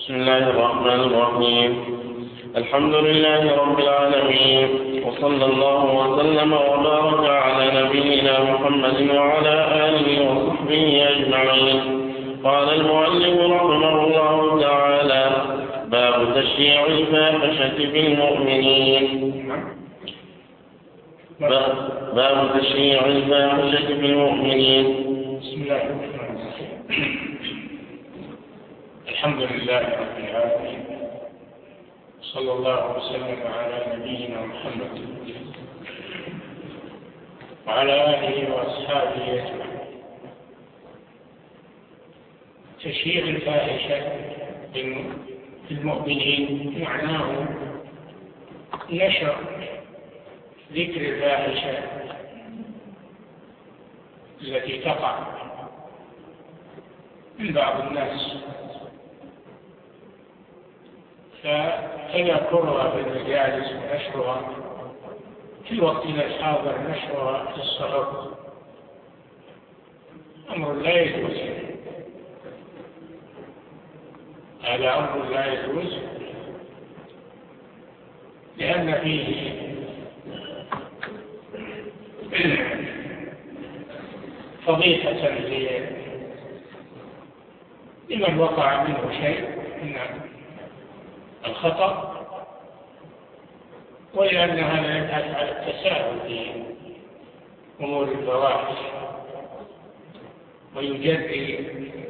بسم الله الرحمن الرحيم. الحمد لله رب العالمين، وصلى الله وسلم وبارك على نبينا محمد وعلى آله وصحبه أجمعين. قال المؤلف رحمه الله تعالى: باب تشييع الفاحشة في المؤمنين. باب تشييع الفاحشة في المؤمنين. بسم الله الرحمن الرحيم. الحمد لله رب العالمين، صلى الله وسلم على نبينا محمد وعلى آله وأصحابه أجمعين. تشييع الفاحشة في المؤمنين معناه نشر ذكر الفاحشة التي تقع من بعض الناس، فتذكرها في المجالس ونشرها في الوقت الحاضر، نشرها في الصحف أمر لا يجوز. هذا أمر لا يجوز، لأن فيه فضيحة لمن وقع منه شيء من الخطأ، ولأن هذا يبحث على التساهل في أمور الفواحش ويجري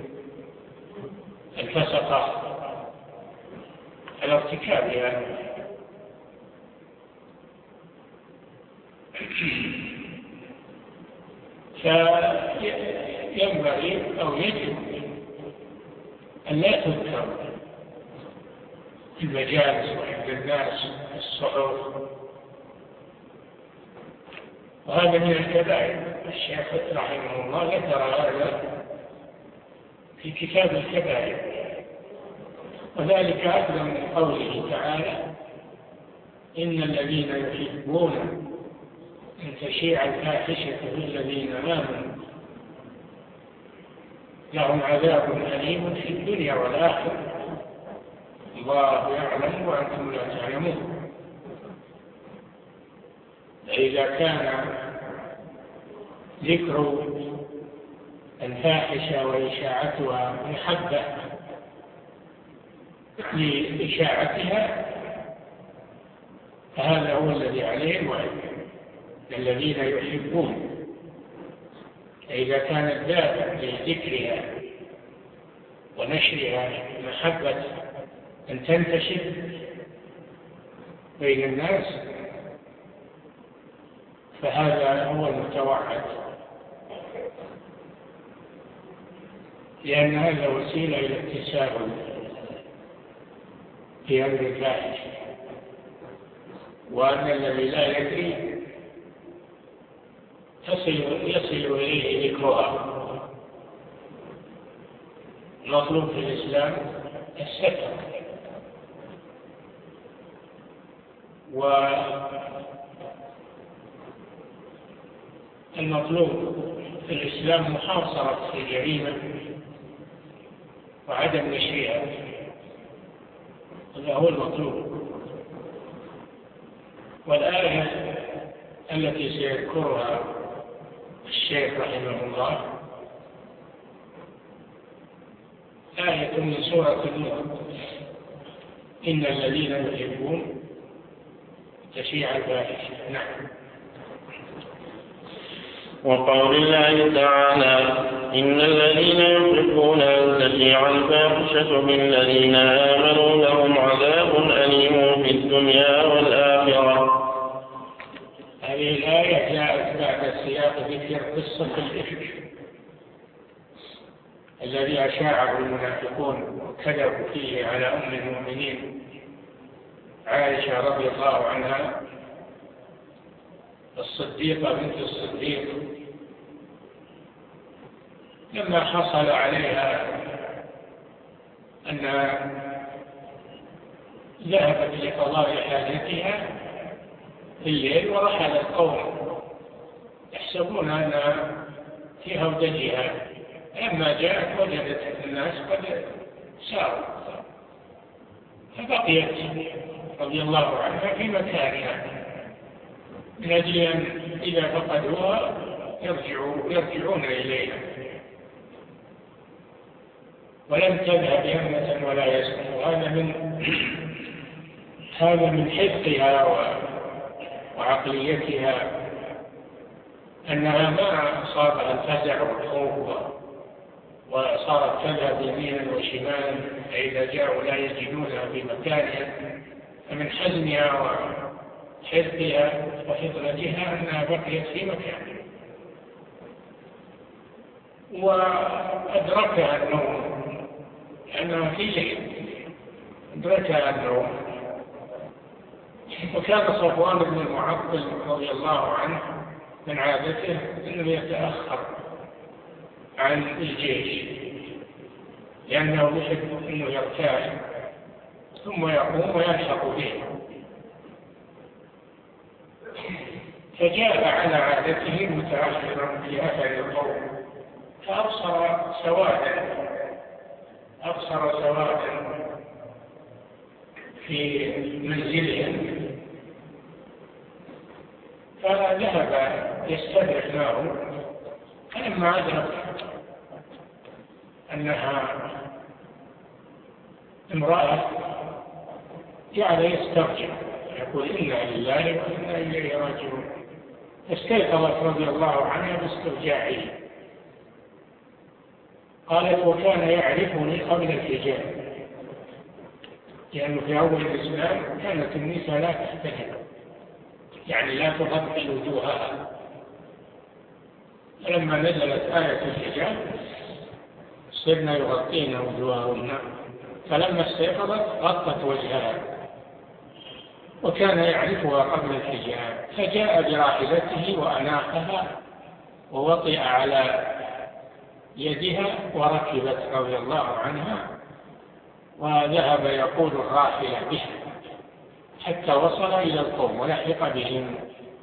الفسقة على ارتكابها. فينبغي أو يجب أن لا تذكر في المجالس وعند الناس في الصحف، وهذا من الكبائر. الشيخ رحمه الله ذكر هذا في كتاب الكبائر، وذلك أيضا من قوله تعالى: إن الذين يحبون أن تشيع الفاحشة في الذين آمنوا لهم عذاب أليم في الدنيا والآخرة الله يعلم وأنتم لا تعلمون. فإذا كان ذكر الفاحشة وإشاعتها محبة لإشاعتها، فهذا هو الذي عليه الواجب. الذين يحبون، إذا كان الدافع لذكرها ونشرها محبة أن تنتشر بين الناس، فهذا هو المتوعد، لأن هذا وسيلة إلى التساهل في أمر الفاحش، وأن الذي لا يدري يصل إليه ذكرها. المطلوب في الإسلام الستر، والمطلوب في الإسلام محاصرة الجريمة وعدم نشرها، هذا هو المطلوب. والآية التي سيذكرها الشيخ رحمه الله آية من سورة النور: إن الذين يحبون تشيع الفاحشة. نعم. وقول الله تعالى: إن الذين يحبون أن تشيع الفاحشة بالذين آمنوا لهم عذاب أليم في الدنيا والآخرة. هذه الآية جاءت بعد سياق ذكر قصة الإفك الذي أشاعه المنافقون وكذبوا فيه على أم المؤمنين عائشة رضي الله عنها الصديقة بنت الصديق، لما حصل عليها أنها ذهبت لقضاء حاجتها في الليل ورحل القوم يحسبون أنها في هودجها، لما جاءت وجدت الناس قد ساروا فبقيت رضي الله عنها في مكانها من أجل أن إذا فقدوها يرجعون إليها، ولم تذهب يمنة ولا يسر. هذا من حفظها وعقليتها، أنها ما أصابها الفزع والخوف وصارت تذهب يمينا وشمالا، فإذا جاءوا لا يجدونها في مكانها. فمن حزنها وحفظها وفطرتها أنها بقيت في مكانها. وأدركها النوم، لأنها في ليل أدركها النوم. وكان صفوان بن المعطل رضي الله عنه من عادته أنه يتأخر عن الجيش، لأنه يحب أنه يرتاح ثم يقوم ويلحق به. فجاء على عادته متأخرا في أثر القوم، فأبصر سوادا في منزلهم، فذهب يستدرك معه. فلما أدرك أنها امرأة جعل يسترجع يقول إنا لله وإنا إليه راجعون. استيقظت رضي الله عنها باسترجاعه. قالت: وكان يعرفني قبل الحجاب، لأنه في أول الإسلام كانت النساء لا تحتجب، يعني لا تغطي وجوهها. فلما نزلت آية الحجاب صرنا يغطين وجوههن، فلما استيقظت غطت وجهها، وكان يعرفها قبل الحجاب. فجاء براحلته وأناقها ووطئ على يدها وركبت رضي الله عنها، وذهب يقود الراحلة بها حتى وصل إلى القوم ولحق بهم.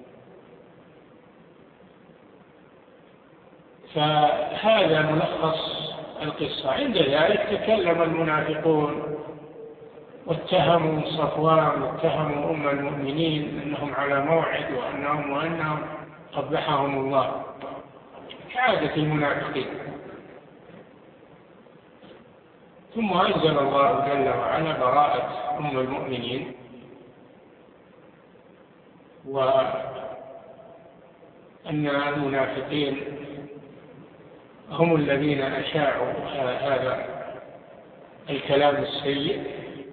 فهذا ملخص القصة. عند ذلك تكلم المنافقون واتهموا صفوان واتهموا أم المؤمنين أنهم على موعد وأنهم قبحهم الله كعادة المنافقين. ثم أنزل الله جل وعلا براءة أم المؤمنين، وأن المنافقين هم الذين أشاعوا هذا الكلام السيء،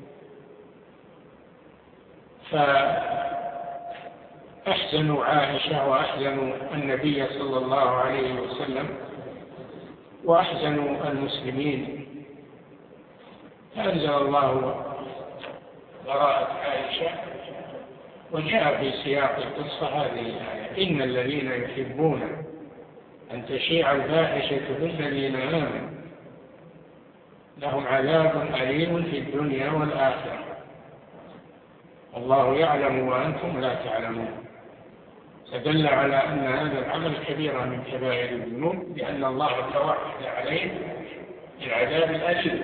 فأحزنوا عائشة وأحزنوا النبي صلى الله عليه وسلم وأحزنوا المسلمين. فأنزل الله براءة عائشة، وجاء في سياق القصة هذه الآية: إن الذين يحبون أن تشيع الفاحشة في الذين آمنوا لهم عذاب أليم في الدنيا والآخرة والله يعلم وأنتم لا تعلمون. فدل على أن هذا العمل كبيرة من كبائر الذنوب، لأن الله توعد عليه بالعذاب الأليم.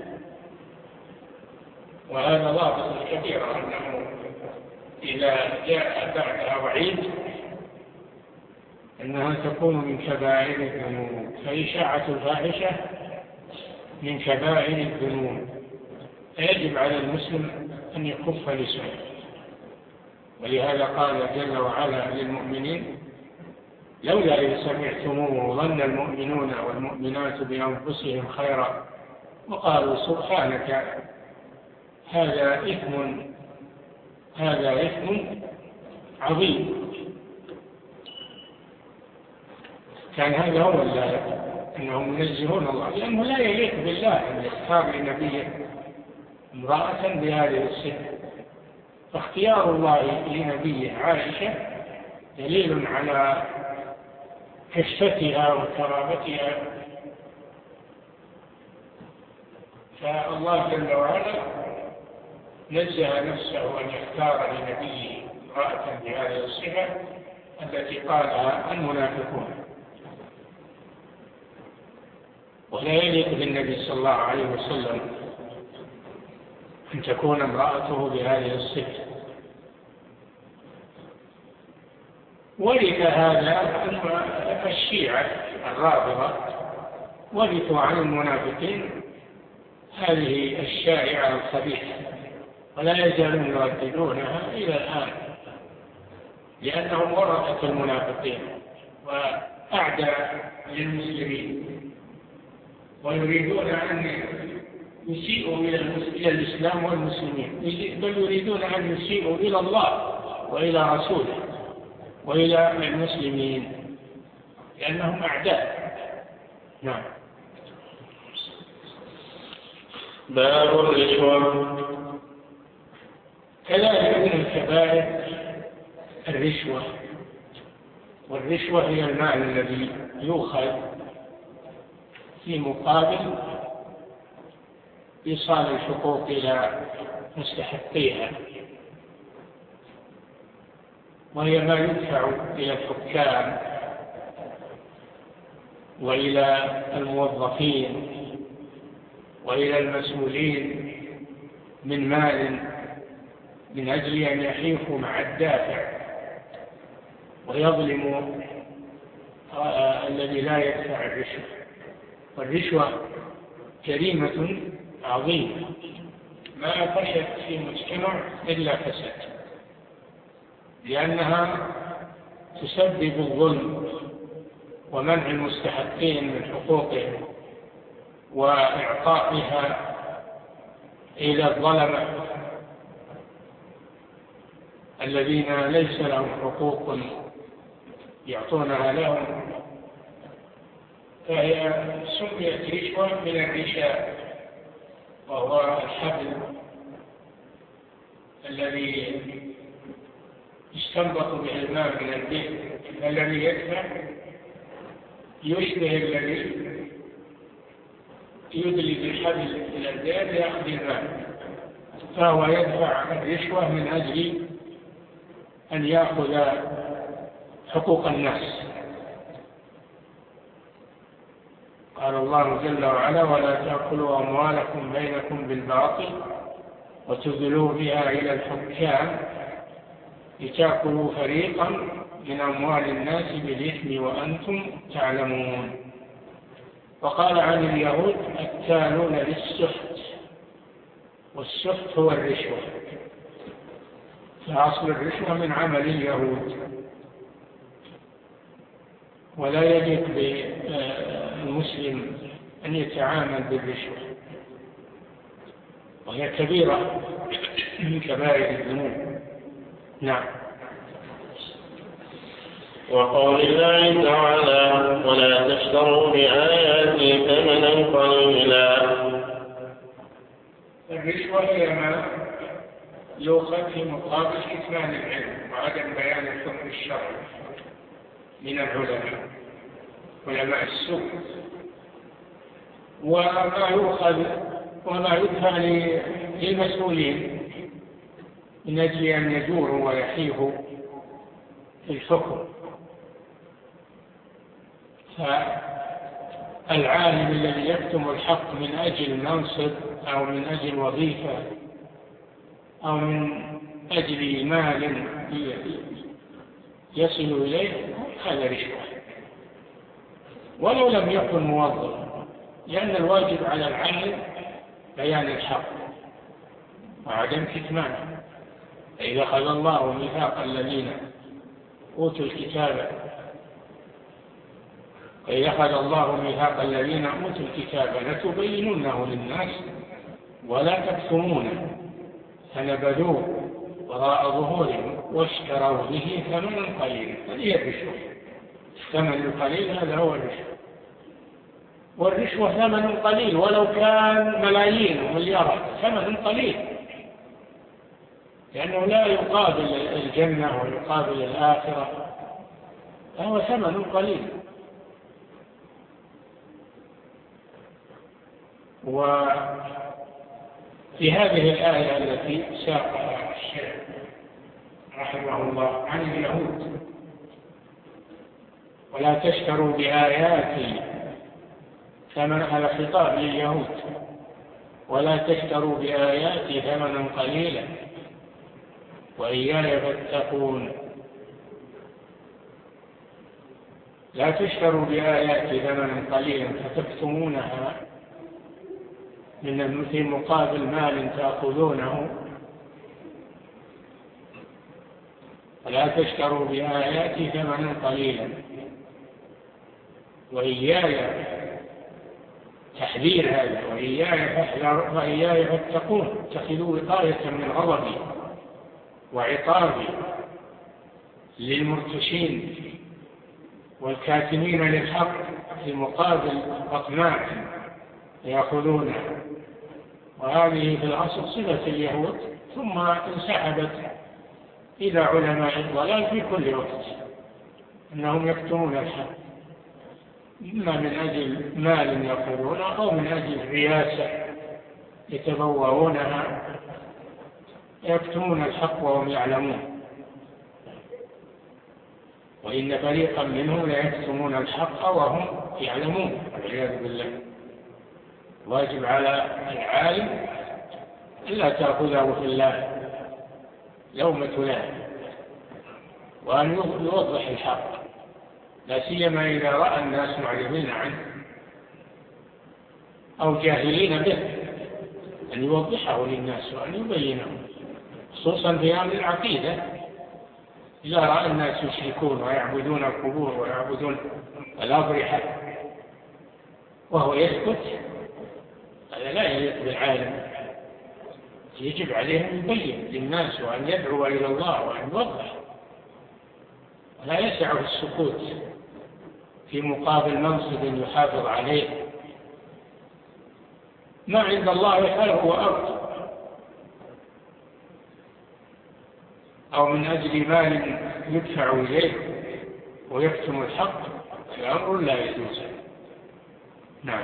وهذا ضابط الكبيرة، أنه إذا جاء بعدها وعيد أنها تكون من كبائر الذنوب. فإشاعة الفاحشة من كبائر الذنوب، فيجب على المسلم أن يكف لسانه. ولهذا قال جل وعلا للمؤمنين: لولا إذ سمعتموه ظن المؤمنون والمؤمنات بأنفسهم خيرا وقالوا سبحانك هذا إثم عظيم. كان هذا هو أنهم ينزهون الله، لأنه لا يليق بالله أن يختار لنبيه امرأة بهذه الصفة. فاختيار الله لنبيه عائشة دليل على حفتها وكرامتها. فالله جل وعلا نزه نفسه أن يختار لنبيه امرأة بهذه الصفة التي قالها المنافقون. ولا يليق بالنبي صلى الله عليه وسلم أن تكون امرأته بهذه الصفة. ورث هذا الشيعة الرافضة، ورثوا عن المنافقين هذه الشائعة الخبيثة، ولا يزالون يرددونها إلى الآن، لأنهم ورثة المنافقين وأعداء للمسلمين، ويريدون أن يسيئوا إلى الإسلام والمسلمين، بل يريدون أن يسيئوا إلى الله وإلى رسوله وإلى المسلمين، لأنهم أعداء. نعم. باب الرشوة. كذلك من الكبائر الرشوة، والرشوة هي المال الذي يؤخذ في مقابل إيصال الحقوق إلى مستحقيها، وهي ما يدفع إلى الحكام وإلى الموظفين وإلى المسؤولين من مال من أجل أن يحيفوا مع الدافع ويظلموا الذي لا يدفع الرشوة. والرشوة جريمة عظيمة ما فشت في مجتمع إلا فسد، لأنها تسبب الظلم ومنع المستحقين من حقوقهم وإعطائها إلى الظلمة الذين ليس لهم حقوق يعطونها لهم، فهي سميت رشوة من الرشاء، وهو الحبل الذي يستنبط به الماء من البئر، الذي يدفع يشبه الذي يدلي بالحبل إلى البئر ليأخذ الماء، فهو يدفع الرشوة من أجل أن يأخذ حقوق الناس. قال الله جل وعلا: ولا تأكلوا أموالكم بينكم بالباطل وتدلوا بها إلى الحكام لتأكلوا فريقا من أموال الناس بالإثم وأنتم تعلمون. وقال عن اليهود: التالون للسحت، والسحت هو الرشوة، فأصل الرشوة من عمل اليهود، ولا يجب للمسلم أن يتعامل بالرشوة، وهي كبيرة من كبائر الذنوب. نعم. وقول الله تعالى: ولا تشتروا بآياتي ثمنا قليلا. الرشوة هي ما يؤخذ في مقابل كتمان العلم وعدم بيان الحكم الشرعي من علماء السوء، وما يؤخذ وما يدفع للمسؤولين من أجل أن يجوروا ويحيفوا في الحكم. فالعالم الذي يكتم الحق من أجل منصب أو من أجل وظيفة أو من أجل مال يصل إليه، هذا رشوة ولو لم يكن موظف، لأن الواجب على العالم بيان الحق وعدم كتمانه. فإذا أخذ الله ميثاق الذين أوتوا الكتاب فإذا أخذ الله ميثاق الذين أوتوا الكتاب لتبيننه للناس ولا تكتمونه فنبذوه وراء ظهورهم واشتروا به ثمنا قليلا. هذه الرشوة، الثمن القليل هذا هو الرشوة. والرشوة ثمن قليل ولو كان ملايين ومليارات، ثمن قليل، لأنه لا يقابل الجنة ويقابل الآخرة، فهو ثمن قليل. وفي هذه الآية التي ساقها الشيخ رحمه الله عن اليهود: ولا تشتروا بآياتي ثمن، هذا خطاب لليهود، ولا تشتروا بآياتي ثمنا قليلا وإياي فاتقون. لا تشتروا بآياتي ثمنا قليلا فتكتمونها في مقابل مال تأخذونه. ولا تشتروا بآياتي ثمنا قليلا وإياي، تحذير هذا، وإياي فاتقون، اتخذوا وقاية من غضبي وعقابي للمرتشين والكاتمين للحق في مقابل أطماع يأخذونها. وهذه في الأصل صفة اليهود، ثم انسحبت إلى علماء الضلال في كل وقت، أنهم يكتمون الحق إما من أجل مال يأخذونه أو من أجل رياسة يتبوؤونها، يكتمون الحق وهم يعلمون. وإن فريقا منهم ليكتمون الحق وهم يعلمون، والعياذ بالله. واجب على العالم ألا تأخذه في الله لومة لائم، وأن يوضح الحق، لا سيما إذا رأى الناس معرضين عنه أو جاهلين به، أن يوضحه للناس وأن يبينه، خصوصا في أمر العقيدة. إذا رأى الناس يشركون ويعبدون القبور ويعبدون الأضرحة وهو يسكت، هذا لا يليق بالعالم. يجب عليه أن يبين للناس وأن يدعو إلى الله وأن يوضح، لا يسعه السكوت في مقابل منصب يحافظ عليه. ما عند الله خير وأرض، أو من أجل مال يدفع إليه ويكتم الحق، الأمر لا يجوز. نعم.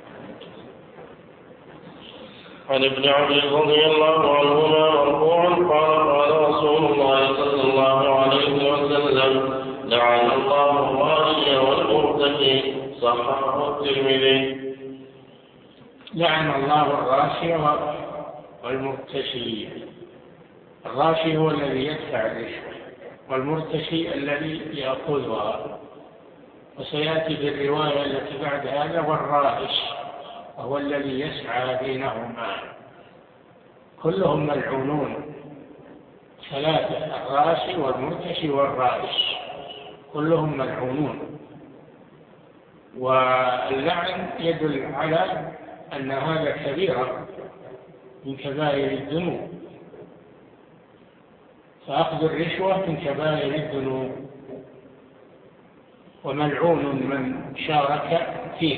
عن ابن عمر رضي الله عنهما مرفوعا قال قال رسول الله صلى الله عليه وسلم: لعن الله الراشي والمرتشي. صححه الترمذي. لعن الله الراشي والمرتشي. الراشي هو الذي يدفع الرشوة، والمرتشي الذي يأخذها. وسيأتي في الرواية التي بعد هذا والرائش، وهو الذي يسعى بينهما. كلهم ملعونون، ثلاثة: الراشي والمرتشي والرائش، كلهم ملعونون. واللعن يدل على أن هذا كبيرة من كبائر الذنوب، فأخذ الرشوة من كبائر الذنوب، وملعون من شارك فيه،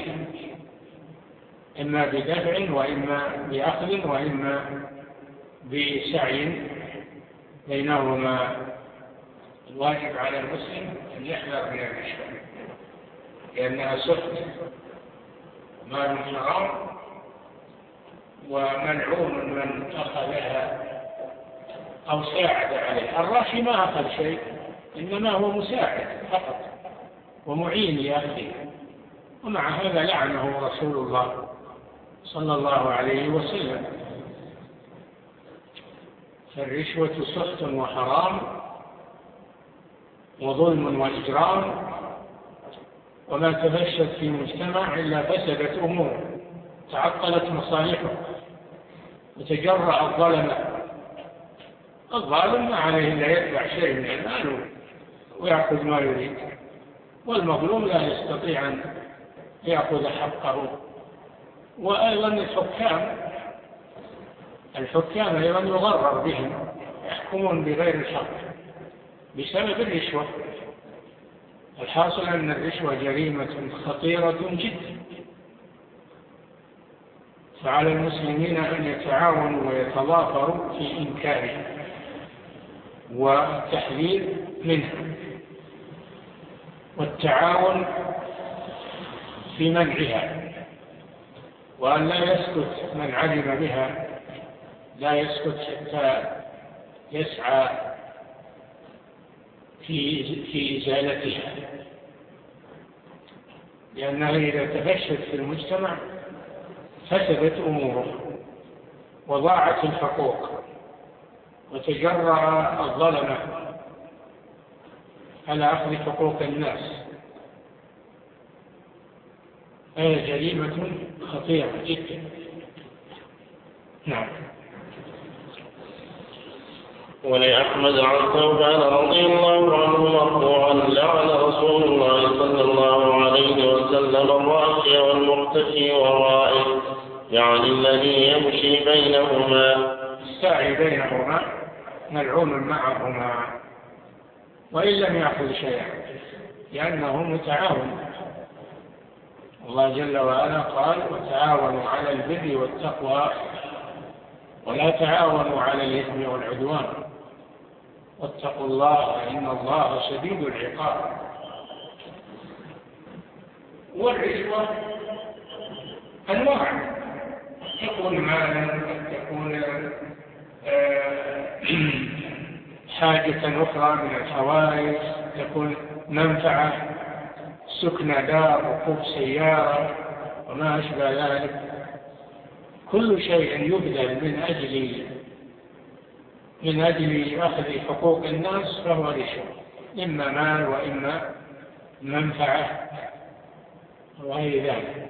إما بدفع وإما بأخذ وإما بسعي بينهما. الواجب على المسلم أن يحذر من الرشوة، لأنها سخط، مال حرام، وملعون من أخذها أو ساعد عليه. الراشي ما أخذ شيء، إنما هو مساعد فقط ومعين لأخذه، ومع هذا لعنه رسول الله صلى الله عليه وسلم. فالرشوة سخط وحرام وظلم وإجرام، وما تفشت في المجتمع إلا فسدت أموره، تعطلت مصالحه، وتجرأ الظلمة. الظالم ما عليه إلا يدفع شيء من المال ويأخذ ما يريد، والمظلوم لا يستطيع أن يأخذ حقه. وأيضا الحكام أيضا يغرر بهم، يحكمون بغير الحق بسبب الرشوة. الحاصل أن الرشوة جريمة خطيرة جدا، فعلى المسلمين أن يتعاونوا ويتضافروا في إنكارها والتحذير منها، والتعاون في منعها، وأن لا يسكت من علم بها، لا يسكت حتى يسعى في إزالتها، لأنها إذا تفشت في المجتمع فسدت أموره، وضاعت الحقوق وتجرأ الظلمة على أخذ حقوق الناس، هي جريمة خطيرة جدا. نعم. ولأحمد عن ثوبان رضي الله عنه مرفوعا: لعن رسول الله صلى الله عليه وسلم الراكي والمرتكي والرائد، يعني الذي يمشي بينهما. الساعي بينهما ملعون معهما وإن لم يأخذ شيئا، لأنه متعاون. الله جل وعلا قال: وتعاونوا على البر والتقوى ولا تعاونوا على الإثم والعدوان واتقوا الله إن الله شديد العقاب. والرشوة أنواع، تكون مالا، تكون حاجة أخرى من الحوائج، تكون منفعة، سكن دار، ركوب سيارة وما أشبه ذلك. كل شيء يبذل من أجل أخذ حقوق الناس فهو رشوة، إما مال وإما منفعة وغير ذلك.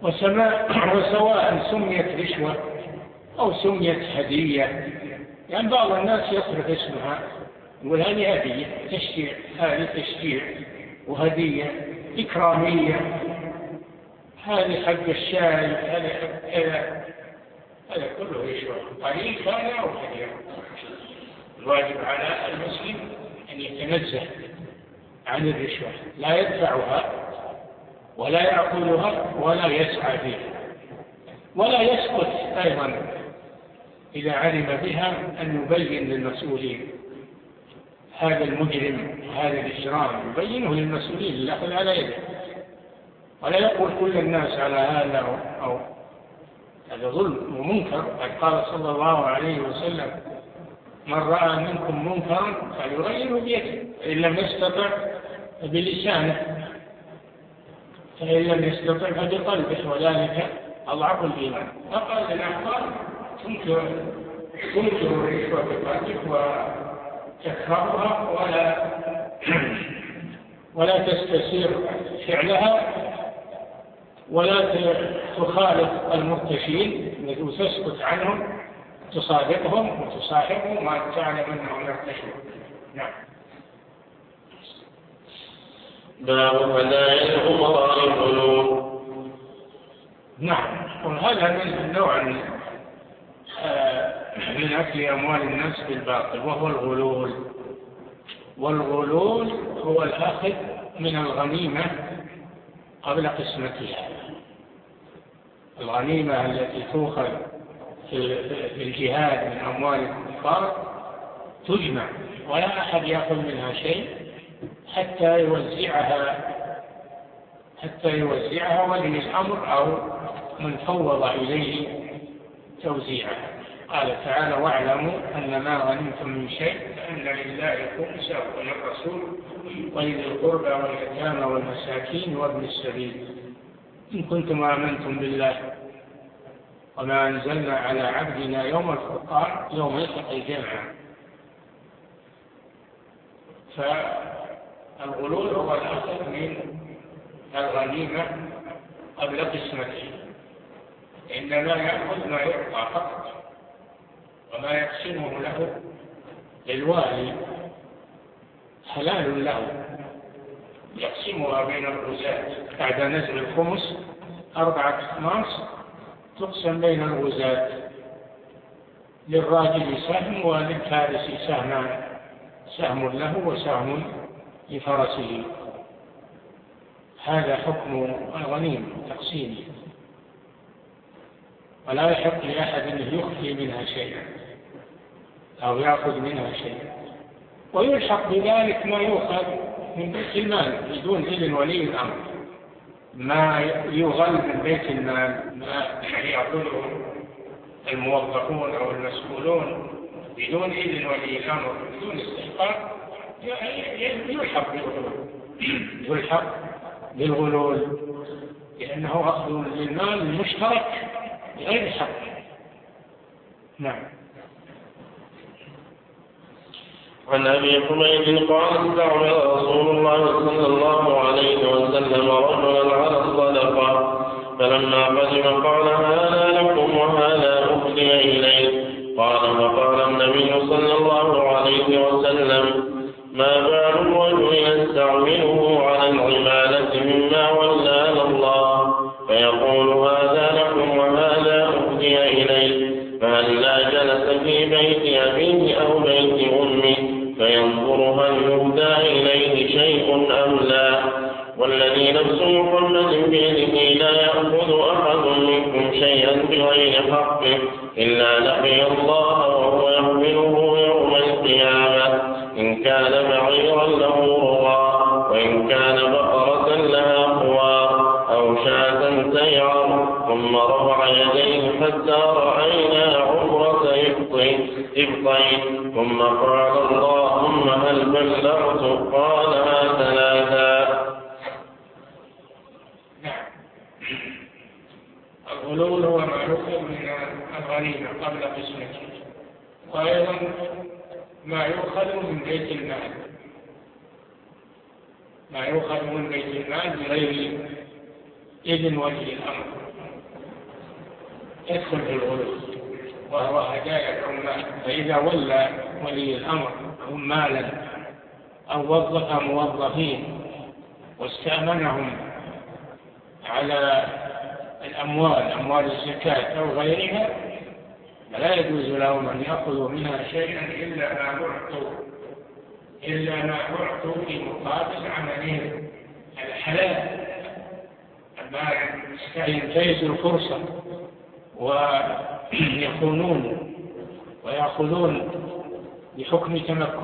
وسواء سميت رشوة أو سميت هدية، يعني بعض الناس يصرف اسمها يقول هذه هدية، تشجيع، هذه تشجيع وهدية إكرامية، هذه حق الشاي، هذا حق كذا، هذا كله رشوة، قليل كان أو كثير. الواجب على المسلم أن يتنزه عن الرشوة، لا يدفعها ولا يأكلها ولا يسعى فيها، ولا يسكت أيضا إذا علم بها، أن يبين للمسؤولين هذا المجرم، هذا الإجرام، يبينه للمسؤولين الأخذ على يده، ولا يقول كل الناس على هذا أو هذا ظلم ومنكر. قال صلى الله عليه وسلم: من رأى منكم منكرا فليغيره بيده، فإن لم يستطع بلسانه، فإن لم يستطع فبقلبه، وذلك أضعف الإيمان. فقال الأخبار: تنكر الرشوة بقلبك وتكرهها ولا تستسير فعلها، ولا تخالف المرتشين وتسكت عنهم، تصادقهم وتصاحبهم وأن تعلم أنهم يرتشون. نعم. باب هدايا الأمراء الغلول. نعم. وهذا من نوع من أكل أموال الناس بالباطل، وهو الغلول. والغلول هو الأخذ من الغنيمة قبل قسمتها. الغنيمة التي تؤخذ في الجهاد من أموال الكفار تجمع، ولا أحد يأخذ منها شيء حتى يوزعها ولي الأمر أو من فوض إليه توزيعها. قال تعالى: واعلموا أن ما غنمتم من شيء فأن لله خمسه وللرسول ولذي القربى واليتامى والمساكين وابن السبيل إن كنتم آمنتم بالله وما أنزلنا على عبدنا يوم الفرقان يوم التقى الجمعان. فالغلول هو الأخذ من الغنيمة قبل قسمته، إنما يأخذ ما يعطى فقط، وما يقسمه له للوالي حلال له، يقسمها بين الغزاة بعد نزل الخمس 4 أخماس تقسم بين الغزاة، للراجل سهم وللفارس سهمان، سهم له وسهم لفرسه. هذا حكم الغنيمة تقسيمه، ولا يحق لأحد أن يخفي منها شيئا أو يأخذ منها شيئا. ويلحق بذلك ما يؤخذ من بيت المال بدون إذن ولي الأمر، ما يغل من بيت المال، ما يأخذه الموظفون أو المسؤولون بدون إذن ولي الأمر بدون استحقاق، يلحق بالغلول، لأنه أخذ للمال المشترك بغير حق. نعم. عن أبي حميد قال استعمل رسول الله صلى الله عليه وسلم رجلا على الصدقة فلما قدم قال هذا لكم وهذا أهدي إليه. قال فقال النبي صلى الله عليه وسلم ما بال الرجل يستعمله على العبادة مما ولى الله فيقول هذا لكم وهذا أهدي إليه فهلا جلس في بيت أبيه أو بيت أمه فينظر هل يهدى إليه شيء أم لا. والذي نفس محمد بيده لا يأخذ أحد منكم شيئا بغير حقه إلا لقي الله وهو يحمله يوم القيامة إن كان بعيرا له رغى وإن كان بقرة لها خوار أو شاة سيعر ثم رفع يديه حتى رأينا عبرة إبطين ثم قال اللهم هل بلغت قالها ثلاثا. الغلول هو ما يؤخذ من الغنيمة قبل قسمته، وأيضا ما يؤخذ من بيت المال، ما يؤخذ من بيت المال بغير إذن ولي الأمر يدخل في الغلول وهو هدايا العمال. فإذا ولى ولي الأمر عمالا أو وظف موظفين واستأمنهم على أموال الزكاة أو غيرها فلا يجوز لهم أن يأخذوا منها شيئا إلا ما أعطوا في مقابل عملهم الحلال. أما ينتهزوا الفرصة ويأخذون بحكم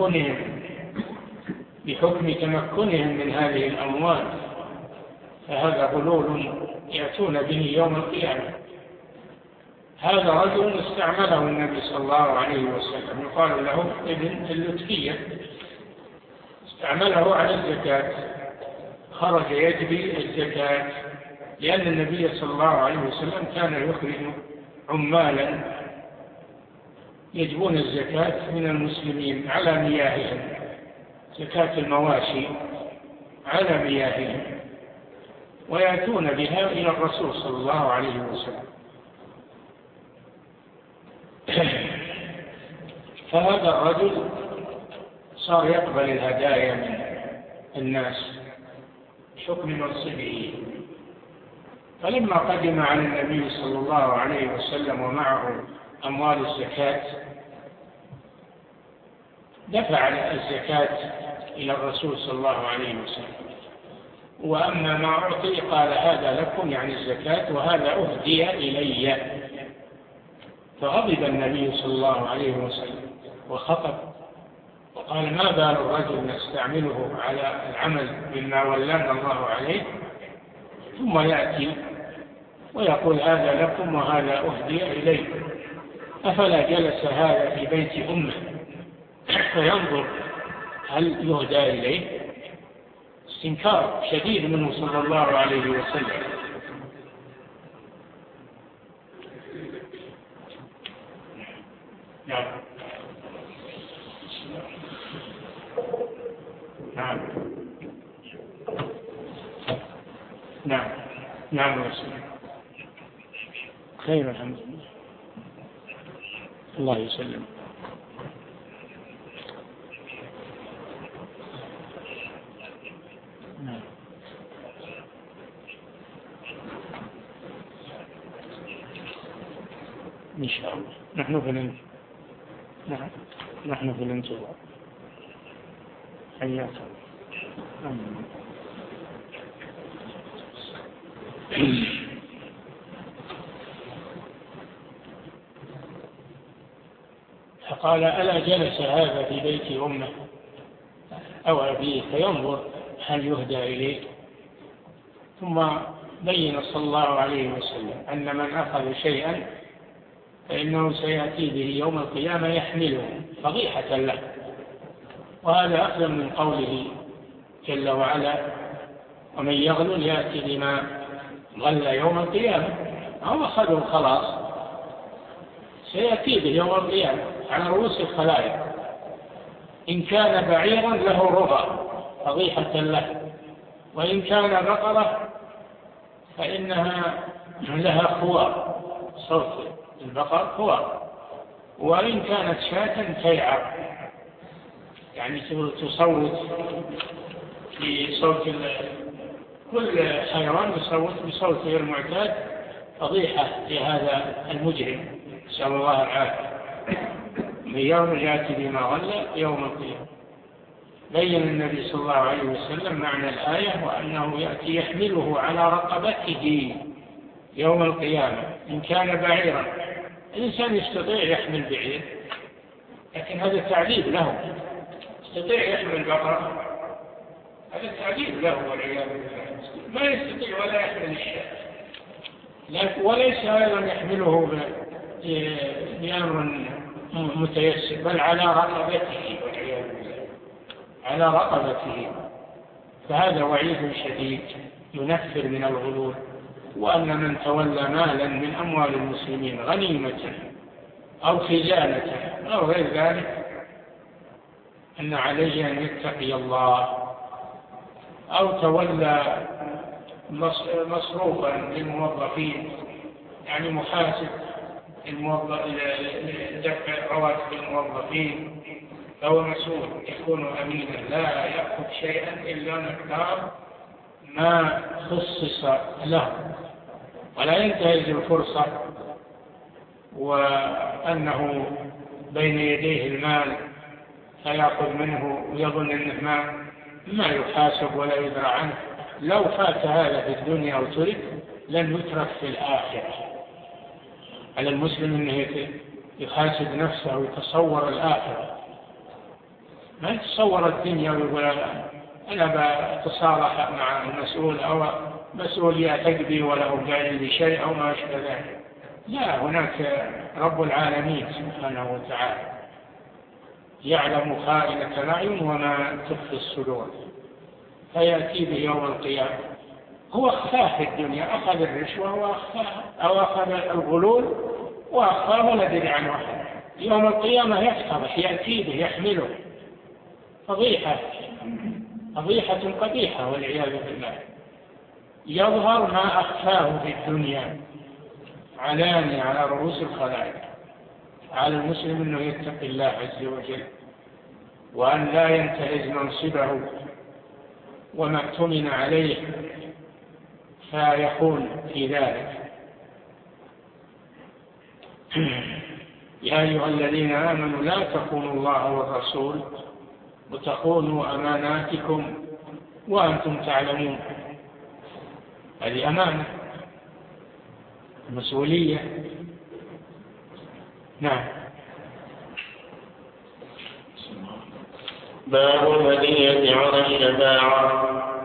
تمكنهم من هذه الأموال فهذا غلول يأتون به يوم القيامة. هذا رجل استعمله النبي صلى الله عليه وسلم يقال له ابن اللتفية، استعمله على الزكاة، خرج يجبي الزكاة لأن النبي صلى الله عليه وسلم كان يخرج عمالا يجبون الزكاة من المسلمين على مياههم، زكاة المواشي على مياههم، ويأتون بها إلى الرسول صلى الله عليه وسلم. فهذا الرجل صار يقبل الهدايا من الناس بحكم منصبه. فلما قدم على النبي صلى الله عليه وسلم ومعه أموال الزكاة دفع الزكاة إلى الرسول صلى الله عليه وسلم، وأما ما أعطي قال هذا لكم يعني الزكاة وهذا أهدي إلي. فغضب النبي صلى الله عليه وسلم وخطب وقال ما بال الرجل نستعمله على العمل مما ولانا الله عليه ثم يأتي ويقول هذا لكم وهذا أهدي إليكم، أفلا جلس هذا في بيت أمه فينظر هل يهدى إليه؟ استنكار شديد منه صلى الله عليه وسلم. نعم نعم نعم نعم خير الحمد لله الله يسلم. نعم إن شاء الله نحن في الانتظار. حياك الله. فقال ألا جلس هذا في بيت أمه أو أبيه فينظر هل يهدى إليه؟ ثم بين صلى الله عليه وسلم أن من أخذ شيئا فإنه سيأتي به يوم القيامة يحمله فضيحة له، وهذا أخذ من قوله جل وعلا ومن يغلل يأتي بما غل يوم القيامة. هو أخذه خلاص سيأتي به يوم القيامة على رؤوس الخلائق. إن كان بعيرا له رغى فضيحة له، وإن كان بقرة فإنها لها خوار، صوت البقر خوار، وإن كانت شاة تيعر، يعني تصوت بصوت كل حيوان يصوت بصوته المعتاد، فضيحة لهذا المجرم، نسأل الله العافية. يوم يأتي بما غل يوم القيامة. بين النبي صلى الله عليه وسلم معنى الآية، وأنه يأتي يحمله على رقبته يوم القيامة. إن كان بعيرا، الإنسان يستطيع يحمل بعير، لكن هذا تعذيب له. يستطيع يحمل بقرة، هذا تعذيب له والعياذ بالله. ما يستطيع ولا يحمل الشاة، وليس أيضا يحمله بأمر متيسر، بل على رقبته والعياذ بالله، على رقبته. فهذا وعيد شديد ينفر من الغلول. وأن من تولى مالا من أموال المسلمين غنيمة أو خزانة أو غير ذلك، أن عليه أن يتقي الله. أو تولى مصروفا للموظفين، يعني محاسب دفع رواتب الموظفين، فهو مسؤول، يكون أمينا، لا يأخذ شيئا إلا مقدار ما خصص له، ولا ينتهز الفرصة وأنه بين يديه المال فيأخذ منه ويظن أنه ما يحاسب ولا يدرى عنه. لو فات هذا في الدنيا أو ترك لن يترك في الآخرة. على المسلم أنه يحاسب نفسه ويتصور الآخرة، ما يتصور الدنيا ويقول أنا بتصالح مع المسؤول أو مسؤولية تقضي ولا أبالي لي شيء أو ما أشبه ذلك. لا، هناك رب العالمين سبحانه وتعالى يعلم خائنة الأعين وما تخفي الصدور، فيأتي به يوم القيامة. هو أخفاه في الدنيا، أخذ الرشوة وأخفاها، أو أخذ الغلول وأخفاه ولا دري عنه أحد. يوم القيامة يفتضح، يأتي به يحمله، فضيحة قبيحة والعياذ بالله. يظهر ما أخفاه في الدنيا علاني على رؤوس الخلائق. على المسلم أنه يتقي الله عز وجل، وأن لا ينتهز منصبه وما اؤتمن عليه فيخون في ذلك. يا أيها الذين آمنوا لا تخونوا الله والرسول وتخونوا أماناتكم وأنتم تعلمون. هذه أمانة، مسؤولية. نعم. باب الهدية على الشفاعة.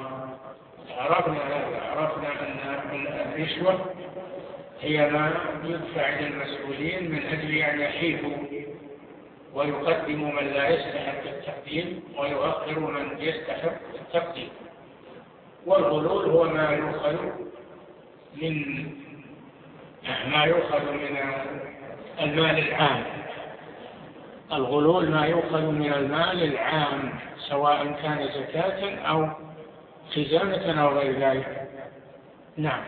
عرفنا أن الرشوة هي ما يدفع إلى المسؤولين من أجل أن يحيفوا ويقدموا من لا يستحق التقديم ويؤخر من يستحق التقديم. والغلول هو ما يؤخذ من المال العام. الغلول ما يؤخذ من المال العام، سواء كان زكاة أو خزانة أو غير ذلك. نعم.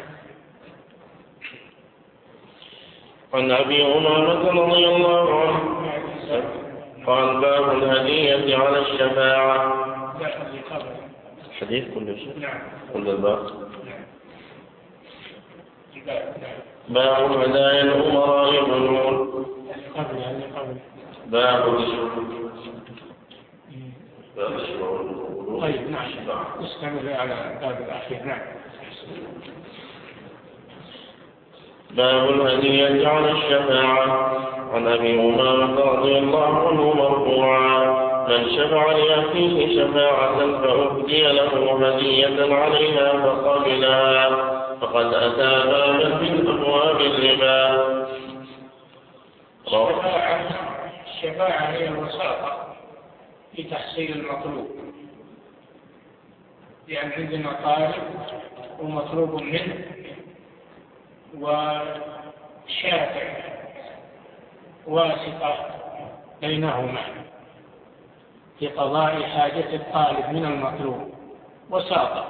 عن أبي أمامة رضي الله عنه قال باب الهدية على الشفاعة. حديث كل شيء. نعم. كل الباب. باب هدايا الأمراء والنور. باب طيب نعم، نستمر على الباب الأخير. نعم. باب الهدية على الشفاعة. عن أبي أمامة رضي الله عنه مرفوعا من شفع لأخيه شفاعة فأهدي له هدية عليها فقبلها فقد أتى بابا من أبواب الربا. الشفاعة هي الوساطة في تحصيل المطلوب، يعني عندنا طالب ومطلوب منه وشافع، واسطة بينهما في قضاء حاجة الطالب من المطلوب، وساطة.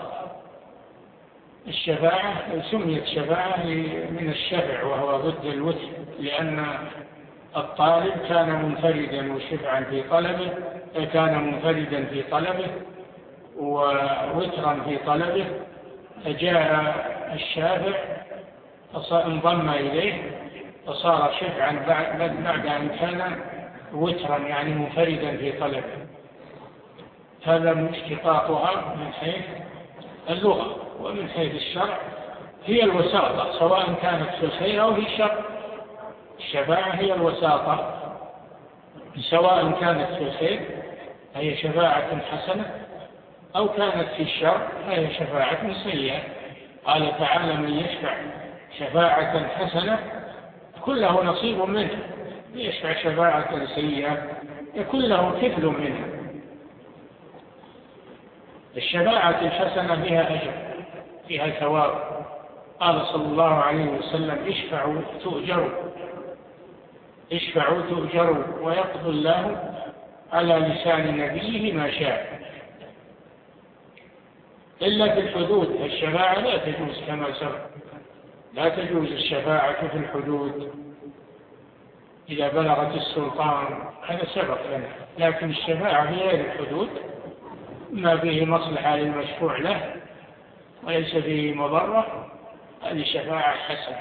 الشفاعة سميت شفاعة من الشفع وهو ضد الوتر، لأن الطالب كان منفردا وشفعا في طلبه، كان منفردا في طلبه ووترا في طلبه، فجاء الشافع انضم إليه فصار شفعا بعد أن كان وترا، يعني منفردا في طلبه. هذا من اشتقاقها من حيث اللغة، ومن حيث الشرع هي الوساطة، سواء كانت في الخير أو في الشر. الشفاعة هي الوساطة، سواء كانت في الخير فهي شفاعة حسنة، أو كانت في الشر فهي شفاعة سيئة. قال تعالى: من يشفع شفاعة حسنة يكون له نصيب منها، يشفع شفاعة سيئة يكون له كفل منها. الشفاعة الحسنة فيها أجر، فيها ثواب. قال صلى الله عليه وسلم: اشفعوا تؤجروا، اشفعوا تؤجروا، ويقضي الله على لسان نبيه ما شاء. إلا في الحدود، الشفاعة لا تجوز كما سبق، لا تجوز الشفاعة في الحدود إذا بلغت السلطان، هذا سبق لنا. لكن الشفاعة في غير الحدود ما فيه مصلحة للمشفوع له وليس فيه مضرة، هذه شفاعة حسنة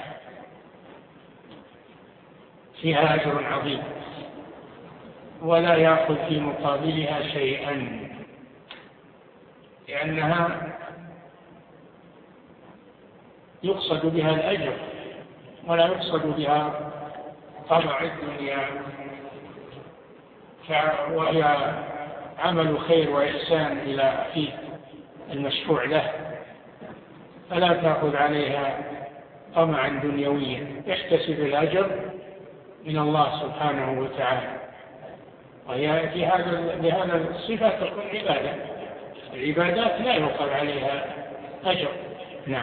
فيها أجر عظيم، ولا يأخذ في مقابلها شيئا، لأنها يقصد بها الأجر ولا يقصد بها طمع الدنيا، وهي عمل خير وإحسان إلى أخيه المشفوع له، فلا تأخذ عليها طمعا دنيويا، يحتسب الأجر من الله سبحانه وتعالى. وهي بهذا الصفة تكون عبادة، العبادات لا يؤخذ عليها أجر. نعم.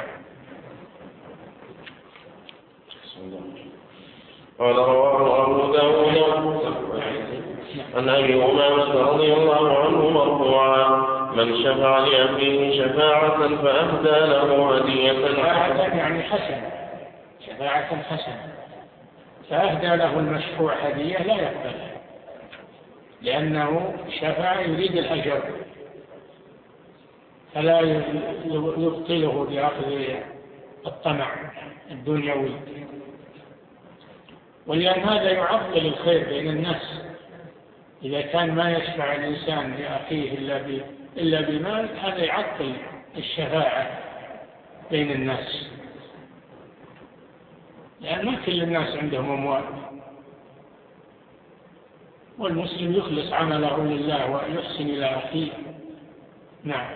قال رواه أبو داود عن أبي أمامة رضي الله عنه مرفوعا: من شفع لأخيه شفاعة فأهدى له هدية، شفاعة يعني حسنة، شفاعة حسنة، فأهدى له المشفوع هدية لا يقبلها، لأنه شفع يريد الأجر، فلا يبطله بأخذ الطمع الدنيوي. ولأن هذا يعطل الخير بين الناس، إذا كان ما يشفع الإنسان لأخيه إلا بالمال، هذا يعطل الشفاعة بين الناس، لأن ما كل الناس عندهم أموال، والمسلم يخلص عمله لله ويحسن إلى أخيه. نعم.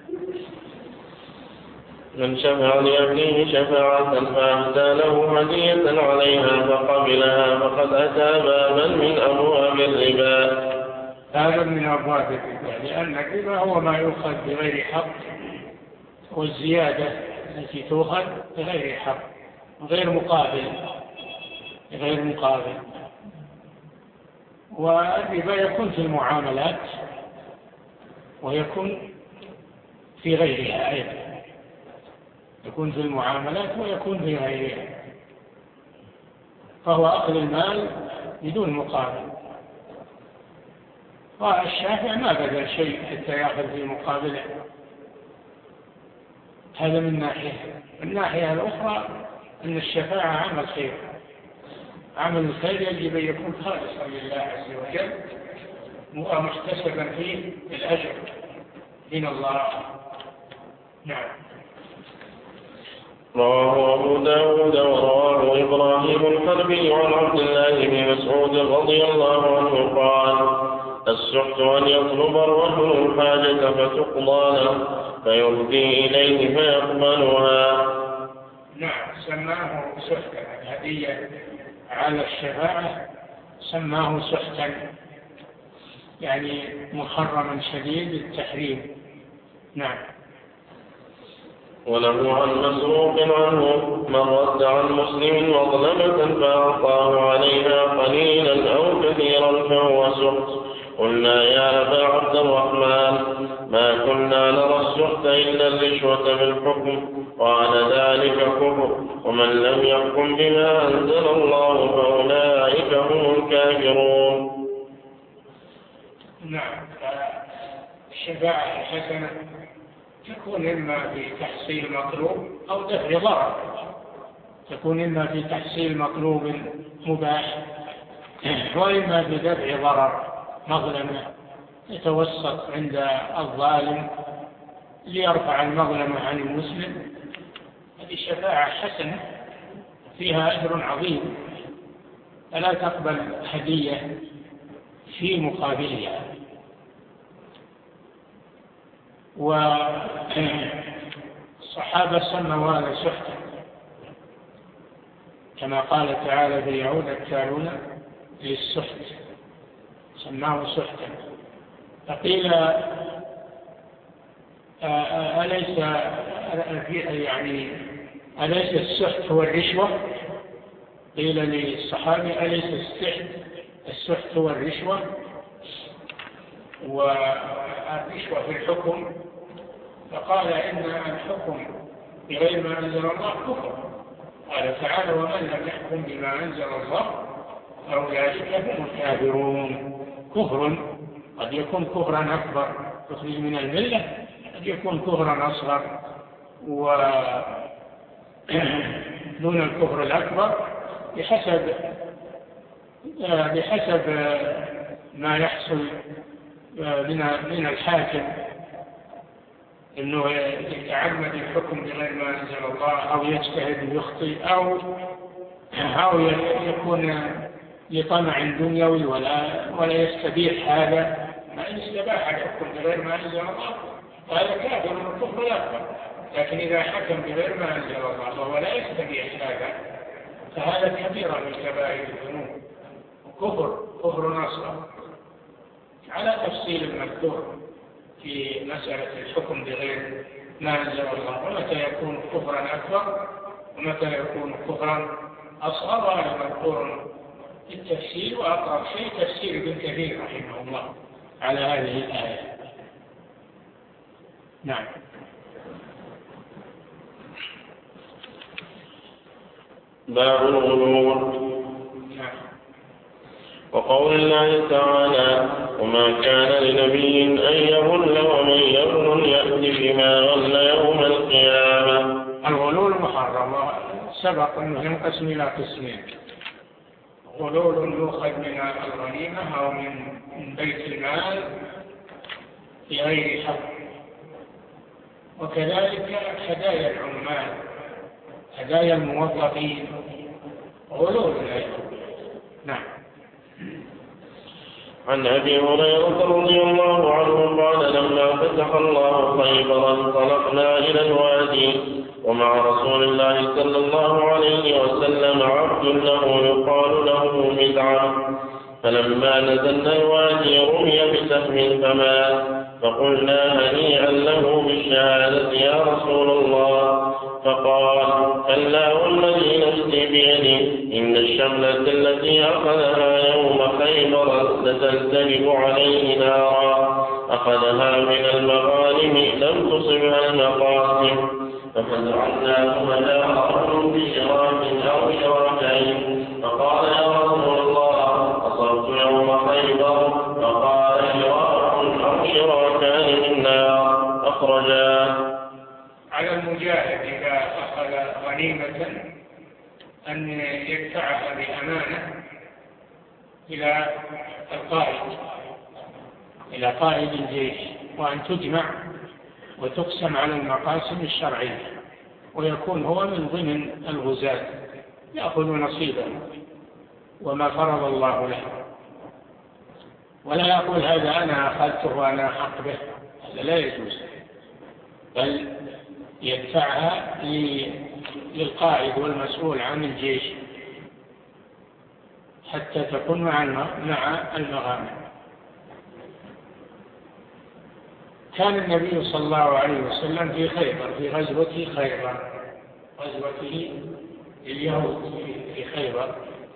من شفع لأخيه شفاعة فأهدى له هدية عليها فقبلها فقد أتى بابا من أبواب الربا. هذا من أبواب الربا، لأن الربا هو ما يؤخذ بغير حق، والزيادة التي تؤخذ بغير حق غير مقابل، غير مقابل. والربا يكون في المعاملات ويكون في غيرها أيضا، يكون في المعاملات ويكون في غيرها، فهو أخذ المال بدون مقابل، والشافع ما بذل شيء حتى يأخذ في مقابله. هذا من ناحية. الناحية الأخرى أن الشفاعة عمل خير، عمل الخير يجب أن يكون خالصا لله عز وجل ومحتسبا فيه الأجر من الله. نعم. رواه أبو داود ورواه إبراهيم الحربي عن عبد الله بن مسعود رضي الله عنه قال: السحت أن يطلب الرجل الحاجة فتقضى له فيهدي إليه فيقبلها. نعم، سماه سحتا، الهدية على الشفاعة سماه سحتا، يعني محرما شديد التحريم. نعم. وله عن مسروق عنه من رد عن مسلم مظلمة فأعطاه عليها قليلا أو كثيرا فهو سحت. قلنا يا أبا عبد الرحمن ما كنا نرى السحت إلا الرشوة بالحكم. قال ذلك كفر، ومن لم يحكم بما أنزل الله فأولئك هم الكافرون. نعم. الشفاعة الحسنة تكون إما في تحصيل مطلوب أو دفع ضرر، تكون إما في تحصيل مطلوب مباح وإما في دفع ضرر، مظلمة يتوسط عند الظالم ليرفع المظلمة عن المسلم. هذه شفاعة حسنة فيها أجر عظيم، فلا تقبل هدية في مقابلها. والصحابة سموا هذا سحتا، كما قال تعالى في يهود التالون للسحت، سماه سحتا. فقيل أليس السحت هو الرشوة؟ قيل للصحابة أليس السحت هو الرشوة؟ والرشوة في الحكم، فقال إن الحكم بغير ما أنزل الله كفر. قال تعالى ومن لم يحكم بما أنزل الله فأولئك هم الكافرون. كفر قد يكون كفرا أكبر يخرج من الملة، قد يكون كفرا أصغر ودون الكفر الأكبر بحسب ما يحصل من الحاكم، إنه يتعمد الحكم بغير ما أنزل الله أو يجتهد ويخطئ أو يكون لطمع دنيوي ولا يستبيح هذا. ما إن استباح الحكم بغير ما أنزل الله فهذا كافر من الكفر الأكبر، لكن إذا حكم بغير ما أنزل الله وهو لا يستبيح هذا فهذا كبيرة من كبائر الذنوب، كفر أصغر، على تفصيل المذكور في مسألة الحكم بغير ما أنزل الله، ومتى يكون كفرا أكبر ومتى يكون كفرا أصغر. وهذا مذكور في التفسير، وأقرب شيء تفسير ابن كثير رحمه الله على هذه الآية. نعم. باب الغلول. وقول الله تعالى وما كان لنبي أن يغل ومن يغل يأت بما غل يوم القيامة. الغلول محرم، سبق أنه ينقسم إلى قسمين: غلول يؤخذ من الغنيمة أو من بيت المال بغير حق، وكذلك هدايا العمال، هدايا الموظفين، غلول أيضا. نعم. عن أبي هريرة رضي الله عنه قال لما فتح الله خيبرا انطلقنا إلى الوادي ومع رسول الله صلى الله عليه وسلم عبد له يقال له مدعم، فلما نزلنا الوادي رمي بسهم فمات، فقلنا هنيئا له بالشهادة يا رسول الله، فقال كلا والذي نفسي بيده إن الشملة التي أخذها يوم خيبر ستلتهب عليه نارا أخذها من المغانم لم تصبها المقاسم، ففزعنا فمداه بشراك أو شراكين، فقال يا رسول الله أصبت يوم خيبر، فقال شراك أو شراكان من نار أخرجاه. على المجاهد إذا أخذ غنيمة أن يدفعها بأمانة إلى قائد الجيش، وأن تجمع وتقسم على المقاسم الشرعية، ويكون هو من ضمن الغزاة يأخذ نصيبه وما فرض الله له، ولا يقول هذا أنا أخذته وأنا حق به، هذا لا يجوز، بل يدفعها للقائد والمسؤول عن الجيش حتى تكون مع المغانم. كان النبي صلى الله عليه وسلم في خيبر، في غزوة خيبر، غزوة اليهود في خيبر،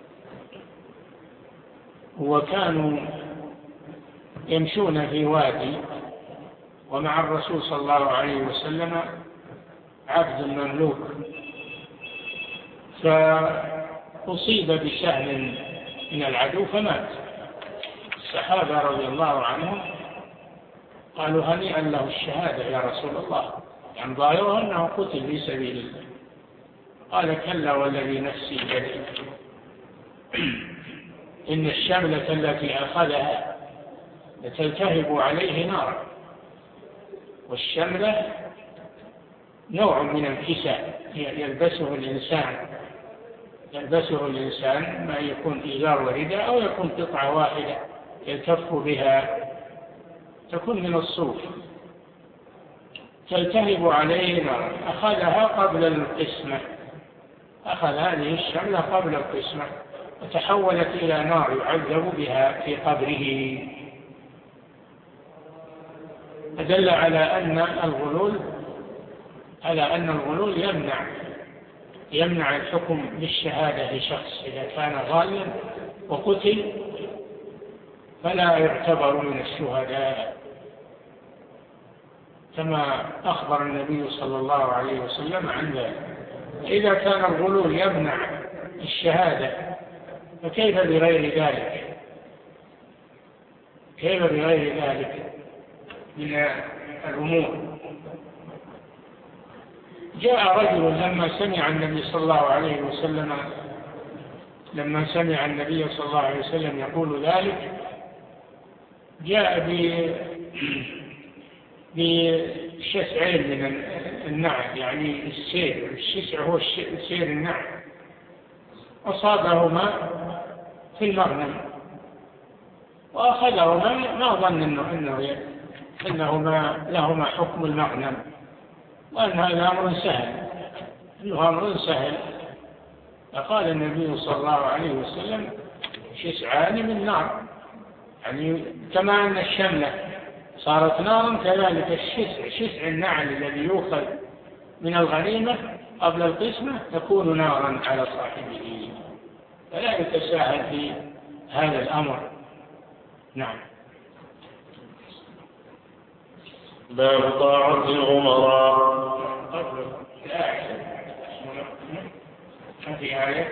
وكانوا يمشون في وادي، ومع الرسول صلى الله عليه وسلم عبد مملوك، فأصيب بسهم من العدو فمات. الصحابة رضي الله عنهم قالوا هنيئا له الشهادة يا رسول الله، يعني ظاهره أنه قتل في سبيل الله. قال كلا والذي نفسي بيده إن الشملة التي أخذها لتلتهب عليه نارا، والشملة نوع من الكساء يلبسه الإنسان، ما يكون إزار ورداء أو يكون قطعة واحدة يلتف بها، تكون من الصوف، تلتهب عليه نار. أخذها قبل القسمة، أخذ هذه الشملة قبل القسمة وتحولت إلى نار يعذب بها في قبره. فدل على أن الغلول يمنع الحكم بالشهادة لشخص إذا كان غالا وقتل فلا يعتبر من الشهداء، كما أخبر النبي صلى الله عليه وسلم عن ذلك. إذا كان الغلول يمنع الشهادة فكيف بغير ذلك؟ كيف بغير ذلك من الأمور؟ جاء رجل لما سمع النبي صلى الله عليه وسلم يقول ذلك، جاء بشسعين من النعل، يعني الشسع هو سير النعل، أصابهما في المغنم وأخذهما، ما ظن إنهما لهما حكم المغنم، وأن هذا أمر سهل. فقال النبي صلى الله عليه وسلم شسعان من نار، يعني كما أن الشملة صارت نارا كذلك شسع النعل الذي يؤخذ من الغنيمة قبل القسمة يكون نارا على صاحبه، فلا يتساهل في هذا الأمر. نعم. باب طاعة الأمراء. هذه آية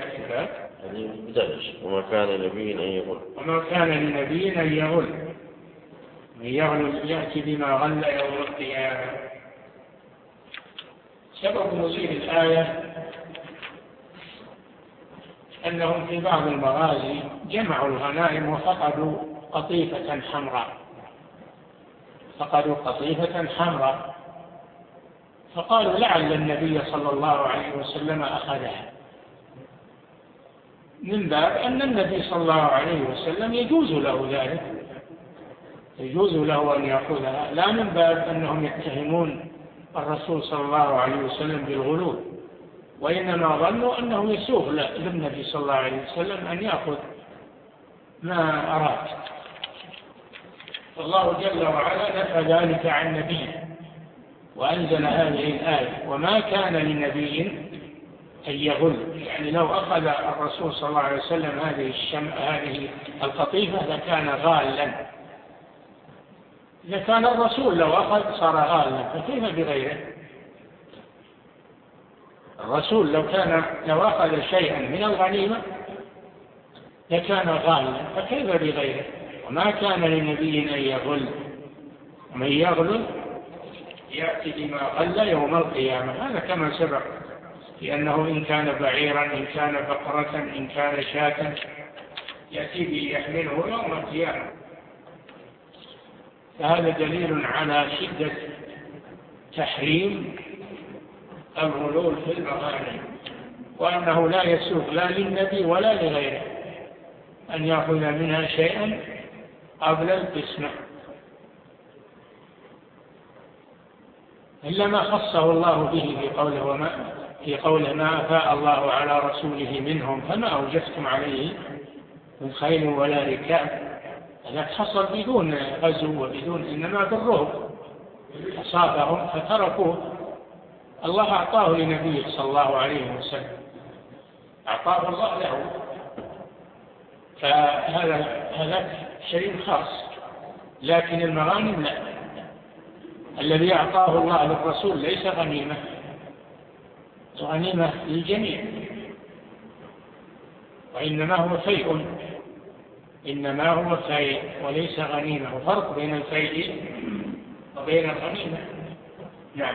وما كان لنبي أن يغل من يغل يأتي بما غل يوم القيامة. سبب نزول الآية أنهم في بعض المغازي جمعوا الغنائم وفقدوا قطيفة حمراء، فقالوا لعل النبي صلى الله عليه وسلم أخذها، من باب أن النبي صلى الله عليه وسلم يجوز له ذلك، يجوز له أن يأخذها، لا من باب أنهم يتهمون الرسول صلى الله عليه وسلم بالغلول، وإنما ظنوا أنه يسوغ للنبي صلى الله عليه وسلم أن يأخذ ما أراد. الله جل وعلا نفى ذلك عن نبيه وأنزل هذه الآية: وما كان لنبي أن يغل، يعني لو أخذ الرسول صلى الله عليه وسلم هذه القطيفة لكان غالا. إذا كان الرسول لو أخذ صار غالا، فكيف بغيره؟ الرسول لو أخذ شيئا من الغنيمة لكان غالا، فكيف بغيره؟ وما كان لنبي أن يغل، ومن يغل يأتي بما غل يوم القيامة. هذا كما سبق، لأنه إن كان بعيرا، إن كان بقرة، إن كان شاة، يأتي به يحمله يوم القيامة. فهذا دليل على شدة تحريم الغلول في المغانم، وأنه لا يسوغ لا للنبي ولا لغيره أن يأخذ منها شيئا قبل القسمة، إلا ما خصه الله به في قوله ما أفاء الله على رسوله منهم فما أوجفتم عليه من خيل ولا ركاب. هذا حصل بدون غزو وبدون، إنما بالرهب، أصابهم فتركوه. الله أعطاه لنبيه صلى الله عليه وسلم، أعطاه الله له، فهذا شيء خاص. لكن المغانم لا، الذي أعطاه الله للرسول ليس غنيمة، غنيمة للجميع، وإنما هو فيء، إنما هو فيء وليس غنيمة، وفرق بين الفيء وبين الغنيمة. نعم.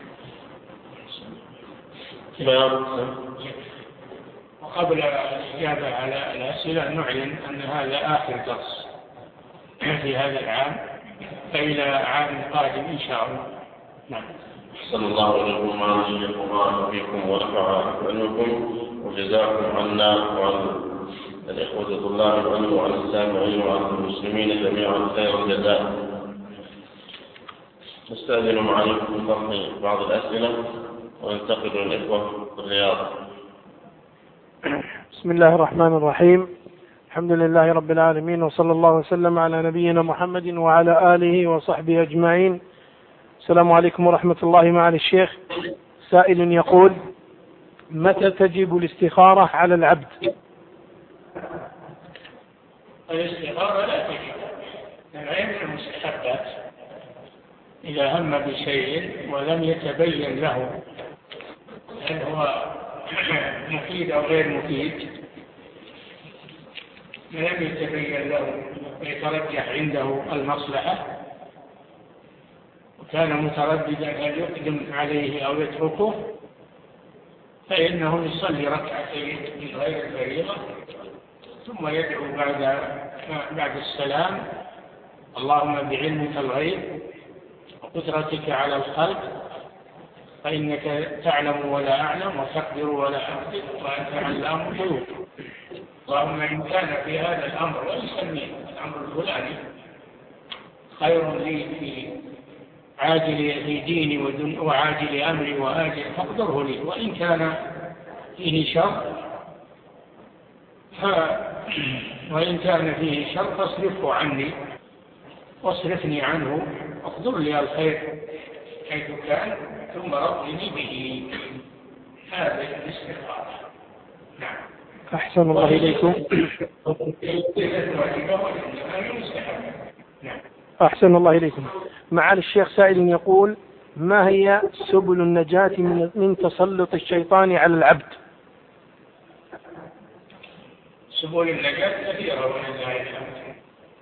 وقبل الإجابة على الأسئلة نعلن أن هذا آخر درس في هذا العام، فإلى عام قادم إن شاء الله. نعم. صلى الله عليكم وعلى فيكم ونفع علمكم وجزاكم عنا وعن الإخوة طلاب العلم وعن السامعين وعن المسلمين جميعا خير الجزاء. نستأذن معاليكم بطرح بعض الأسئلة وننتقل للإخوة الرياض. بسم الله الرحمن الرحيم، الحمد لله رب العالمين، وصلى الله وسلم على نبينا محمد وعلى آله وصحبه أجمعين. السلام عليكم ورحمة الله. معالي الشيخ، سائل يقول: متى تجب الاستخارة على العبد؟ الاستخارة لا تجب، العلم المستحبات. إذا هم بشيء ولم يتبين له هل هو مفيد أو غير مفيد، لم يتبين له ويترجح عنده المصلحة وكان مترددا هل يقدم عليه أو يتركه، فإنه يصلي ركعتين من غير الفريضة ثم يدعو بعد السلام: اللهم بعلمك الغيب وقدرتك على الخلق فإنك تعلم ولا أعلم وتقدر ولا أقدر وأنت علام الغيوب، اللهم إن كان في هذا الأمر، ويسميه الأمر الفلاني، خير لي في ديني وعاجل أمري وآجل فاقدره لي، وإن كان فيه شر فاصرفه عني واصرفني عنه واقدر لي الخير حيث كان ثم رضني به. هذا الاستخارة. نعم. أحسن الله إليكم. أحسن الله إليكم. معالي الشيخ، سائل يقول: ما هي سبل النجاة من تسلط الشيطان على العبد؟ سبل النجاة كثيرة ولله الحمد،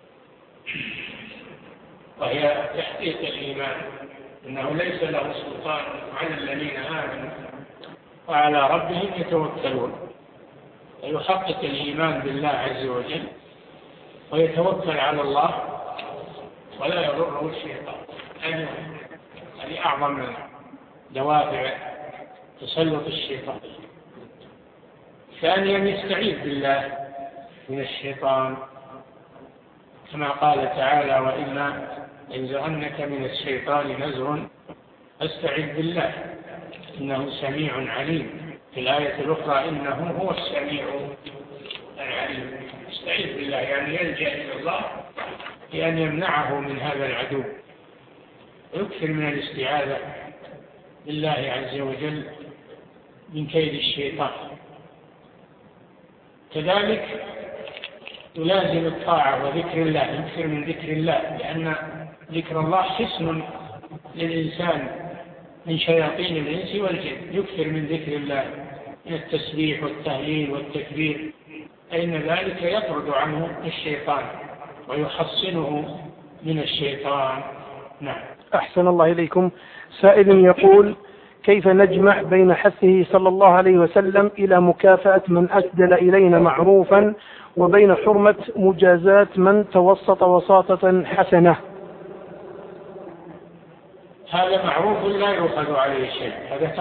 وهي تحقيق الإيمان، إنه ليس له سلطان على الذين آمنوا وعلى ربهم يتوكلون، ويحقق الإيمان بالله عز وجل ويتوكل على الله ولا يضره الشيطان. هذه أعظم دوافع تسلط الشيطان. ثانيا يستعيذ بالله من الشيطان كما قال تعالى: وإما ينزغنك من الشيطان نزغ فاستعذ بالله إنه سميع عليم. في الآية الأخرى: إنه هو السميع العليم. يستعيذ بالله يعني يلجأ إلى الله بأن يمنعه من هذا العدو، ويكثر من الاستعاذة بالله عز وجل من كيد الشيطان. كذلك يلازم الطاعة وذكر الله، يكثر من ذكر الله، لأن ذكر الله حصن للإنسان من شياطين الإنس والجن. يكثر من ذكر الله، من التسبيح والتهليل والتكبير، فإن ذلك يطرد عنه الشيطان ويحصنه من الشيطان. نعم. أحسن الله إليكم. سائل يقول: كيف نجمع بين حثه صلى الله عليه وسلم إلى مكافأة من أسدل إلينا معروفا وبين حرمة مجازاة من توسط وساطة حسنة؟ هذا معروف لا يؤخذ عليه شيء،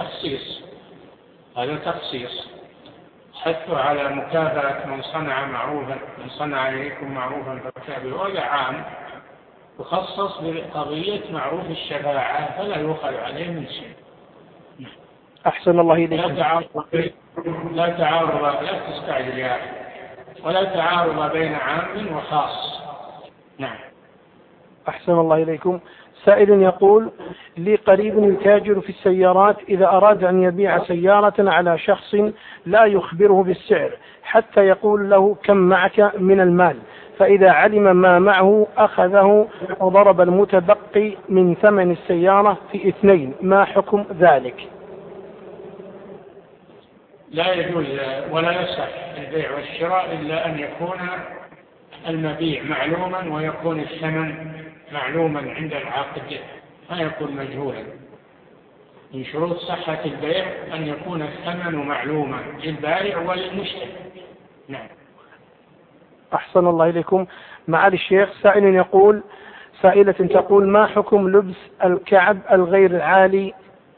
هذا تخصيص. حث على مكافأة من صنع معروفا، من صنع إليكم معروفا فكافئوه، هذا عام يخصص بقضية معروف الشفاعة، فلا يؤخذ عليه من شيء. أحسن الله إليكم. لا تعارض، لا تستعجل يا أخي، ولا تعارض بين عام وخاص. نعم. أحسن الله إليكم. سائل يقول: لي قريب يتاجر في السيارات، إذا أراد أن يبيع سيارة على شخص لا يخبره بالسعر حتى يقول له كم معك من المال، فإذا علم ما معه أخذه وضرب المتبقي من ثمن السيارة في 2، ما حكم ذلك؟ لا يجوز ولا يصح البيع والشراء إلا أن يكون المبيع معلوما ويكون الثمن معلوما عند العاقد، ما يكون مجهولا. من شروط صحة البيع أن يكون الثمن معلوما للبائع وللمشتري. نعم. أحسن الله إليكم. معالي الشيخ، سائلة تقول: ما حكم لبس الكعب الغير العالي؟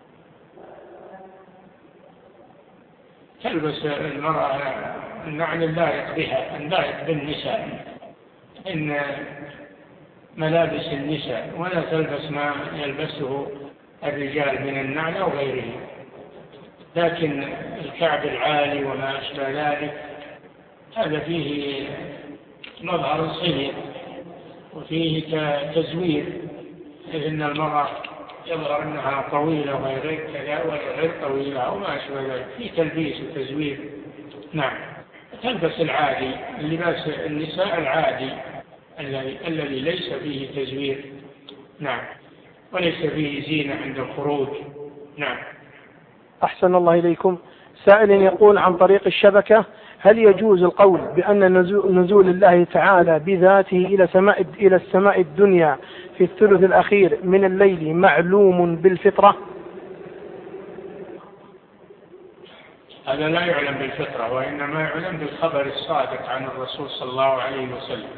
تلبس المرأة النعل اللائق بها، اللائق بالنساء، إن ملابس النساء، ولا تلبس ما يلبسه الرجال من النعل أو غيره. لكن الكعب العالي وما أشبه ذلك هذا فيه مظهر صغير وفيه تزوير، إن المرأة يظهر أنها طويلة وغير كذا وغير طويلة أو ما أشبه ذلك، فيه تلبيس وتزوير. نعم. تلبس العادي، اللباس النساء العادي الذي ليس فيه تزوير. نعم. وليس فيه زينة عند الخروج. نعم. أحسن الله إليكم. سائل يقول عن طريق الشبكة: هل يجوز القول بأن نزول الله تعالى بذاته إلى السماء الدنيا في الثلث الأخير من الليل معلوم بالفطرة؟ هذا لا يعلم بالفطرة، وإنما يعلم بالخبر الصادق عن الرسول صلى الله عليه وسلم،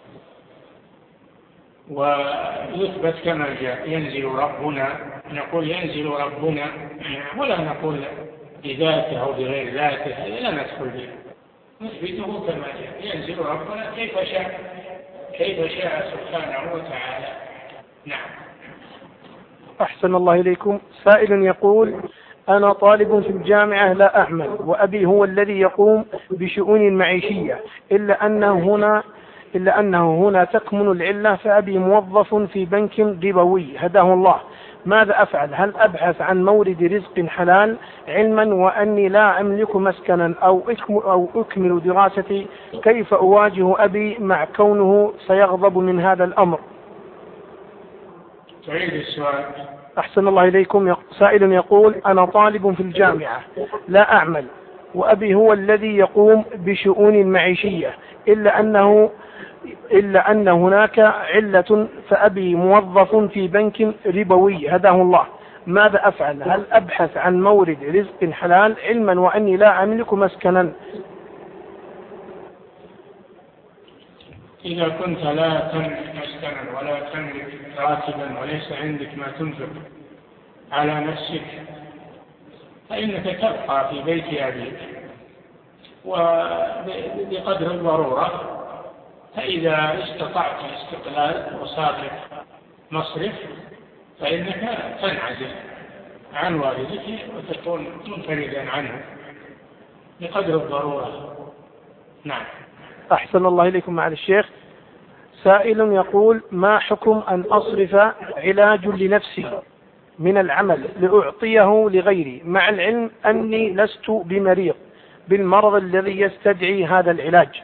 ويثبت كما جاء: ينزل ربنا، نقول ينزل ربنا ولا نقول بذاته أو بغير ذاته، هذا لا ندخل به، نثبته كما جاء: ينزل ربنا كيف شاء سبحانه وتعالى. نعم. أحسن الله إليكم. سائل يقول: أنا طالب في الجامعة لا أعمل، وأبي هو الذي يقوم بشؤون المعيشية، إلا أنه هنا تكمن العلة، فأبي موظف في بنك ربوي هداه الله، ماذا أفعل؟ هل أبحث عن مورد رزق حلال علما وأني لا أملك مسكنا أو أكمل دراستي؟ كيف أواجه أبي مع كونه سيغضب من هذا الأمر؟ تعيد السؤال. أحسن الله إليكم. سائل يقول: أنا طالب في الجامعة لا أعمل، وأبي هو الذي يقوم بشؤون المعيشية، إلا أن هناك علة، فأبي موظف في بنك ربوي هداه الله، ماذا أفعل؟ هل أبحث عن مورد رزق حلال علما وأني لا أملك مسكنا؟ إذا كنت لا تملك مسكنا ولا تملك راتبا وليس عندك ما تنفق على نفسك، فإنك تبقى في بيت أبيك وبقدر الضرورة، فإذا استطعت الاستقلال وصار مصرف فإنك تنعزل عن والدك وتكون منفردا عنه بقدر الضرورة. نعم. أحسن الله إليكم معالي الشيخ. سائل يقول: ما حكم أن أصرف علاج لنفسي من العمل لأعطيه لغيري، مع العلم أني لست بمريض بالمرض الذي يستدعي هذا العلاج؟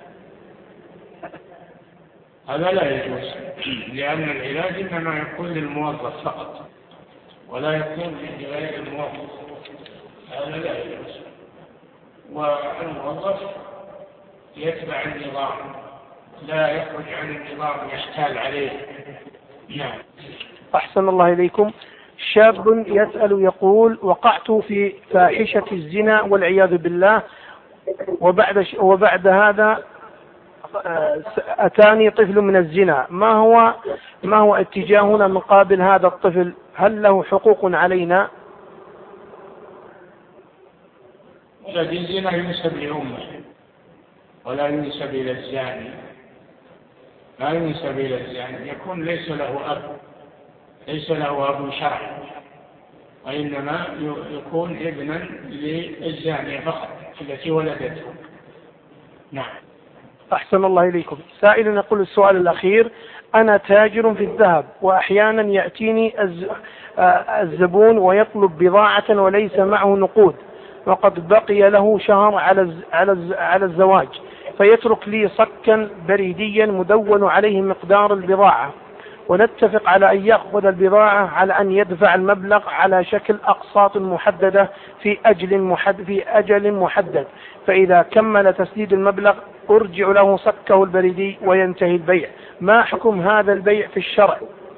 هذا لا يجوز، لأن العلاج إنما يكون للموظف فقط ولا يكون لغير الموظف، هذا لا يجوز. والموظف يتبع النظام، لا يخرج عن النظام يحتال عليه. نعم. أحسن الله إليكم. شاب يسأل يقول: وقعت في فاحشة الزنا والعياذ بالله، وبعد هذا أتاني طفل من الزنا، ما هو اتجاهنا مقابل هذا الطفل؟ هل له حقوق علينا؟ ولد الزنا ينسب لأمه ولا ينسب إلى الزاني، لا ينسب إلى الزاني، يكون ليس له أب شرعي، وإنما يكون ابنا للزانية فقط التي ولدته. نعم. أحسن الله إليكم. سائل يقول: السؤال الأخير: أنا تاجر في الذهب وأحيانا يأتيني الزبون ويطلب بضاعة وليس معه نقود، وقد بقي له شهر على الزواج، فيترك لي صكا بريديا مدون عليه مقدار البضاعة، ونتفق على أن يأخذ البضاعة على أن يدفع المبلغ على شكل أقساط محددة في أجل محدد، فإذا كمل تسديد المبلغ أرجع له صكه البريدي وينتهي البيع. ما حكم هذا البيع في الشرع؟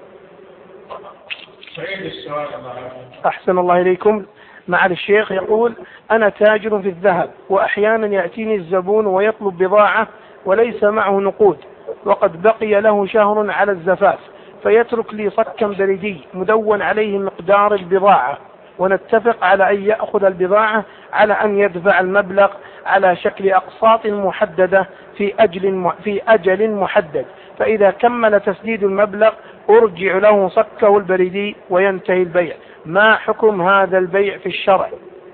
أحسن الله إليكم. مع الشيخ يقول: أنا تاجر في الذهب وأحيانا يأتيني الزبون ويطلب بضاعة وليس معه نقود، وقد بقي له شهر على الزفاف، فيترك لي صكا بريدي مدون عليه مقدار البضاعة، ونتفق على أن يأخذ البضاعة على أن يدفع المبلغ على شكل أقساط محددة في أجل محدد، فإذا كمل تسديد المبلغ أرجع له صكه البريدي وينتهي البيع. ما حكم هذا البيع في الشرع؟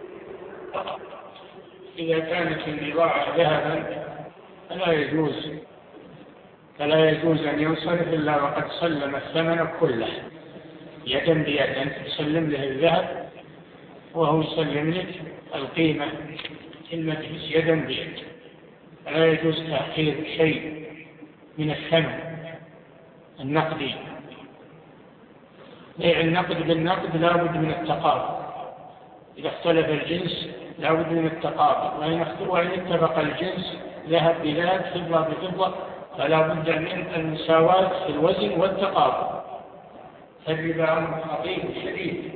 إذا كانت البضاعة ذهبا فلا يجوز أن ينصرف إلا وقد سلم الثمن كله يدا بيد، تسلم له الذهب وهو يسلم لك القيمة في المجلس يدا بيد، فلا يجوز تأخير شيء من الثمن النقدي. بيع النقد بالنقد لا بد من التقابل، إذا اختلف الجنس لا بد من التقابل، وإن اتفق الجنس ذهب بذهب فضة بفضة فلا بد من المساواة في الوزن والتقابل. فالربا أمر خطير شديد،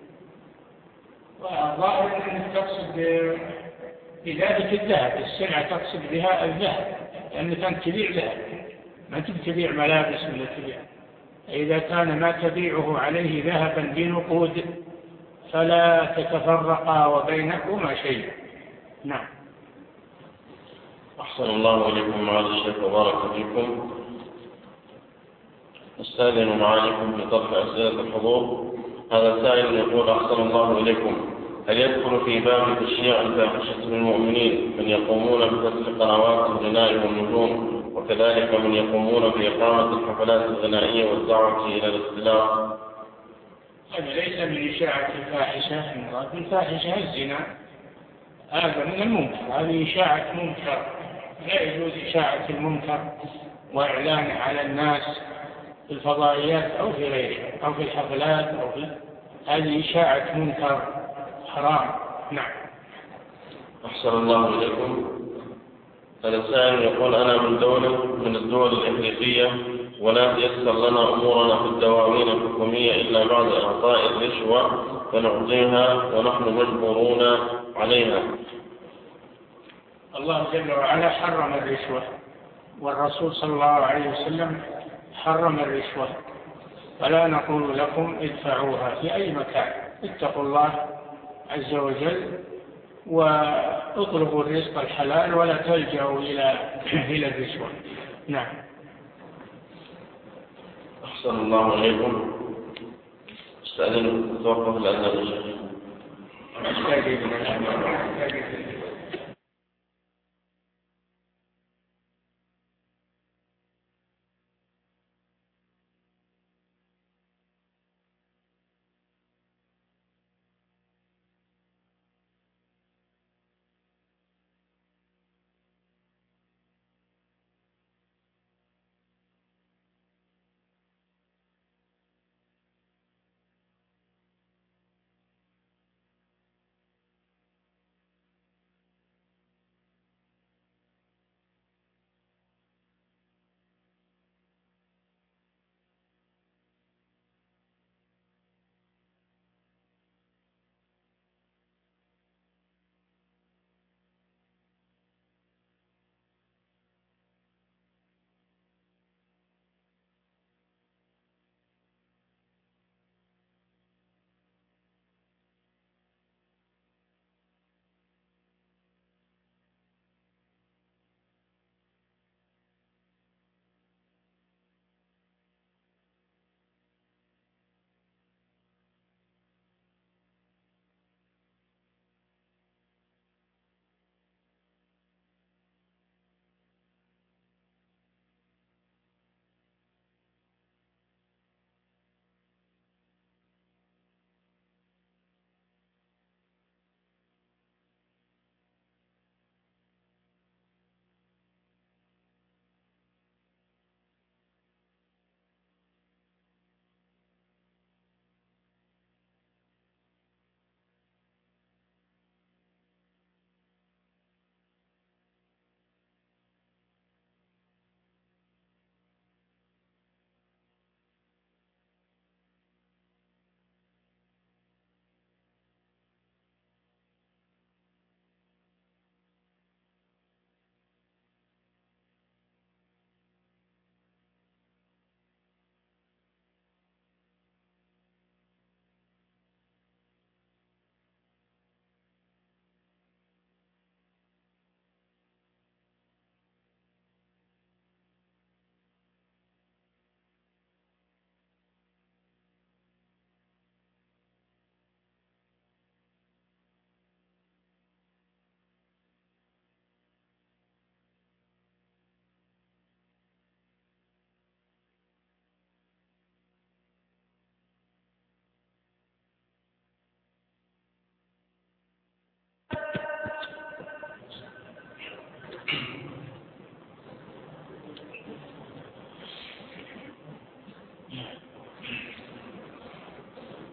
والظاهر أنك تقصد بذلك الذهب، السلعة تقصد بها الذهب، لأنك أنت تبيع ذهب، ما تبيع ملابس ولا تبيع. إذا كان ما تبيعه عليه ذهبا بنقود فلا تتفرقا وبينكما شيء. نعم. أحسن الله إليكم معالي الشيخ وبارك فيكم. أستاذن معاليكم في طرح أسئلة الحضور. هذا سائل يقول: أحسن الله إليكم، هل يدخل في باب تشييع الفاحشة للمؤمنين من يقومون بفتح قنوات الغناء والنجوم، وكذلك من يقومون بإقامة الحفلات الغنائية والدعوة إلى الاختلاف؟ هذا ليس من إشاعة الفاحشة، الفاحشة الزنا، هذا من المنكر، هذه إشاعة منكر، لا يجوز إشاعة المنكر وإعلانه على الناس في الفضائيات أو في غيرها أو في الحفلات هذه إشاعة منكر حرام. نعم. أحسن الله إليكم. هذا سائل يقول: أنا من الدول الإفريقية، ولا تيسر لنا أمورنا في الدواوين الحكومية إلا بعد إعطاء الرشوة فنعطيها ونحن مجبورون عليها. الله جل وعلا حرم الرشوة، والرسول صلى الله عليه وسلم حرم الرشوة، فلا نقول لكم ادفعوها في أي مكان، اتقوا الله عز وجل واطلبوا الرزق الحلال ولا تلجأوا إلى الرشوة. نعم. أحسن الله إليكم. استأذن توقف الأذان.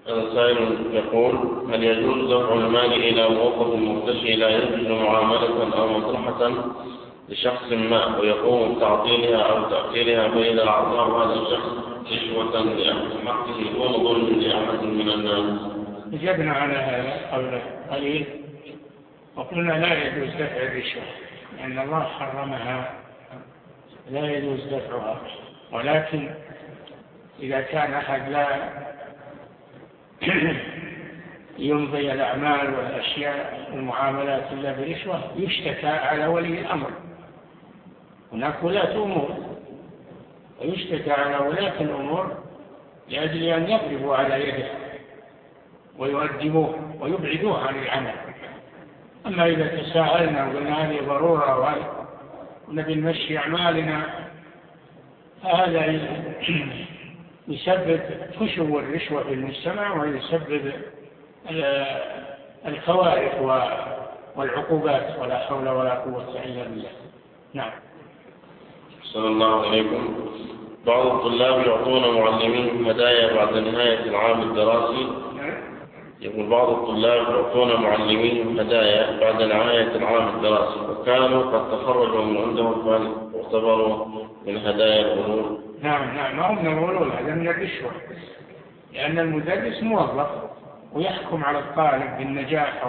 هذا سائل يقول: هل يجوز دفع المال إلى موظف مرتشي لا ينتج معاملة أو مصلحة لشخص ما ويقوم بتعطيلها أو تأخيرها، فإذا أعطاه هذا الشخص رشوة لأخذ حقه دون ظلم لأحد من الناس؟ أجبنا على هذا قبل قليل وقلنا لا يجوز دفع الرشوة لأن الله حرمها، لا يجوز دفعها. ولكن إذا كان أحد لا يمضي الأعمال والأشياء والمعاملات إلا برشوة يشتكى على ولي الأمر. هناك ولاة أمور ويشتكى على ولاة الأمور لأجل أن يضربوا على يده ويؤدبوه ويبعدوه عن العمل. أما إذا تساءلنا وقلنا هذه ضرورة ونبي نمشي أعمالنا، فهذا يسبب فشو الرشوة في المجتمع ويسبب الكوارث والعقوبات، ولا حول ولا قوة إلا بالله. نعم. صلى الله عليكم. بعض الطلاب يعطون معلمين هدايا بعد نهاية العام الدراسي. يقول بعض الطلاب يعطون معلمين هدايا بعد نهاية العام الدراسي وكانوا قد تخرجوا من عندهم فاعتبروا من هدايا الغلول. نعم ما هو من الغلول، هذا من الرشوة، لأن المدرس موظف ويحكم على الطالب بالنجاح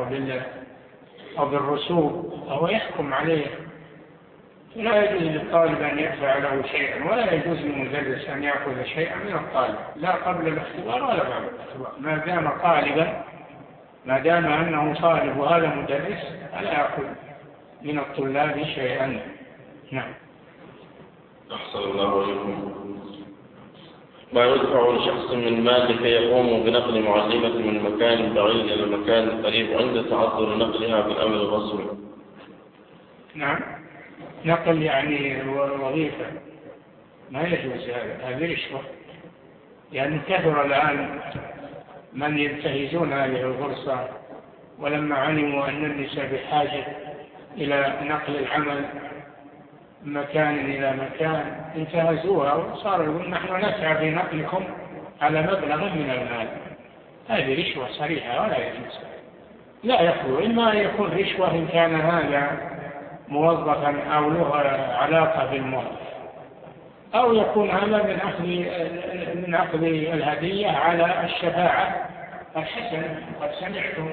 أو بالرسوب، أو يحكم عليه. لا يجوز للطالب أن يدفع له شيئا، ولا يجوز للمدرس أن يأخذ شيئا من الطالب، لا قبل الاختبار ولا بعد الاختبار. ما دام طالبا، ما دام أنه طالب وهذا مدرس، فلا يأخذ من الطلاب شيئا. نعم. أحسن الله عليكم. ما يدفع لشخص من مال لكي يقوم بنقل معلمة من مكان بعيد إلى مكان قريب عند تعذر نقلها بالأمر الرسمي؟ نعم، نقل يعني وظيفة ما يجوز، هذه رشوة، يعني كثر الآن من ينتهزون هذه الفرصة، ولما علموا أن النساء بحاجة إلى نقل العمل من مكان إلى مكان انتهزوها وصاروا يقول نحن نسعى في نقلكم على مبلغ من المال. هذه رشوة صريحة ولا يجوز، لا يخلو، إما أن يكون رشوة إن كان هذا موظفا أو له علاقة بالموظف، أو يكون هذا من أخذ الهدية على الشفاعة الحسنة. قد سمعتم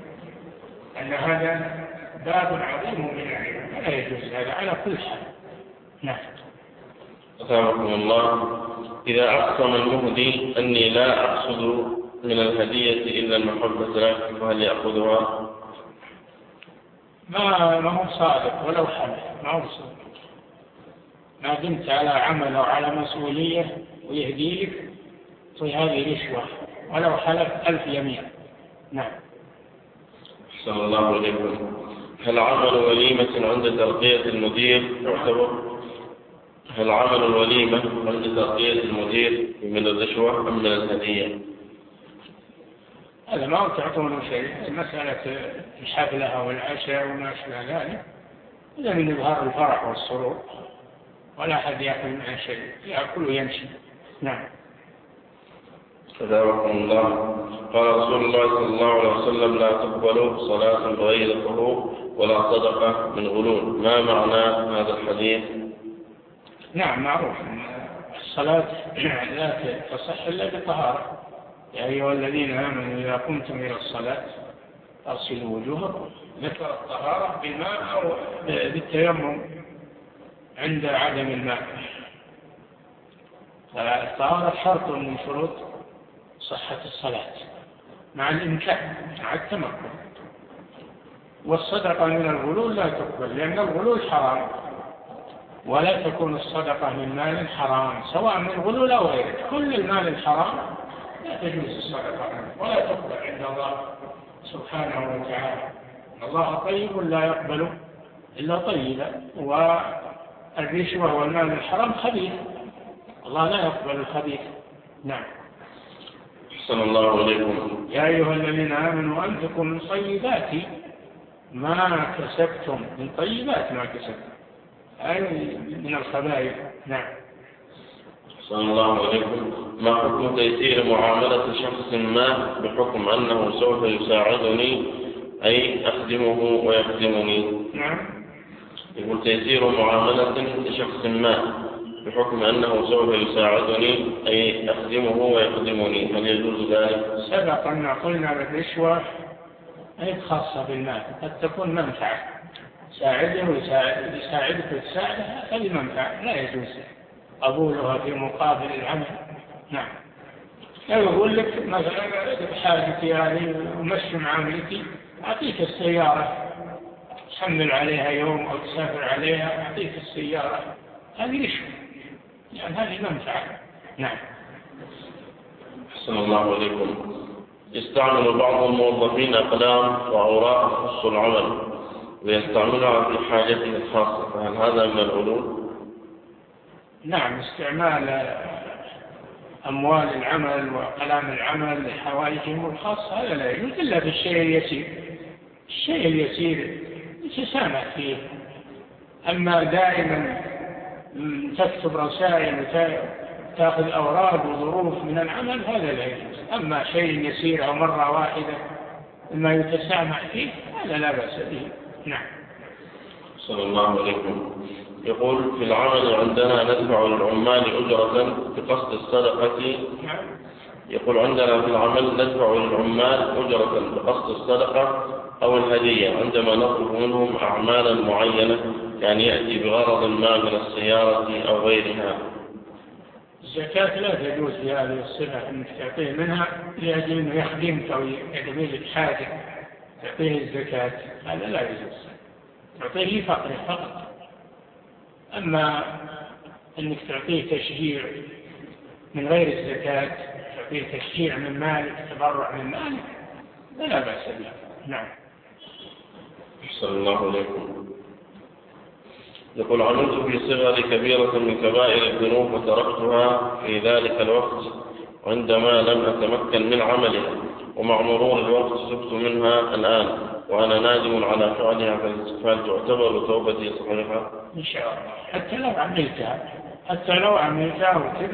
أن هذا باب عظيم من العلم، لا يجوز هذا على كل حال. نعم. أثابكم الله. إذا أقسم المهدي أني لا أقصد من الهدية إلا المحبة لك، فهل يأخذها؟ ما هو صادق ولو حلف، ما هو صادق، ما دمت على عمل أو على مسؤولية ويهدي لك فهذه رشوة ولو حلف 1000 يمين. نعم. أحسن الله عليكم. هل عمل وليمة عند ترقية المدير يعتبر؟ هل عمل الوليمة عند ترقية المدير من الرشوة أم من الهدية؟ هذا ما هو تعطونه شيء، مسألة الحفلة والعشاء وما أشبه ذلك، هذا من إظهار الفرح والسرور، ولا أحد يأكل منها شيء، يأكل ويمشي. نعم. أثابكم الله. قال رسول الله صلى الله عليه وسلم: لا تقبل صلاة بغير طهور ولا صدقة من غلول. ما معنى هذا الحديث؟ نعم، معروف الصلاة لا تصح إلا بطهارة. يا أيها الذين آمنوا إذا قمتم إلى الصلاة فاغسلوا وجوهكم. ذكر الطهارة بالماء أو بالتيمم عند عدم الماء. فالطهارة شرط من شروط صحة الصلاة مع الإمكان، مع التمكن. والصدقة من الغلول لا تقبل، لأن الغلول حرام، ولا تكون الصدقة من مال حرام سواء من غلول أو غيره. كل المال الحرام لا تجوز الصدقة عنه ولا تقبل عند الله سبحانه وتعالى. الله طيب لا يقبل إلا طيبا، والرشوة والمال الحرام خبيث، الله لا يقبل الخبيث. نعم. أحسن الله عليكم. يا أيها الذين آمنوا أنفقوا من طيبات ما كسبتم، من طيبات ما كسبتم، أي من الخبائث. نعم. أحسن صلى الله عليكم. ما حكم تيسير معاملة شخص ما بحكم أنه سوف يساعدني أي أخدمه ويخدمني؟ نعم. يقول تيسير معاملة لشخص ما بحكم أنه سوف يساعدني أي أخدمه ويخدمني، هل يجوز ذلك؟ سبق أن قلنا بالرشوة غير خاصة بالمال، قد تكون منفعة، ساعده ويساعدك وتساعده، هذه منفعة لا يجوز قبولها في مقابل العمل. نعم. لو يقول لك مثلا حاجتي هذه ومشي معاملتي، أعطيك السيارة تحمل عليها يوم أو تسافر عليها، أعطيك السيارة، هذه رشوة يعني هذه منفعة. نعم. أحسن الله عليكم. يستعمل بعض الموظفين أقلام وأوراق تخص العمل ويستعملها في حاجته الخاصة، فهل هذا من العلوم؟ نعم، استعمال أموال العمل وأقلام العمل لحوائجهم الخاصة هذا لا يجوز إلا في الشيء اليسير. الشيء اليسير يتسامح فيه، أما دائما تكتب رسائل وتأخذ أوراق وظروف من العمل هذا لا يجوز. أما شيء يسير أو مرة واحدة ما يتسامح فيه هذا لا بأس به. نعم. صلى الله عليكم. يقول في العمل عندنا ندفع للعمال أجرة بقصد الصدقة. يقول عندنا في العمل ندفع للعمال أجرة بقصد الصدقة أو الهدية عندما نطلب منهم أعمالا معينة، يعني يأتي بغرض ما من السيارة أو غيرها. الزكاة لا تجوز في هذه الصفة أنك تعطيه منها لأجل أنه يخدمك أو يقضي لك حاجة تعطيه الزكاة، هذا لا يجوز، تعطيه لفقره فقط. أما أنك تعطيه تشجيع من غير الزكاة، تعطيه تشجيع من مالك، تبرع من مالك، لا بأس به. نعم. أحسن الله عليكم. يقول عملت في صغري كبيرة من كبائر الذنوب وتركتها في ذلك الوقت عندما لم أتمكن من عملها، ومع مرور الوقت تبت منها الآن وأنا نادم على فعلها، فهل تعتبر توبتي صحيحة؟ إن شاء الله. حتى لو عملتها وتبت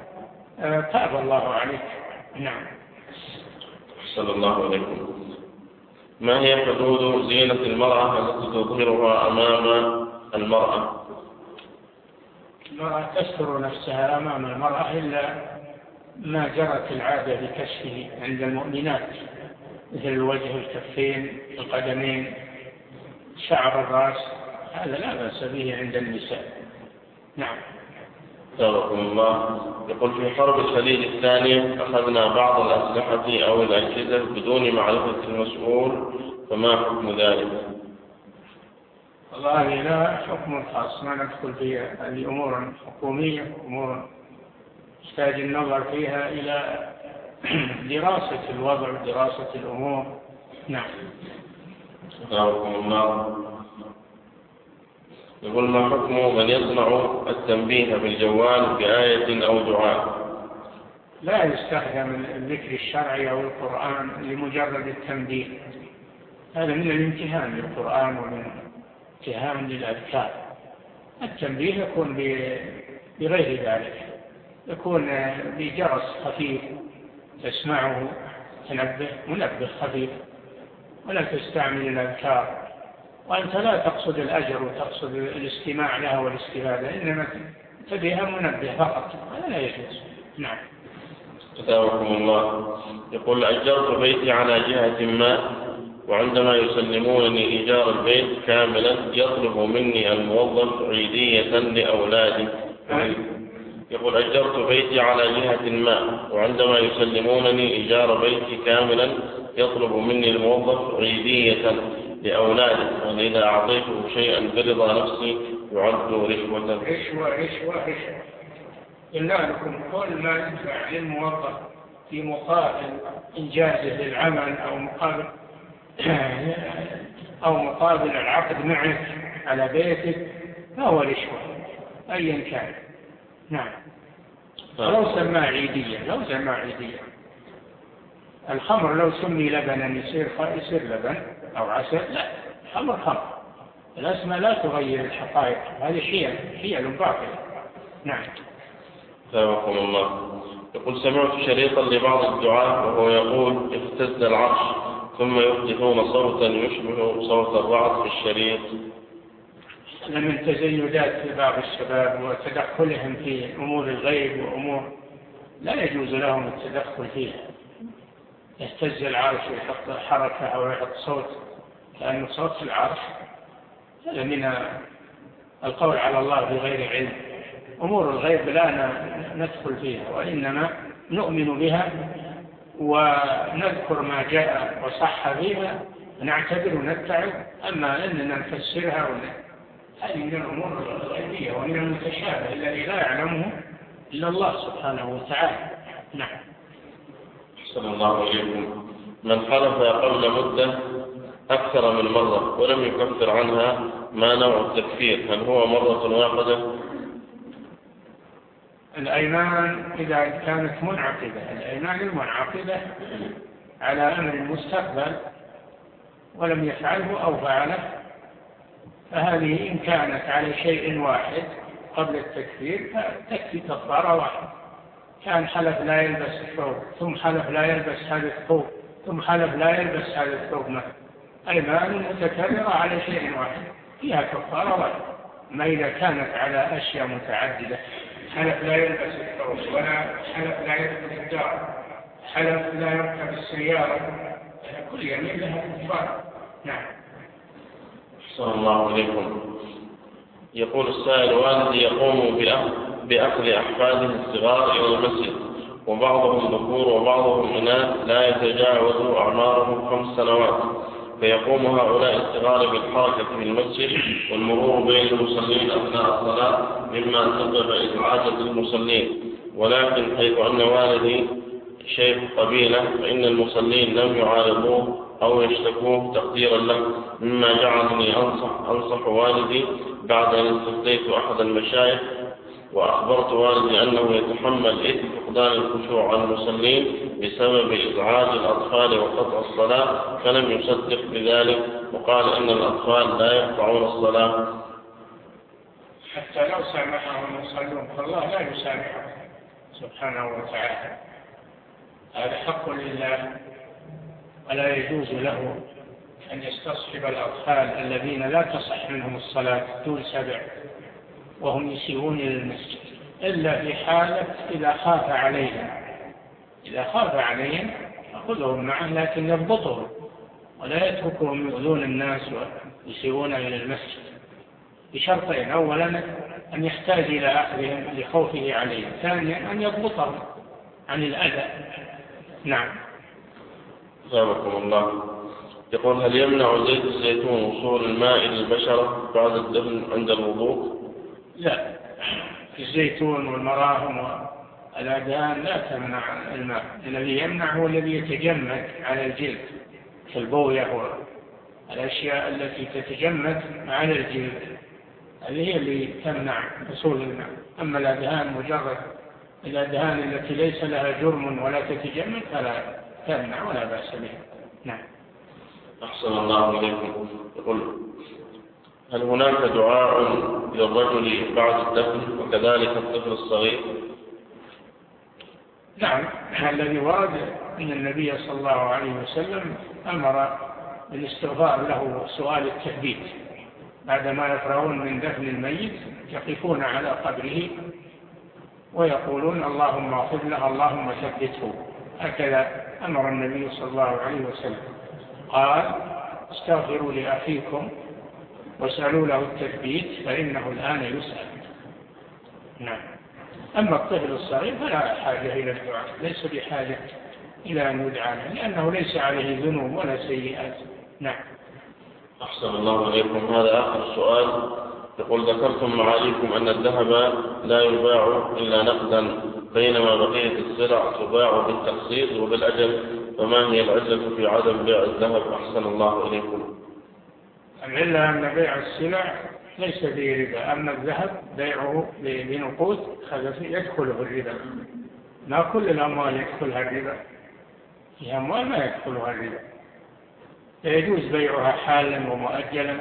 تاب الله عليك. نعم. أحسن الله عليكم. ما هي حدود زينة المرأة التي تظهرها أمام المرأة؟ المرأة تستر نفسها أمام المرأة إلا ما جرت العادة بكشفه عند المؤمنات، مثل الوجه، الكفين، القدمين، شعر الرأس، هذا لا بأس به عند النساء. نعم. جزاكم الله. يقول في حرب الخليج الثانية أخذنا بعض الأسلحة أو الأجهزة بدون معرفة المسؤول، فما حكم ذلك؟ والله لا حكم خاص، ما ندخل في هذه أمور حكومية، أمور يحتاج النظر فيها إلى دراسة الوضع ودراسة الأمور. نعم. جزاكم الله. يقول ما حكم من يصنع التنبيه بالجوال بآية أو دعاء؟ لا يستخدم الذكر الشرعي أو القرآن لمجرد التنبيه، هذا من الامتهان للقرآن ومن امتهان للأذكار. التنبيه يكون بغير ذلك، يكون بجرس خفيف تسمعه، منبه خفيف، ولا تستعمل الأذكار، وأنت لا تقصد الأجر وتقصد الاستماع لها والاستفادة، إنما تبيها منبه فقط، هذا لا يجوز. نعم. جزاكم الله. يقول أجرت بيتي على جهة ما، وعندما يسلمونني إيجار البيت كاملا يطلب مني الموظف عيدية لأولادي. يقول أجرت بيتي على جهة ما، وعندما يسلمونني إيجار بيتي كاملا يطلب مني الموظف عيدية لأولادي، وإذا أعطيته شيئا برضا نفسي يعد رشوة. رشوة. إلا لكم كل ما يدفع للموظف في مقابل إنجازه للعمل أو مقابل العقد معك على بيتك فهو رشوة أيا كان. نعم. لو سمى عيدية، الخمر لو سمي لبنا يصير لبن أو عسل، لا، خمر. الأسماء لا تغير الحقائق، هذه حيل باطلة. نعم. ثابكم الله. يقول سمعت شريطا لبعض الدعاة وهو يقول اهتز العرش، ثم يحدثون صوتا يشبه صوت الرعد في الشريط. هذا من تزيدات بعض الشباب وتدخلهم في أمور الغيب وأمور لا يجوز لهم التدخل فيها. يهتز العرش ويحط حركة أو يحط صوت، لأن صوت العرش هذا من القول على الله بغير علم. أمور الغيب لا ندخل فيها، وإنما نؤمن بها ونذكر ما جاء وصح فيها ونعتبر ونتبع. أما أننا نفسرها هذه من الأمور الغيبية ومن المتشابه الذي لا يعلمه إلا الله سبحانه وتعالى. نعم. أحسن الله إليكم. من حلف قبل مدة أكثر من مرة ولم يكفر عنها، ما نوع التكفير؟ هل هو مرة واحدة؟ الأيمان إذا كانت منعقدة، الأيمان المنعقدة على أمر المستقبل ولم يفعله أو فعله، فهذه إن كانت على شيء واحد قبل التكفير فتكفي كفارة واحدة. كان حلف لا يلبس الثوب، ثم حلف لا يلبس هذا الثوب، ثم حلف لا يلبس هذا الثوب مثلا. أيمان متكررة على شيء واحد فيها كفارة واحدة. ما إذا كانت على أشياء متعددة، حلف لا يلبس الثوب، ولا حلف لا يدخل الدار، حلف لا يركب السيارة، كل يمين لها كفارة. نعم. أحسن الله عليكم. يقول السائل والدي يقوم بأخذ أحفاده الصغار إلى المسجد، وبعضهم ذكور وبعضهم إناث لا يتجاوز أعمارهم 5 سنوات، فيقوم هؤلاء الصغار بالحركة في المسجد والمرور بين المصلين أثناء الصلاة مما سبب إزعاج المصلين، ولكن حيث أن والدي شيخ قبيلة فإن المصلين لم يعارضوه أو يشتكوه تقديرا له، مما جعلني أنصح والدي بعد أن استفتيت أحد المشايخ وأخبرت والدي أنه يتحمل إثم فقدان الخشوع عن المصلين بسبب إزعاج الأطفال وقطع الصلاة، فلم يصدق بذلك وقال إن الأطفال لا يقطعون الصلاة. حتى لو سامحهم يصلون فالله لا يسامحهم سبحانه وتعالى. هذا حق لله، ولا يجوز له أن يستصحب الأطفال الذين لا تصح منهم الصلاة دون 7 وهم يسيئون إلى المسجد، إلا في حالة إذا خاف عليهم. إذا خاف عليهم أخذهم معه، لكن يضبطهم ولا يتركهم يؤذون الناس ويسيئون إلى المسجد، بشرطين: أولا أن يحتاج إلى أخذهم لخوفه عليهم، ثانيا أن يضبطهم عن الأذى. نعم. جزاكم الله. يقول هل يمنع زيت الزيتون وصول الماء للبشرة بعد الدفن عند الوضوء؟ لا، الزيتون والمراهم والأدهان لا تمنع الماء. الذي يمنع هو الذي يتجمد على الجلد كالبوية والأشياء التي تتجمد على الجلد، هذه هي اللي تمنع وصول الماء. أما الأدهان مجرد الأدهان التي ليس لها جرم ولا تتجمد فلا تمنع ولا بأس بها. نعم. أحسن الله عليكم. يقول هل هناك دعاء للرجل بعد الدفن وكذلك الطفل الصغير؟ نعم، الذي ورد من النبي صلى الله عليه وسلم أمر بالاستغفار له سؤال التثبيت بعدما يفرغون من دفن الميت، يقفون على قبره ويقولون اللهم اغفر له اللهم ثبته. هكذا أمر النبي صلى الله عليه وسلم، قال استغفروا لأخيكم واسألوا له التثبيت فإنه الآن يسأل. نعم. أما الطفل الصغير فلا حاجة إلى الدعاء، ليس بحاجة إلى أن يدعى له لأنه ليس عليه ذنوب ولا سيئات. نعم. أحسن الله عليكم. هذا آخر سؤال. يقول ذكرتم معاليكم أن الذهب لا يباع إلا نقدا، بينما بقية السلع تباع بالتقسيط وبالأجل، فما هي العلة في عدم بيع الذهب؟ أحسن الله إليكم. العلة أن بيع السلع ليس فيه ربا، أما الذهب بيعه بنقود يدخله الربا. ما كل الأموال يدخلها الربا، في أموال ما يدخلها الربا، يجوز بيعها حالا ومؤجلا.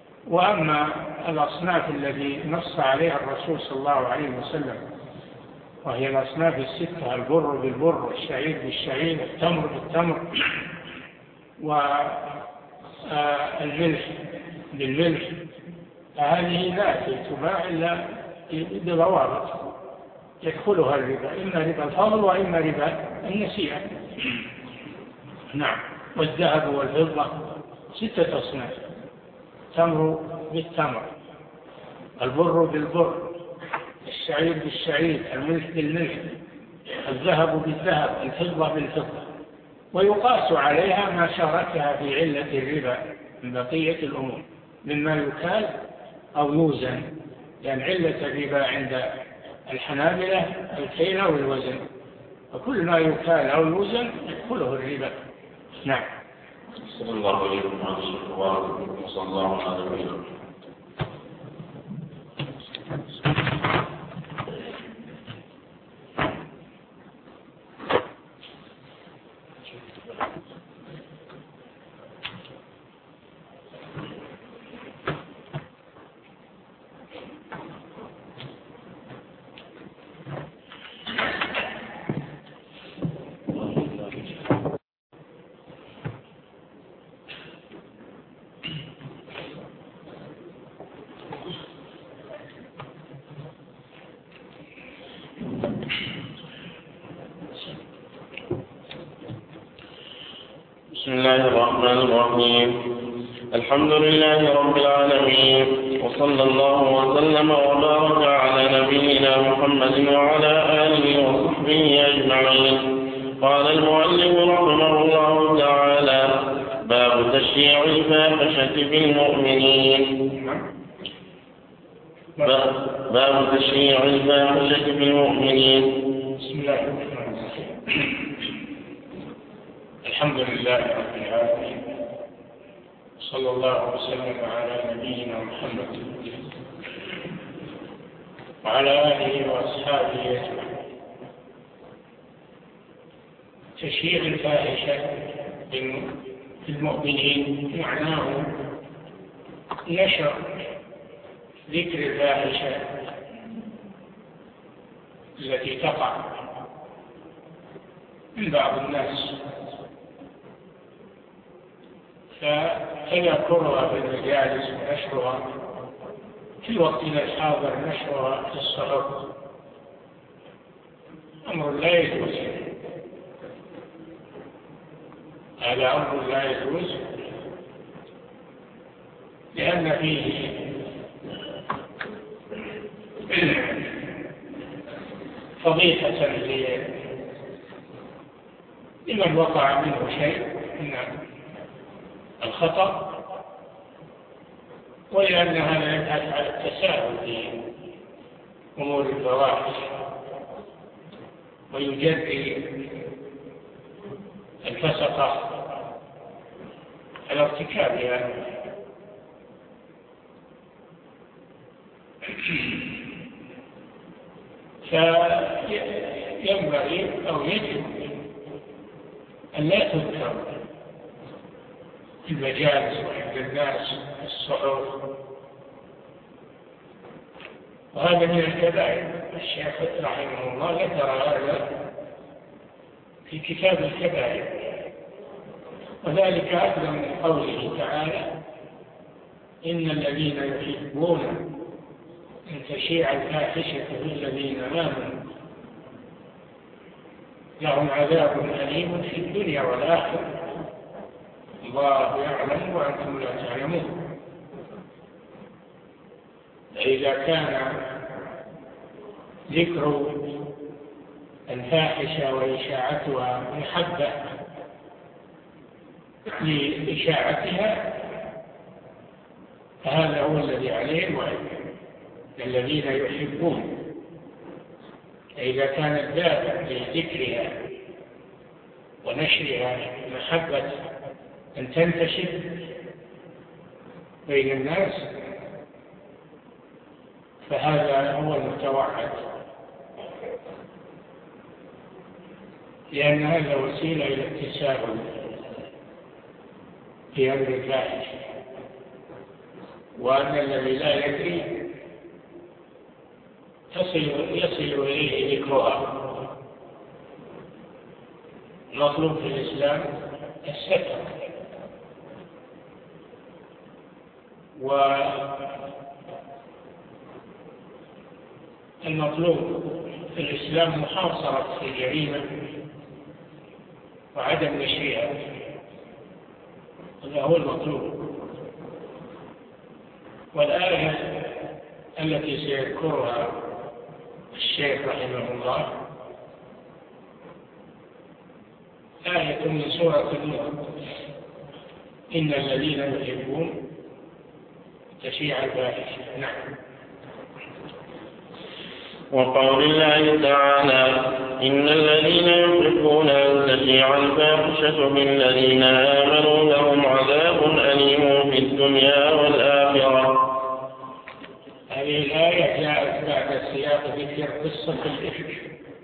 وأما الأصناف التي نص عليها الرسول صلى الله عليه وسلم وهي الأصناف الستة: البر بالبر، والشعير بالشعير، التمر بالتمر، والملح بالملح. فهذه لا تباع إلا بضوابط يدخلها الربا، إما ربا الفضل وإما ربا النسيئة. نعم. والذهب والفضة 6 أصناف: التمر بالتمر، البر بالبر، الشعير بالشعير، الملح بالملح، الذهب بالذهب، الفضة بالفضة. ويقاس عليها ما شاركها في علة الربا من بقية الأمور مما يكال أو يوزن، لأن علة الربا عند الحنابلة الكيل أو الوزن، وكل ما يكال أو يوزن يدخله الربا. نعم. صلى الله عليه وصلى الله على نبينا. بسم الله الرحمن الرحيم. الحمد لله رب العالمين، وصلى الله وسلم وبارك على نبينا محمد وعلى آله وصحبه أجمعين. قال المؤلف رحمه الله تعالى: باب تشييع الفاحشة بالمؤمنين. باب تشييع الفاحشة بالمؤمنين. بسم الله الرحمن الرحيم. الحمد لله رب العالمين، صلى الله وسلم على نبينا محمد وعلى آله وأصحابه أجمعين. تشييع الفاحشة بالمؤمنين معناه نشر ذكر الفاحشة التي تقع من بعض الناس، فتذكرها في المجالس ونشرها في وقتنا الحاضر، نشرها في الصحف أمر لا يجوز. هذا أمر لا يجوز، لأن فيه فضيحة لمن وقع منه شيء من الخطأ، ولأن هذا يبحث على التساهل في أمور الفواحش ويجري الفسقة على ارتكابها. فينبغي أو يجب أن لا تذكر في المجالس وعند الناس في الصحف، وهذا من الكبائر. الشيخ رحمه الله ذكر هذا في كتاب الكبائر، وذلك أيضا من قوله تعالى: إن الذين يحبون أن تشيع الفاحشة في الذين آمنوا لهم عذاب أليم في الدنيا والآخرة الله يعلم وأنتم لا تعلمون. إذا كان ذكر الفاحشة وإشاعتها محبة لإشاعتها فهذا هو الذي عليه الوعد، الذين يحبون. إذا كان الدافع لذكرها ونشرها محبة أن تنتشر بين الناس فهذا هو المتوعد، لأن هذا وسيلة إلى التساهل في أمر الفاحشة، وأن الذي لا يدري يصل إليه ذكرها. المطلوب في الإسلام الستر، والمطلوب في الإسلام محاصرة الجريمة وعدم نشرها، هذا هو المطلوب. والآية التي سيذكرها الشيخ رحمه الله آية من سورة النور: إن الذين يحبون تشيع الفاحشة. نعم. وقول الله تعالى: إن الذين يحبون أن تشيع الفاحشة بالذين آمنوا لهم عذاب أليم في الدنيا والآخرة. هذه الآية جاءت بعد سياق ذكر قصة الإفك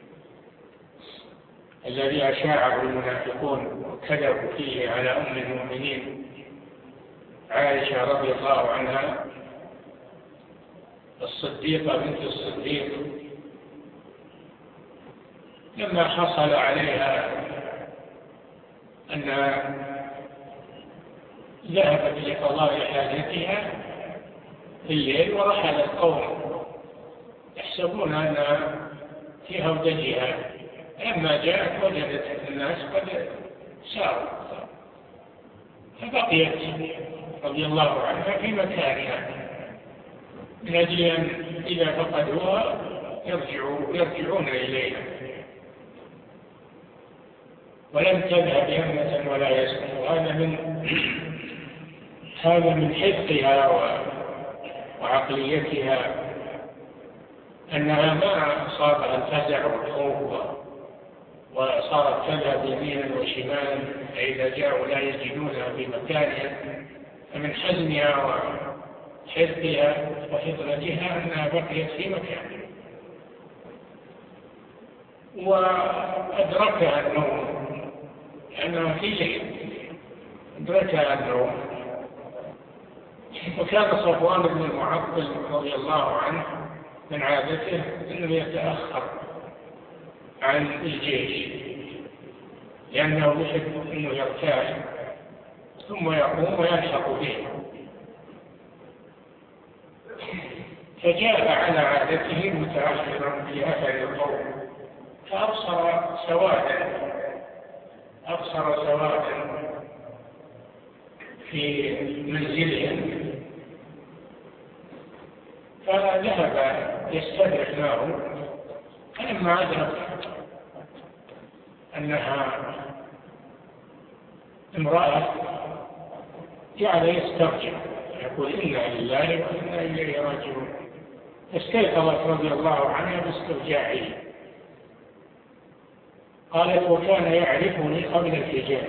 الذي أشاعه المنافقون وكذبوا فيه على أم المؤمنين عائشة رضي الله عنها الصديقة بنت الصديق، لما حصل عليها أنها ذهبت لقضاء حاجتها في الليل ورحل القوم يحسبون أنها في هودجها، لما جاءت وجدت الناس قد ساروا، فبقيت رضي الله عنها في مكانها من أجل أن إذا فقدوها يرجعون إليها، ولم تذهب يمنة ولا يسرا. هذا من حفظها وعقليتها أنها ما أصابها الفزع والخوف وصارت تذهب يمينا وشمالا، فإذا جاءوا لا يجدونها في مكانها. فمن حزنها وحفظها وفطرتها أنها بقيت في مكانها. وأدركها النوم لأنها في ليل، أدركها النوم. وكان صفوان بن المعطل رضي الله عنه من عادته أنه يتأخر عن الجيش لأنه يحب أنه يرتاح ثم يقوم ويلحق به، فجاء على عادته متأخرا في أثر القوم فأبصر سوادا في منزلهم، فذهب يستدرك معه. فلما أدرك أنها امرأة جعل يسترجع يقول إنا لله وإنا إليه راجعون. استيقظت رضي الله عنها باسترجاعه. قالت: وكان يعرفني قبل الحجاب،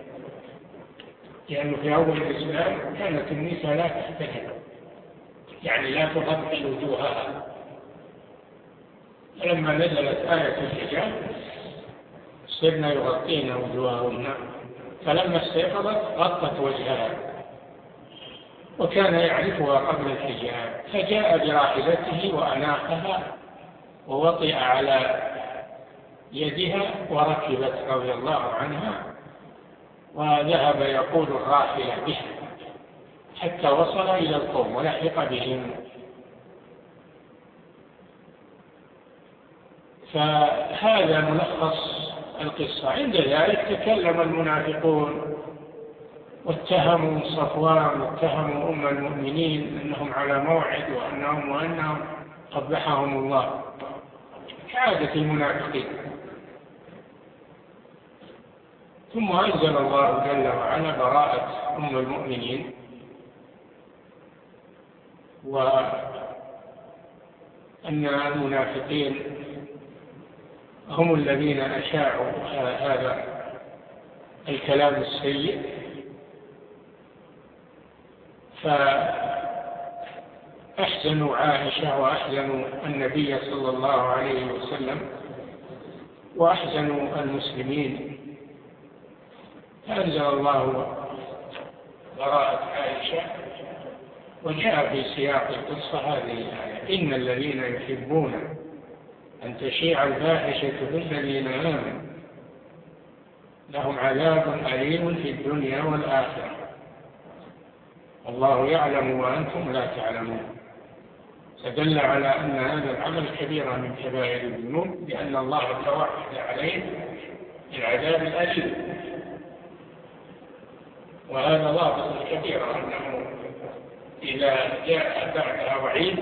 لأنه في أول الإسلام كانت النساء لا تحتجب، يعني لا تغطي وجوهها. فلما نزلت آية الحجاب صرنا يغطين وجوههن، فلما استيقظت غطت وجهها، وكان يعرفها قبل الحجاب. فجاء براحلته وأناقها ووطئ على يدها وركبت رضي الله عنها، وذهب يقود الراحلة بها حتى وصل إلى القوم ولحق بهم. فهذا ملخص القصة. عند ذلك تكلم المنافقون واتهموا صفوان واتهموا أم المؤمنين أنهم على موعد وأنهم قبحهم الله كعادة المنافقين. ثم أنزل الله جل وعلا براءة أم المؤمنين، وأن المنافقين هم الذين أشاعوا هذا الكلام السيء، فأحزنوا عائشة وأحزنوا النبي صلى الله عليه وسلم وأحزنوا المسلمين، فأنزل الله براءة عائشة، وجاء في سياق القصة هذه الآية. إن الذين يحبون أن تشيع الفاحشة في الذين آمنوا لهم عذاب أليم في الدنيا والآخرة والله يعلم وأنتم لا تعلمون. فدل على أن هذا العمل كبيرة من كبائر الذنوب لأن الله توعد عليه العذاب الأليم، وهذا ضابط الكبيرة أنه إذا جاء بعدها وعيد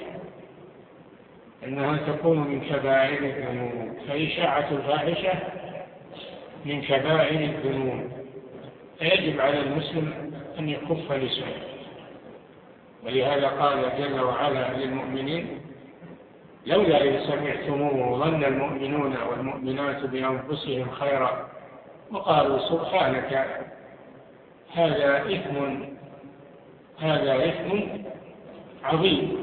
أنها تكون من كبائر الذنوب، فإشاعة الفاحشة من كبائر الذنوب، فيجب على المسلم أن يكف لسانه. ولهذا قال جل وعلا للمؤمنين لولا إذ سمعتموه ظن المؤمنون والمؤمنات بأنفسهم خيرا وقالوا سبحانك هذا إثم عظيم.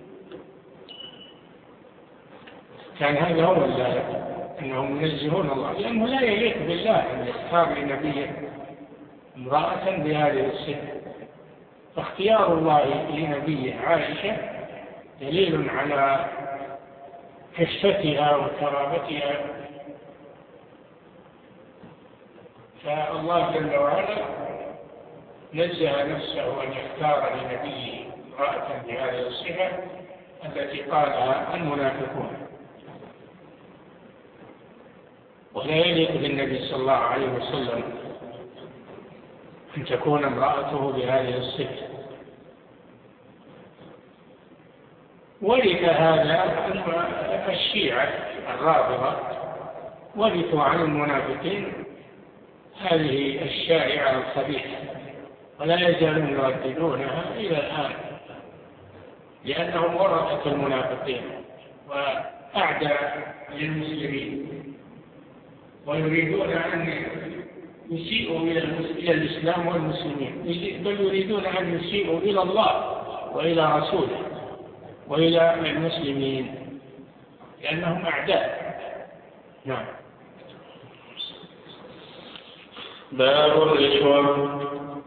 كان هذا هو أنهم ينزهون الله، لأنه لا يليق بالله أن يختار لنبيه امرأة بهذه الصفة. فاختيار الله لنبيه عائشة دليل على حفتها وكرامتها. فالله جل وعلا نزه نفسه أن يختار لنبيه امرأة بهذه الصفة التي قالها المنافقون. ولا يليق بالنبي صلى الله عليه وسلم أن تكون امرأته بهذه الصفة. ورث هذا الشيعة الرافضة ورثوا عن المنافقين هذه الشائعة الخبيثة، ولا يزالون يرددونها إلى الآن لأنهم ورثة المنافقين وأعداء للمسلمين، ويريدون أن يسيئوا إلى الإسلام والمسلمين، بل يريدون أن يسيئوا إلى الله وإلى رسوله وإلى المسلمين لأنهم أعداء. نعم. باب الرشوة.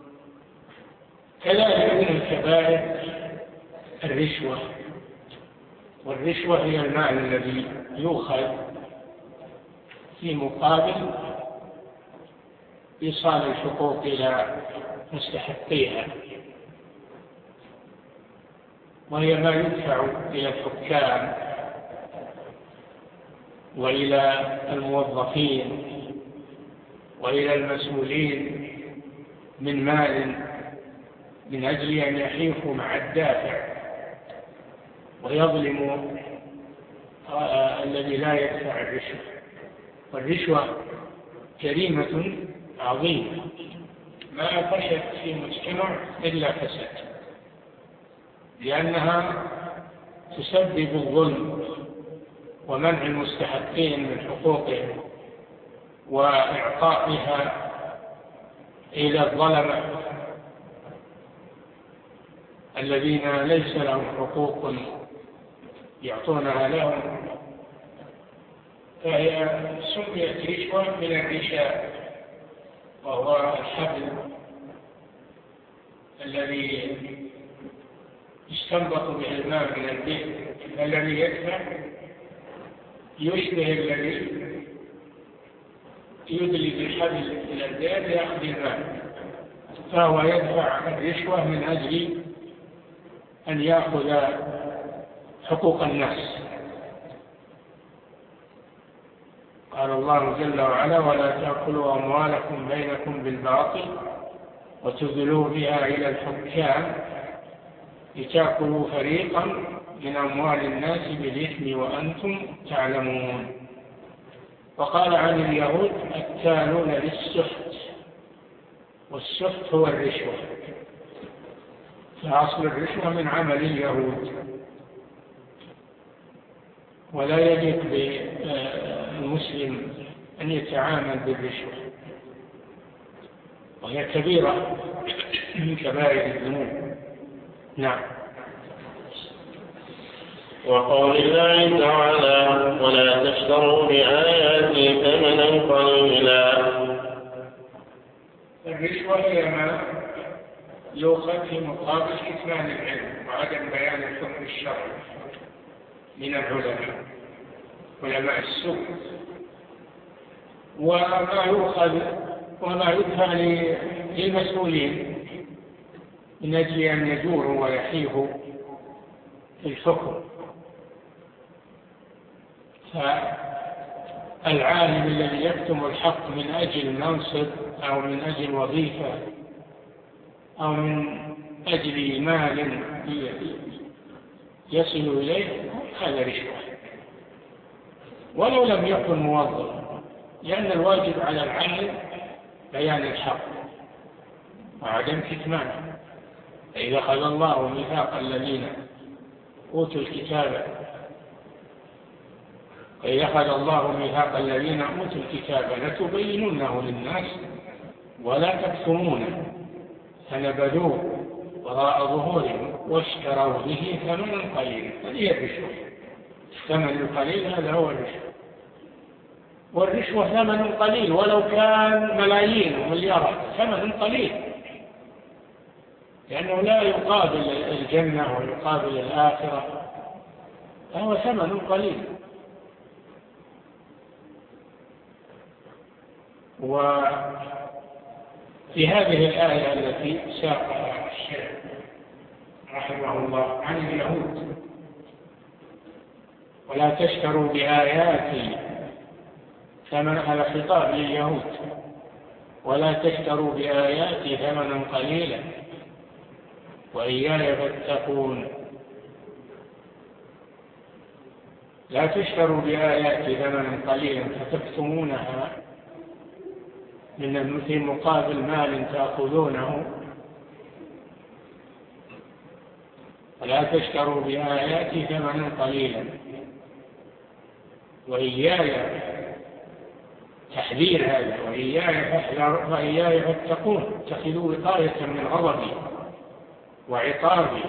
كذلك من الكبائر الرشوة، والرشوة هي المال الذي يؤخذ في مقابل إيصال الحقوق إلى مستحقيها، وهي ما يدفع إلى الحكام وإلى الموظفين وإلى المسؤولين من مال من أجل أن يحيفوا مع الدافع ويظلموا الذي لا يدفع الرشوة. والرشوة جريمة عظيمة ما فشت في مجتمع إلا فساد، لأنها تسبب الظلم ومنع المستحقين من حقوقهم وإعطائها إلى الظلمة الذين ليس لهم حقوق يعطونها لهم. فهي سميت رشوة من الرشاء، وهو الحبل الذي يستنبط به الماء من البئر، الذي يدفع يشبه الذي يدلي بالحبل إلى البئر ليأخذ الماء، فهو يدفع الرشوة من أجل أن يأخذ حقوق الناس. قال الله جل وعلا ولا تأكلوا أموالكم بينكم بالباطل وتدلوا بها إلى الحكام لتأكلوا فريقا من أموال الناس بالإثم وأنتم تعلمون. وقال عن اليهود التالون للسحت، والسحت هو الرشوة، فأصل الرشوة من عمل اليهود، ولا يجب للمسلم أن يتعامل بالرشوة، وهي كبيرة من كبائر الذنوب. نعم. وقول الله تعالى ولا تشتروا بآياتي ثمنا قليلا. الرشوة هي ما يؤخذ في مقابل كتمان العلم وعدم بيان الحكم الشرعي من العلماء، علماء السوء. وما يؤخذ وما يدفع للمسؤولين من أجل أن يدوروا ويحيفوا في الحكم. فالعالم الذي يكتم الحق من أجل منصب أو من أجل وظيفة أو من أجل مال يصل إليه، هذا رشوة ولو لم يكن موظف، لأن الواجب على العالم بيان الحق وعدم كتمانه. فإذا أخذ الله ميثاق الذين أوتوا الكتاب لتبيننه للناس ولا تكتمونه فنبذوه وراء ظهورهم واشتروا به ثمنا قليلا. هذه الرشوة، الثمن القليل هذا هو الرشوة. والرشوة ثمن قليل ولو كان ملايين ومليارات، ثمن قليل، لأنه لا يقابل الجنة ويقابل الآخرة، فهو ثمن قليل. وفي هذه الآية التي ساقها الشيخ رحمه الله عن اليهود: ولا تشتروا بآياتي ثمنا، على خطاب لليهود، ولا تشتروا بآياتي ثمنا قليلا وإياي فاتقون. لا تشتروا بآياتي ثمنا قليلا فتكتمونها في مقابل مال تأخذونه، ولا تشتروا بآياتي ثمنا قليلا وإياي، تحذير هذا، وإياي فاتقون، اتخذوا وقاية من غضبي وعقابي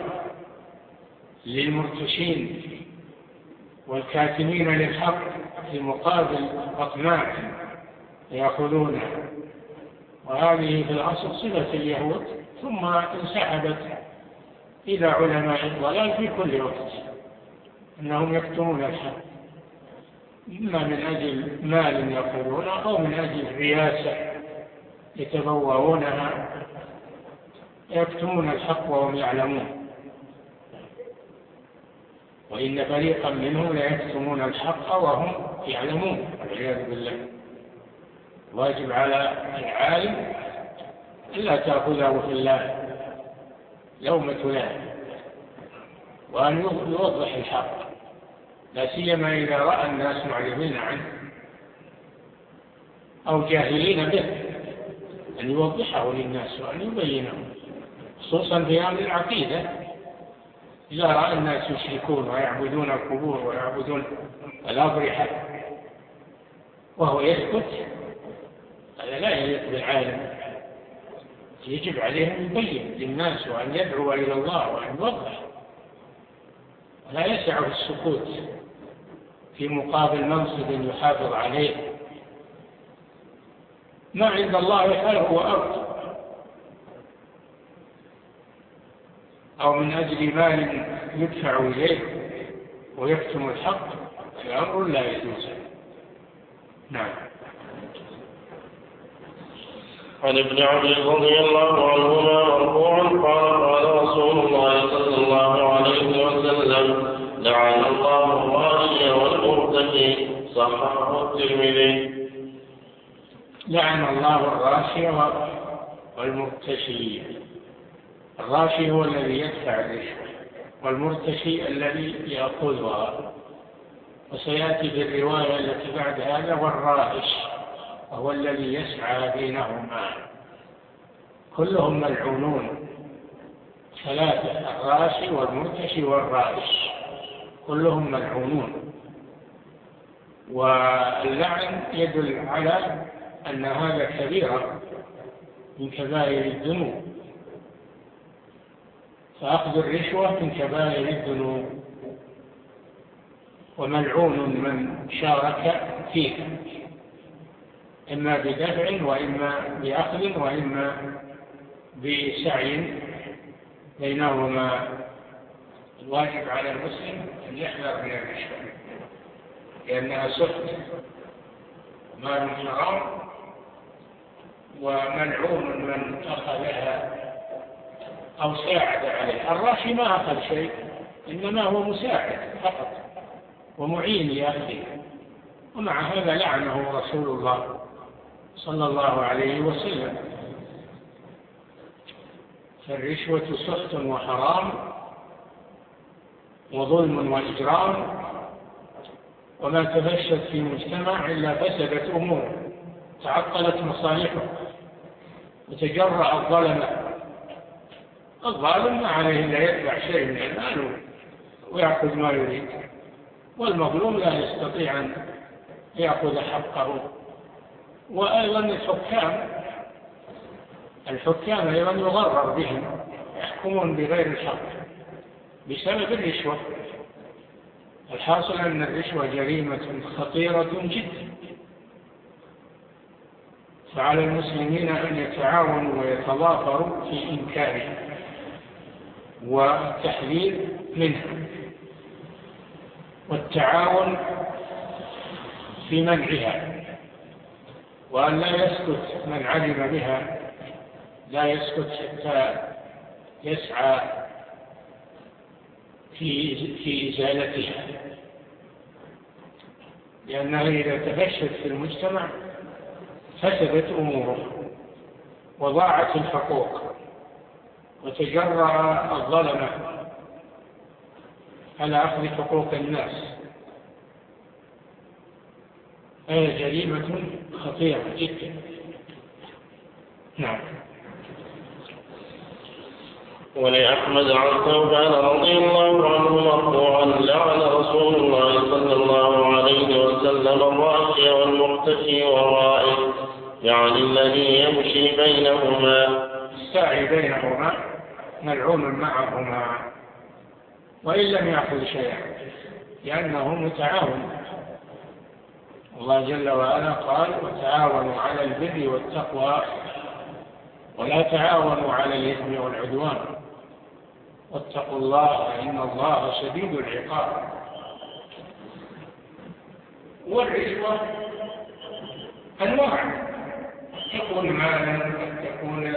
للمرتشين والكاتمين للحق في مقابل أطماع يأخذونه. وهذه في الأصل صفة اليهود، ثم انسحبت إلى علماء الضلال في كل وقت، أنهم يكتمون الحق، إما من أجل مال يأخذونه أو من أجل رياسة يتبوؤونها، يكتمون الحق وهم يعلمون. وإن فريقا منهم ليكتمون الحق وهم يعلمون، والعياذ بالله. واجب على العالم ألا تأخذه في الله لومة لائم، وأن يوضح الحق، لا سيما إذا رأى الناس معرضين عنه أو جاهلين به، أن يوضحه للناس وأن يبينه، خصوصا في أمر العقيدة. إذا رأى الناس يشركون ويعبدون القبور ويعبدون الأضرحة وهو يسكت، هذا لا يليق بالعالم. يجب عليه أن يبين للناس وأن يدعو إلى الله وأن يوضح، لا يسعه السكوت في مقابل منصب يحافظ عليه. ما عند الله خير وأرض، أو من أجل مال يدفع إليه ويكتم الحق، الأمر لا يجوز. نعم. عن ابن عمر رضي الله عنهما مرفوعا قال: قال رسول الله صلى الله عليه وسلم: لعن الله الراشي والمرتشي. صححه الترمذي. لعن الله الراشي والمرتشي. الراشي هو الذي يدفع الرشوة، والمرتشي الذي يأخذها. وسيأتي في الرواية التي بعد هذا: والرائش، وهو الذي يسعى بينهما. كلهم ملعونون، ثلاثة: الراشي والمرتشي والرائش، كلهم ملعونون. واللعن يدل على أن هذا كبيرة من كبائر الذنوب، فأخذ الرشوة من كبائر الذنوب، وملعون من شارك فيه، إما بدفع وإما بأخذ وإما بسعي بينهما. الواجب على المسلم أن يحذر من الرشوة لأنها سحت مال حرام وملعون من أخذها أو ساعد عليه. الراشي ما أخذ شيء، إنما هو مساعد فقط ومعين لأخيه، ومع هذا لعنه رسول الله صلى الله عليه وسلم. فالرشوة سحت وحرام وظلم وإجرام، وما تفشت في مجتمع إلا فسدت أموره، تعطلت مصالحه، وتجرأ الظالم ما عليه إلا يتبع شيء من المال ويأخذ ما يريد، والمظلوم لا يستطيع أن يأخذ حقه. وأيضا الحكام أيضا يغرر بهم، يحكمون بغير الحق بسبب الرشوة. الحاصل أن الرشوة جريمة خطيرة جدا، فعلى المسلمين أن يتعاونوا ويتضافروا في إنكارها والتحذير منها، والتعاون في منعها، وأن لا يسكت من علم بها، لا يسكت حتى يسعى في إزالتها، لأنها إذا تفشت في المجتمع فسدت أموره وضاعت الحقوق وتجرأ الظلمة على أخذ حقوق الناس. هي جريمة خطيرة جدا. نعم. ولأحمد عن ثوبان رضي الله عنه مرفوعا: لعن رسول الله صلى الله عليه وسلم الراشي والمختفي والرائي، يعني الذي يمشي بينهما. الساعي بينهما ملعون معهما وإن لم يأخذ شيئا، لأنه متعاون. الله جل وعلا قال: وتعاونوا على البر والتقوى ولا تعاونوا على الإثم والعدوان واتقوا الله إن الله شديد العقاب. والرشوة أنواع، تكون مالا، تكون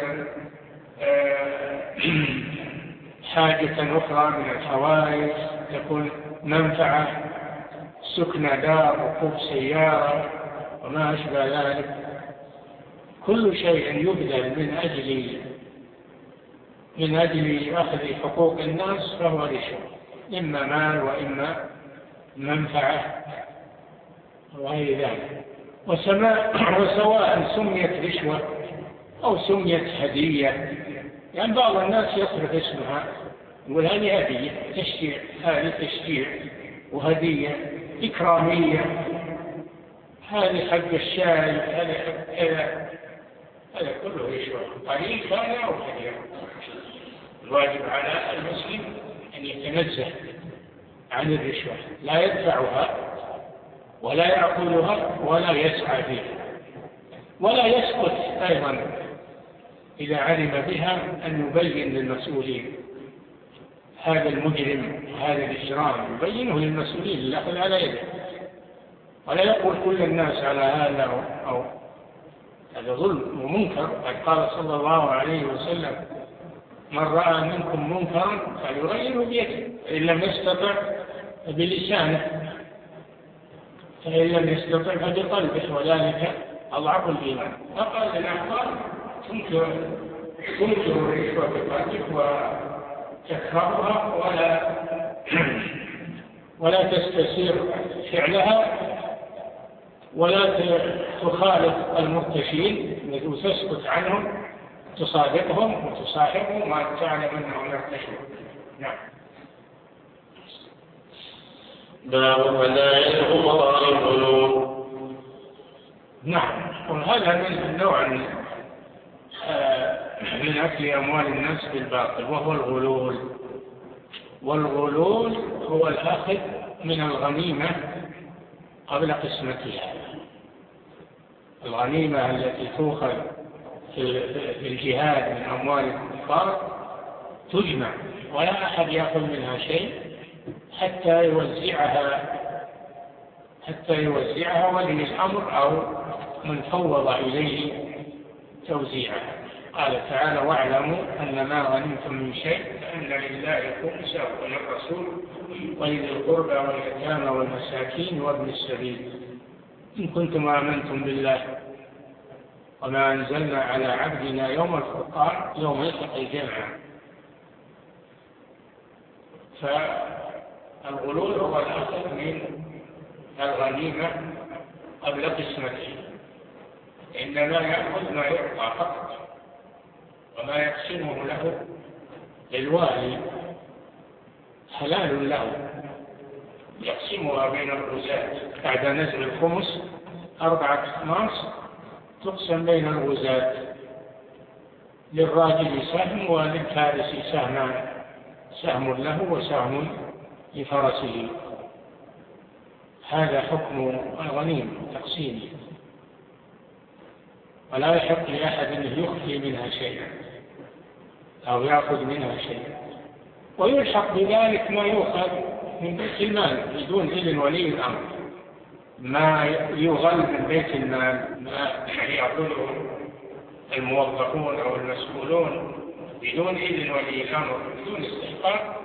حاجة أخرى من الحوائج، تكون منفعة، سكن دار، ركوب سيارة وما أشبه ذلك. كل شيء يبذل من أجل أخذ حقوق الناس فهو رشوة، إما مال وإما منفعة وغير ذلك. وسواء سميت رشوة أو سميت هدية، يعني بعض الناس يصرف اسمها يقول هذه هدية، تشجيع، هذه تشجيع وهدية إكرامية، هذه حق الشاي، هذه حق كذا، هذا كله رشوة، قليل كان أو كثير. الواجب على المسلم أن يتنزه عن الرشوة، لا يدفعها ولا يأكلها ولا يسعى فيها، ولا يسكت أيضا إذا علم بها، أن يبين للمسؤولين هذا المجرم هذا الإجرام، يبينه للمسؤولين الأخذ على يده، ولا يقول كل الناس على هذا أو هذا ظلم ومنكر. قال صلى الله عليه وسلم: من رأى منكم منكرا فليغيره بيده، فإن لم يستطع بلسانه، فإن لم يستطع فبقلبه، وذلك أضعف الإيمان. فقال للأحبار: تنكر الرشوة بقلبك وتكرهها ولا تستسير فعلها، ولا تخالف المرتشين وتسكت عنهم، تصادقهم وتصاحبهم ما تعلم أنهم يرتشون. نعم. باب هدايا الأمراء الغلول. نعم، وهذا من نوع من أكل أموال الناس بالباطل، وهو الغلول. والغلول هو الأخذ من الغنيمة قبل قسمتها. الغنيمة التي تؤخذ في الجهاد من أموال الكفار تجمع ولا أحد يأخذ منها شيء حتى يوزعها ولي الأمر أو من فوض إليه توزيعها. قال تعالى: واعلموا أن ما غنمتم من شيء فأن لله خمسه وللرسول ولذي القربى واليتامى والمساكين وابن السبيل إن كنتم آمنتم بالله وما أنزلنا على عبدنا يوم الفرقان يوم يلتقى الجمعان. فالغلول هو الأخذ من الغنيمة قبل قسمته، إنما يأخذ ما يعطى فقط، وما يقسمه له للوالي حلال له، يقسمها بين الغزاة بعد نزل الخمس 4 أخماس تقسم بين الغزاة، للراجل سهم وللفارس سهمان، سهم له وسهم لفرسه. هذا حكم الغنيم تقسيمه، ولا يحق لأحد أن يخفي منها شيئا أو يأخذ منها شيئا. ويلحق بذلك ما يؤخذ من بيت المال بدون إذن ولي الأمر، ما يغل من بيت المال ما يأخذه الموظفون أو المسؤولون بدون إذن ولي الأمر بدون استحقاق،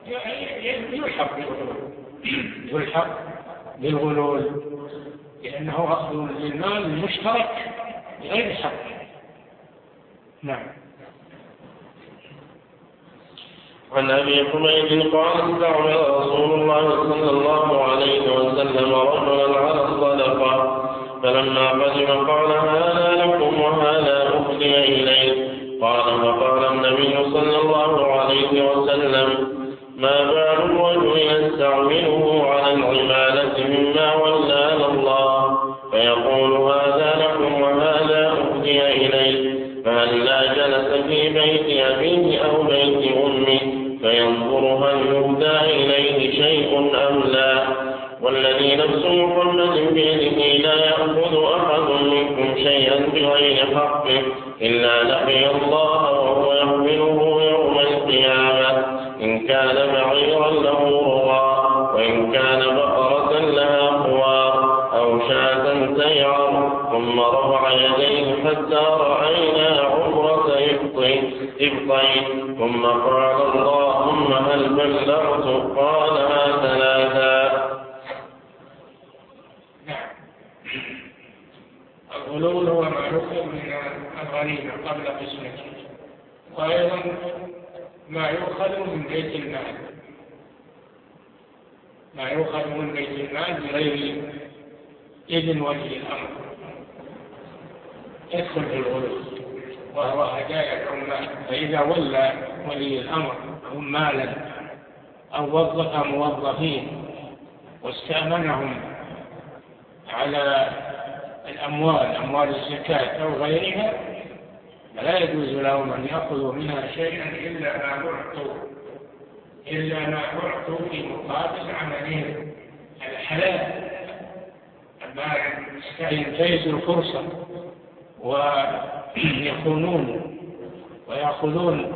يلحق بالغلول لأنه أخذ للمال المشترك بغير حق. نعم. عن أبي حميد قال: استعمل رسول الله صلى الله عليه وسلم رجلا على الصدقة، فلما قدم قال: هذا لكم وهذا أهدي إليه. قال: فقال النبي صلى الله عليه وسلم: ما بال الرجل يستعمله على العبادة مما ولانا الله، فيقول: هذا لكم وهذا أهدي إليه، فهلا جلس في بيت أبيه أو بيت أمه فينظر هل يهدى إليه شيء أم لا. والذي نفس محمد بيده لا يأخذ أحد منكم شيئا بغير حقه إلا لقي الله وهو يحمله يوم القيامة، إن كان بعيرا له رغى، وإن كان بقرة لها خوار، أو شاة سيعر، ثم رفع يديه حتى رأينا عبرة إبطين، ثم قال: اللهم هل بلغت؟ قالها 3. الغلول هو ما يؤخذ من الغنيمة قبل قسمته، وأيضا ما يؤخذ من بيت المال، ما يؤخذ من بيت المال بغير إذن ولي الأمر يدخل في الغلول، وهو هدايا العمال. فإذا ولى ولي الأمر عمالا أو وظف موظفين واستأمنهم على أموال الزكاة أو غيرها، فلا يجوز لهم أن يأخذوا منها شيئا إلا ما أعطوا في مقابل عملهم الحلال. أما ينتهزوا الفرصة ويخونون ويأخذون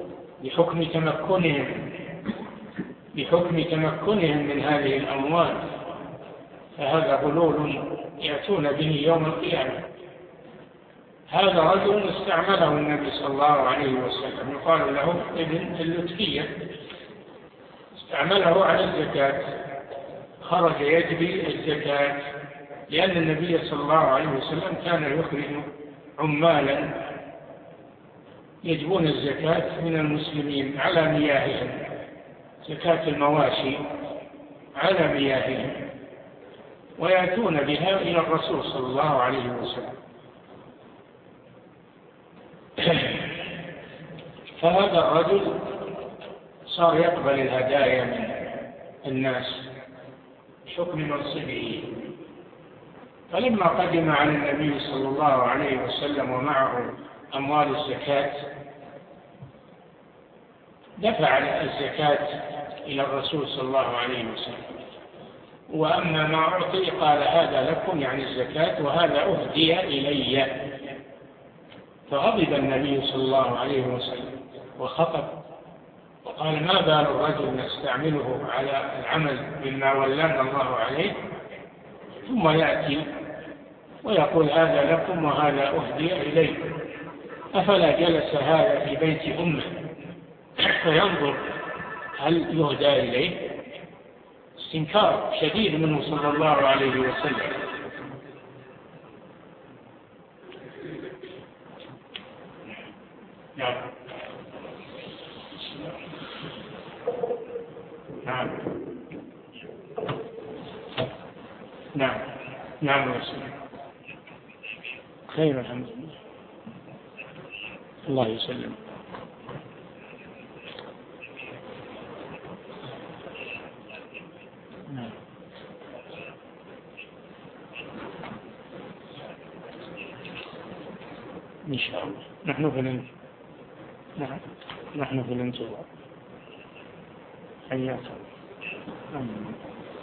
بحكم تمكنهم من هذه الأموال، فهذا غلول يأتون به يوم القيامة. هذا رجل استعمله النبي صلى الله عليه وسلم، يقال له ابن اللطفية، استعمله على الزكاة، خرج يجري الزكاة، لأن النبي صلى الله عليه وسلم كان يخرج عمالا يجبون الزكاة من المسلمين على مياههم، زكاة المواشي على مياههم، ويأتون بها إلى الرسول صلى الله عليه وسلم. فهذا الرجل صار يقبل الهدايا من الناس بحكم منصبه، فلما قدم على النبي صلى الله عليه وسلم ومعه أموال الزكاة دفع الزكاة إلى الرسول صلى الله عليه وسلم، وأما ما أعطي قال: هذا لكم، يعني الزكاة، وهذا أهدي إلي. فغضب النبي صلى الله عليه وسلم وخطب وقال ما بال الرجل نستعمله على العمل بما ولانا الله عليه ثم يأتي ويقول هذا لكم وهذا أهدي إليكم، أفلا جلس هذا في بيت أمه فينظر هل يهدى إليه؟ استنكار شديد منه صلى الله عليه وسلم. نعم نعم نعم نعم خير الحمد لله. الله يسلم. نعم إن شاء الله. نحن في الانتظار. حياك الله.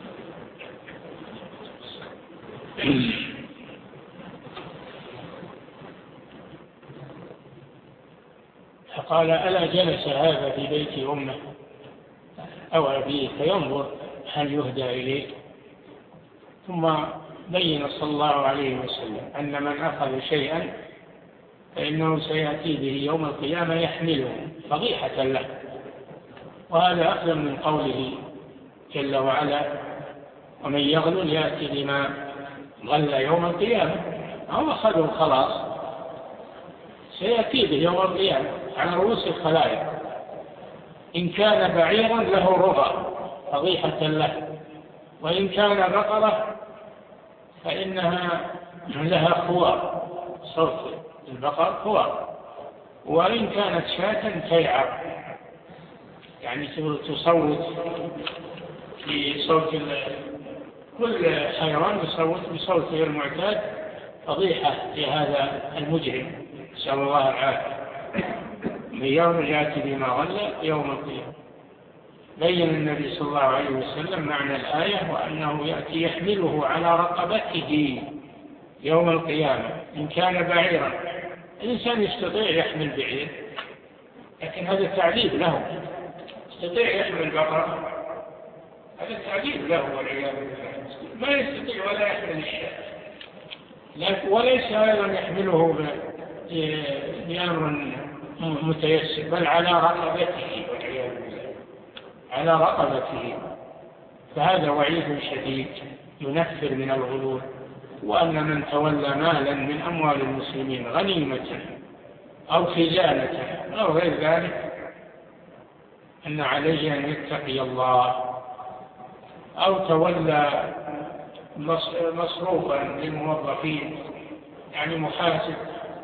فقال ألا جلس هذا في بيت أمه أو أبيه فينظر هل يهدى إليه؟ ثم بين صلى الله عليه وسلم أن من أخذ شيئا فإنه سيأتي به يوم القيامة يحمله فضيحة له، وهذا أخذ من قوله جل وعلا ومن يغلل يأتي بما غل يوم القيامة، أو أخذه خلاص سيأتي به يوم القيامة على رؤوس الخلائق. إن كان بعيرا له رغى فضيحة له، وإن كان بقرة فإنها لها خوار، صوت البقر خوار، وإن كانت شاة تيعر يعني تصوت بصوت، كل حيوان يصوت بصوت غير معتاد، فضيحة لهذا المجرم نسأل الله العافية. من يوم يأتي بما غل يوم القيامة. بين النبي صلى الله عليه وسلم معنى الآية وأنه يأتي يحمله على رقبته يوم القيامة. إن كان بعيرا، الإنسان يستطيع يحمل بعير لكن هذا تعذيب له، يستطيع يحمل بقرة هذا تعذيب له والعياذ بالله، ما يستطيع ولا يحمل الشاة، وليس أيضا يحمله بأمر متيسر، بل على رقبته والعياذ بالله، على رقبته. فهذا وعيد شديد ينفر من الغلول. وأن من تولى مالا من أموال المسلمين غنيمة أو خزانة أو غير ذلك أن عليه أن يتقي الله، أو تولى مصروفا للموظفين يعني محاسب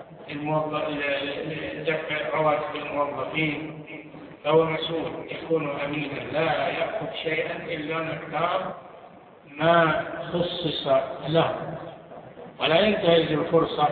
دفع رواتب الموظفين، فهو مسؤول يكون أمينا لا يأخذ شيئا إلا مقدار ما خصص له، ولا ينتهز الفرصة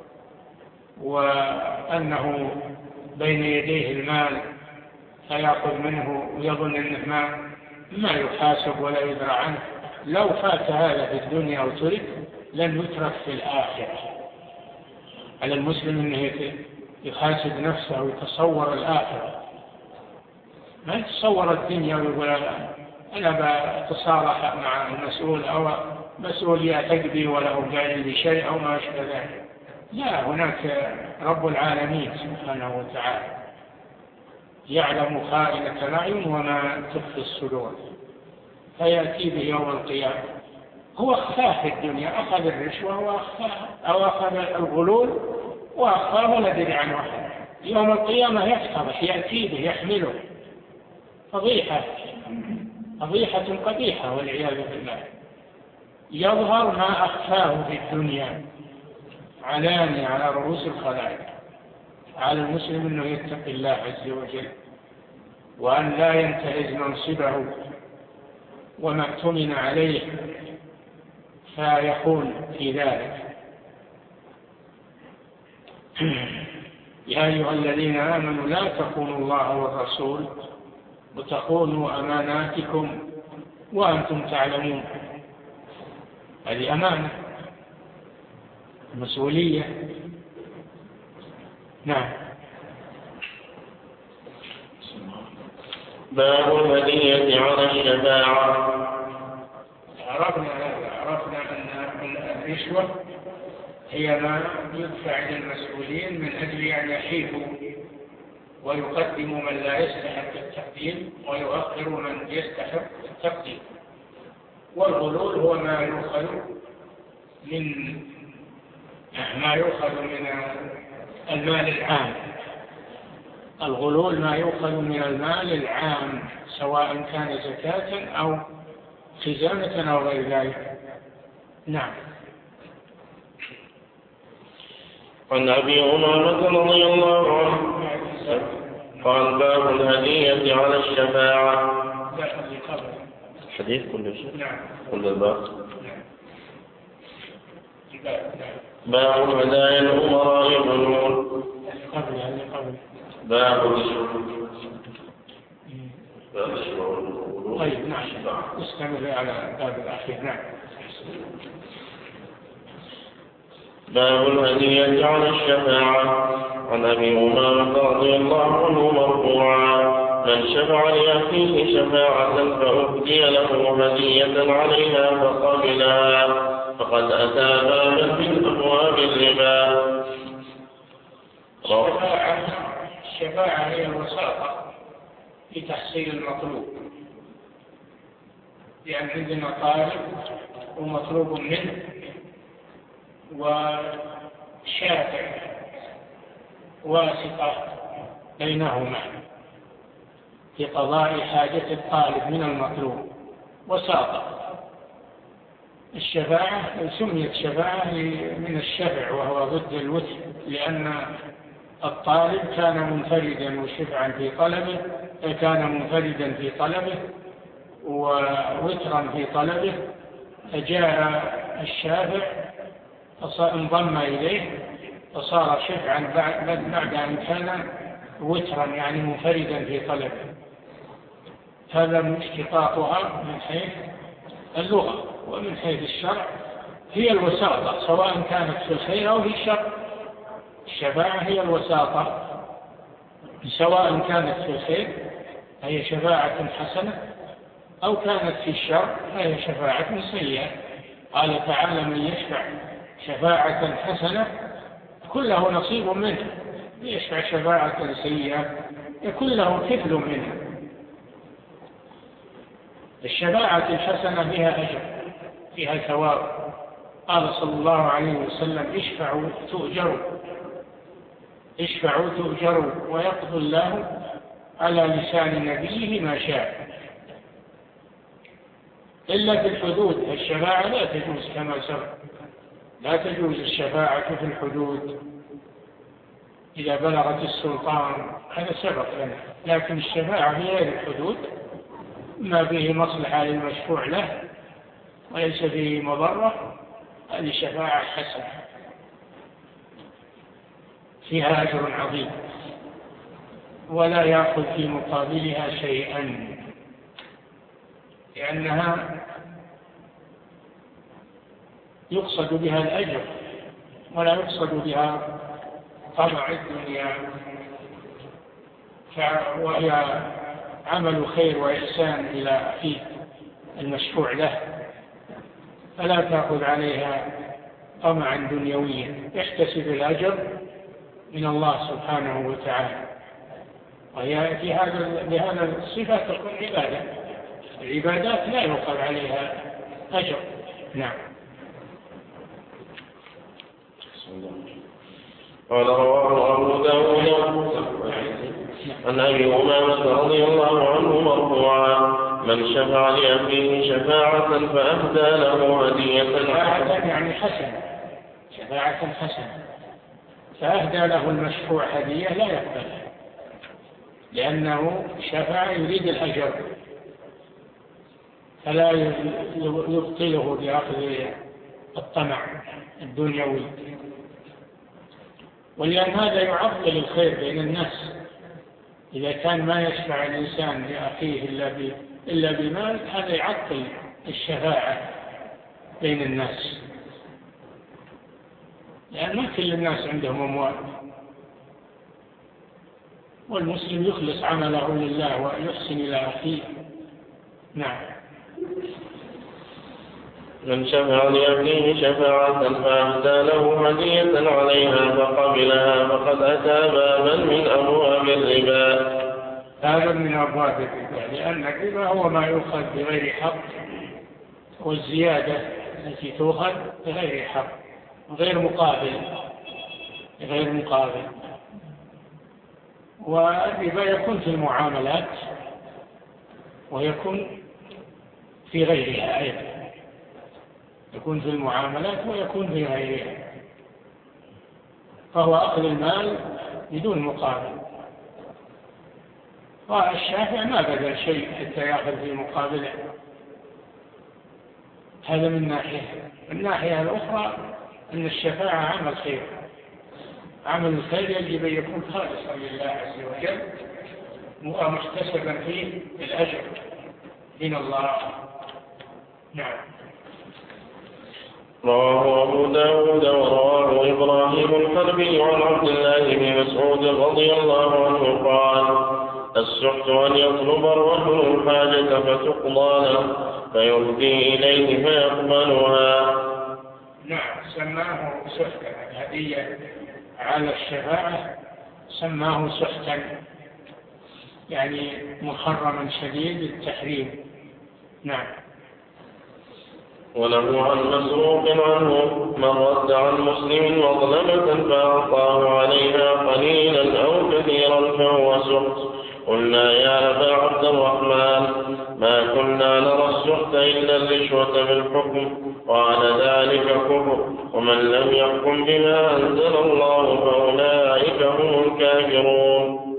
وأنه بين يديه المال فيأخذ منه ويظن أنه ما يحاسب ولا يدرى عنه. لو فات هذا في الدنيا وترك لن يترك في الآخرة. على المسلم أنه يحاسب نفسه ويتصور الآخرة، ما يتصور الدنيا ويقول أنا بتصالح مع المسؤول أو مسؤول يعتقد بي ولا أبالي بشيء أو ما أشبه ذلك. لا، هناك رب العالمين سبحانه وتعالى يعلم خائنة الأعين وما تخفي الصدور، فيأتي به يوم القيامة. هو أخفاه في الدنيا، أخذ الرشوة وأخفاه، أو أخذ الغلول وأخفاه ولا دري عنه أحد. يوم القيامة يفتضح، يأتي به يحمله فضيحة قبيحة والعياذ بالله. يظهر ما أخفاه في الدنيا علاني على رؤوس الخلائق. على المسلم أنه يتقي الله عز وجل، وأن لا ينتهز منصبه وما اؤتمن عليه فيخون في ذلك. يا أيها الذين آمنوا لا تخونوا الله والرسول وتخونوا أماناتكم وأنتم تعلمون. هذه أمانة، مسؤولية. نعم. باب الهدية على الشفاعة. عرفنا أن الرشوة هي ما يدفع إلى المسؤولين من أجل أن يحيفوا ويقدموا من لا يستحق التقديم ويؤخر من يستحق التقديم. والغلول هو ما يؤخذ من المال العام. الغلول ما يؤخذ من المال العام سواء كان زكاة أو خزانة أو غير ذلك. نعم. عن أبي أمامة رضي الله عنه قال باب الهدية على الشفاعة. حديث كل شيء. نعم. كل الباب. باب هدايا الأمراء والنور. باب طيب نعم. استمر على باب الأخير. نعم. باب الهدية على الشفاعة. عن أبي أمامة رضي الله عنه مرفوعا من شفع لأخيه شفاعة فأهدي له هدية عليها فقبلها فقد أتى بابا من أبواب الربا. الشفاعة هي الوساطة في تحصيل المطلوب، يعني عندنا طالب ومطلوب منه وشافع واسطة بينهما في قضاء حاجة الطالب من المطلوب، وساطة. الشفاعة سميت شفاعة من الشفع وهو ضد الوتر، لأن الطالب كان منفردا وشفعا في طلبه، كان منفردا في طلبه ووترا في طلبه، فجاء الشافع انضم إليه فصار شفعا بعد أن كان وترا يعني منفردا في طلبه. هذا اشتقاقها من حيث اللغة، ومن حيث الشرع هي الوساطة سواء كانت في الخير أو في الشر. الشفاعة هي الوساطة سواء كانت في الخير هي شفاعة حسنة أو كانت في الشر هي شفاعة سيئة. قال تعالى من يشفع شفاعة حسنة يكون له نصيب منها، يشفع شفاعة سيئة يكون له كفل منها. الشفاعة الحسنة فيها أجر فيها ثواب. قال صلى الله عليه وسلم اشفعوا تؤجروا ويقضي الله على لسان نبيه ما شاء. إلا في الحدود الشفاعة لا تجوز كما سبق، لا تجوز الشفاعة في الحدود إذا بلغت السلطان، هذا سبق لنا. لكن الشفاعة في غير الحدود ما به مصلحة للمشفوع له وليس فيه مضرة، هذه شفاعة حسنة فيها أجر عظيم ولا يأخذ في مقابلها شيئا، لأنها يقصد بها الأجر ولا يقصد بها طمع الدنيا، وهي عمل خير وإحسان إلى أخيه المشفوع له، فلا تأخذ عليها طمعا دنيويا، يحتسب الأجر من الله سبحانه وتعالى. وهي بهذا الصفة تكون عبادة. العبادات لا يؤخذ عليها أجر. نعم. قال رواه أبو داود عن أبي أمامة رضي الله عنه مرفوعا من شفع لأخيه شفاعة فأهدى له هدية يعني حسنة، شفاعة حسنة، فأهدى له المشفوع هدية لا يقبلها، لأنه شفع يريد الأجر فلا يبطله بأخذ الطمع الدنيوي. ولأن هذا يعطل الخير بين الناس. إذا كان ما يشفع الإنسان لأخيه إلا بمال، هذا يعطل الشفاعة بين الناس، لأن ما كل الناس عندهم أموال. والمسلم يخلص عمله لله ويحسن إلى أخيه. نعم. من شفع لأخيه شفاعة فأهدى له هدية عليها فقبلها فقد أتى بابا من أبواب الربا. هذا من أبواب الربا، لأن الربا هو ما يؤخذ بغير حق، والزيادة التي تؤخذ بغير حق غير مقابل. والربا يكون في المعاملات ويكون في غيرها أيضا، يكون في المعاملات ويكون في غيرها، فهو أخذ المال بدون مقابل. والشافع ما بذل شيء حتى يأخذ في مقابله. هذا من ناحية. الناحية الأخرى أن الشفاعة عمل خير، عمل الخير يجب أن يكون خالصا لله عز وجل ومحتسبا فيه الأجر من الله. نعم. رواه أبو داود ورواه إبراهيم الحربي عن عبد الله بن مسعود رضي الله عنه قال: السحت أن يطلب الرجل الحاجة فتقضى له فيهدي إليه فيقبلها. نعم، سماه سحتا، الهدية على الشفاعة سماه سحتا، يعني محرما شديد التحريم. نعم. وله عن مسروق عنه: من رد عن مسلم مظلمة فأعطاه عليها قليلا أو كثيرا فهو سحت. قلنا يا أبا عبد الرحمن ما كنا نرى السحت إلا الرشوة بالحكم. قال: ذلك كفر، ومن لم يحكم بما أنزل الله فأولئك هم الكافرون.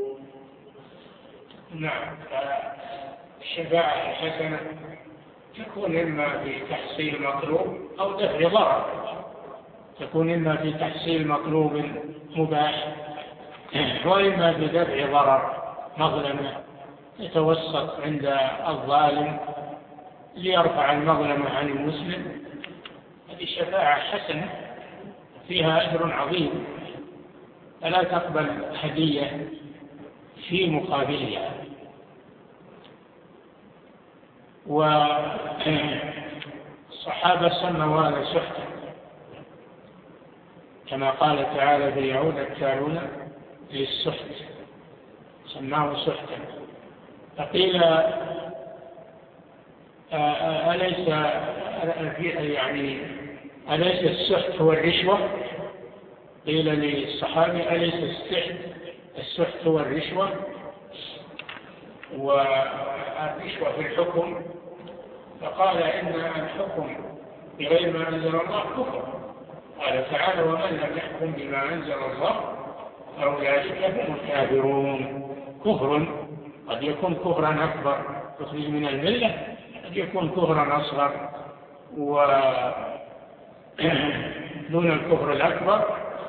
نعم. الشفاعة الحسنة تكون إما في تحصيل مطلوب أو دفع ضرر، تكون إما في تحصيل مطلوب مباح وإما في دفع ضرر، مظلمة يتوسط عند الظالم ليرفع المظلمة عن المسلم. هذه شفاعة حسنة فيها أجر عظيم، فلا تقبل هدية في مقابلها. والصحابة سموا هذا سحتا، كما قال تعالى: فيعود التالون للسحت، سماه سحتا. فقيل: أليس السحت هو الرشوة؟ قيل للصحابة: أليس السحت هو الرشوة؟ والرشوة في الحكم. فقال: إن الحكم بغير ما أنزل الله كفر. قال تعالى: ومن لم يحكم بما أنزل الله فأولئك هم الكافرون. كفر قد يكون كفرا أكبر يخرج من الملة، قد يكون كفرا أصغر ودون الكفر الأكبر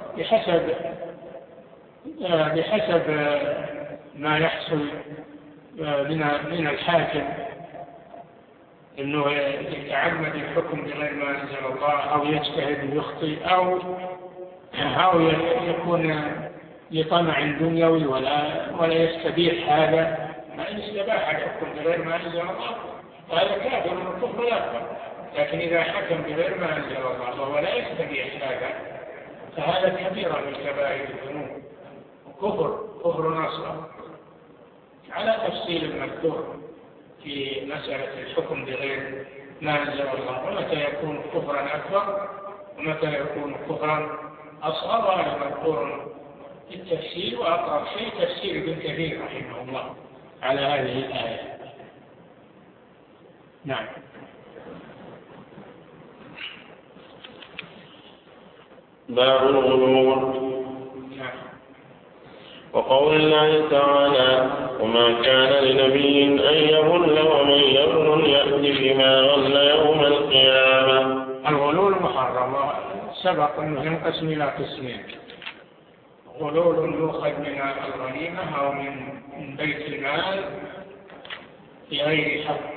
بحسب ما يحصل من الحاكم، إنه يتعمد الحكم بغير ما أنزل الله أو يجتهد ويخطئ أو يكون لطمع دنيوي ولا يستبيح هذا. فإن استباح الحكم بغير ما أنزل الله فهذا كافر من الكفر الأكبر. لكن إذا حكم بغير ما أنزل الله وهو لا يستبيح هذا فهذا كبيرة من كبائر الذنوب، كفر أصغر، على تفصيل المذكور في مسألة الحكم بغير ما أنزل الله، ومتى يكون كفرا أكبر ومتى يكون كفرا أصغر. هذا مذكور في التفسير، وأقرب شيء تفسير ابن كثير رحمه الله على هذه الآية. نعم. باب الغلول. وقول الله تعالى: وما كان لنبي أن يغل ومن يغل يأتي بما غل يوم القيامة. الغلول محرم، سبق أنه ينقسم إلى قسمين: غلول يؤخذ من الغنيمة أو من بيت المال بغير حق،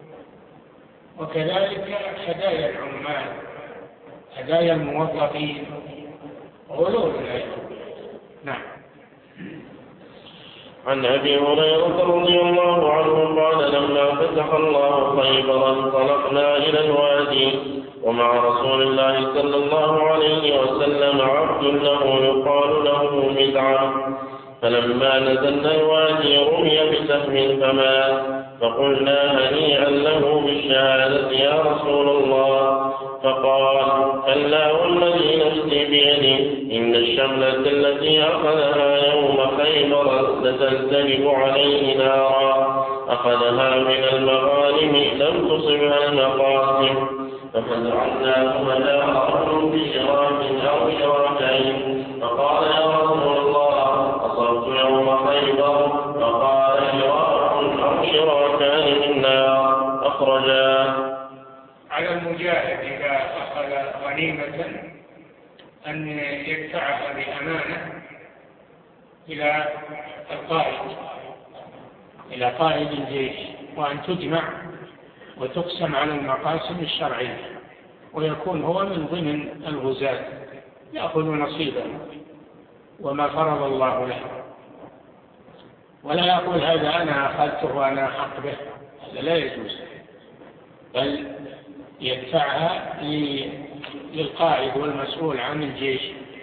وكذلك هدايا العمال، هدايا الموظفين، غلول أيضا. نعم. عن أبي هريرة رضي الله عنه قال لما فتح الله خيبر انطلقنا إلى الوادي ومع رسول الله صلى الله عليه وسلم عبد له يقال له مدعم، فلما نزلنا الوادي رمي بسهم فمات، فقلنا هنيئا له بالشهادة يا رسول الله، فقال كلا والذي نفسي بيده إن الشملة التي أخذها يوم خيبر لتلتهب عليه نارا أخذها من المغانم لم تصبها المقاسم، ففزعناه فجاءه بشراك أو شراكين، فقال يا رسول الله أصبت يوم خيبر، فقال شراك أو شراكان من نار أخرجاه. على المجاهد إذا أخذ غنيمة أن يدفعها بأمانة إلى القائد، إلى قائد الجيش، وأن تجمع وتقسم على المقاسم الشرعية، ويكون هو من ضمن الغزاة يأخذ نصيبه وما فرض الله له، ولا يقول هذا أنا أخذته وأنا أحق به، هذا لا يجوز، بل يدفعها للقائد والمسؤول عن الجيش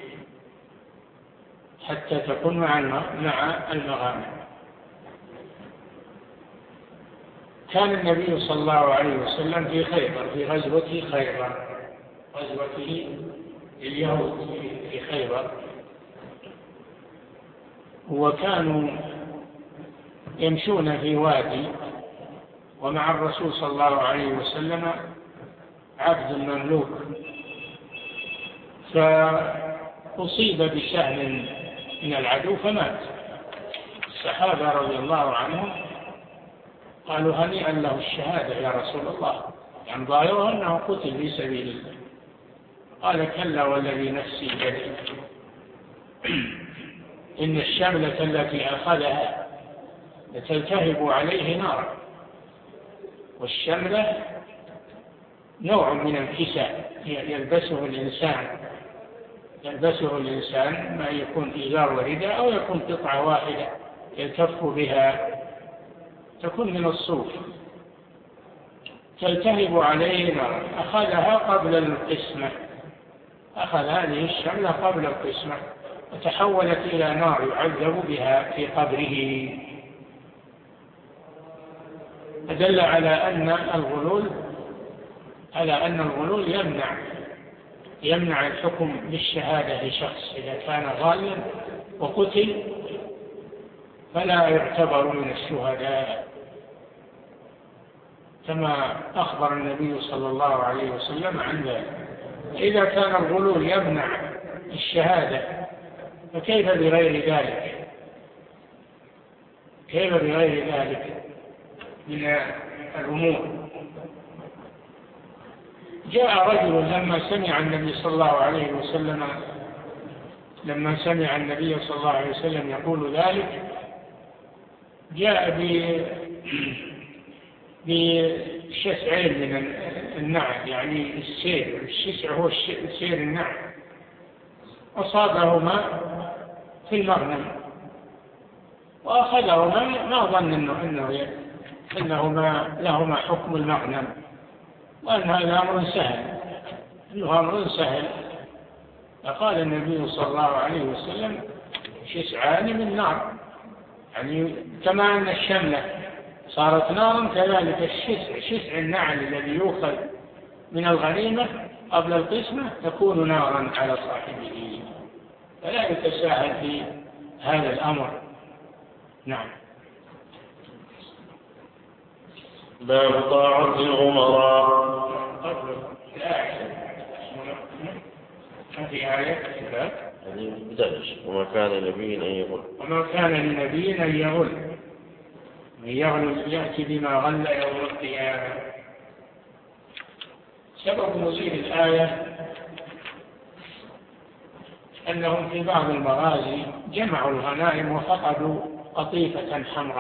حتى تكون مع المغانم. كان النبي صلى الله عليه وسلم في خيبر، في غزوة خيبر، غزوة اليهود في خيبر، وكانوا يمشون في وادي ومع الرسول صلى الله عليه وسلم عبد مملوك، فأصيب بسهم من العدو فمات. الصحابة رضي الله عنهم قالوا هنيئا له الشهادة يا رسول الله، يعني ظاهره أنه قتل في سبيل الله. قال كلا والذي نفسي بيده إن الشملة التي أخذها لتلتهب عليه نار. والشملة نوع من الكساء يلبسه الإنسان، ما يكون إزار ورداء أو يكون قطعة واحدة يلتف بها، تكون من الصوف، تلتهب عليه نار. أخذها قبل القسمة، أخذ هذه الشملة قبل القسمة وتحولت إلى نار يعذب بها في قبره. دل على أن الغلول يمنع الحكم بالشهادة لشخص إذا كان غالا وقتل فلا يعتبر من الشهداء، كما أخبر النبي صلى الله عليه وسلم عن ذلك. إذا كان الغلول يمنع الشهادة فكيف بغير ذلك؟ كيف بغير ذلك من الأمور؟ جاء رجل لما سمع النبي صلى الله عليه وسلم يقول ذلك، جاء بشسعين من النعل، يعني الشسع هو سير النعل، أصابهما في المغنم وأخذهما، ما ظن أنهما لهما حكم المغنم، وأن هذا أمر سهل. فقال النبي صلى الله عليه وسلم شسعان من نار، يعني كما أن الشملة صارت نارا كذلك شسع النعل الذي يؤخذ من الغنيمة قبل القسمة تكون نارا على صاحبه، فلا يتساهل في هذا الأمر. نعم. باب طاعة الأمراء. هذه آية وما كان لنبي أن يغل من يغل يأتي بما غل يوم القيامة. سبب نزول الآية أنهم في بعض المغازي جمعوا الغنائم وفقدوا قطيفة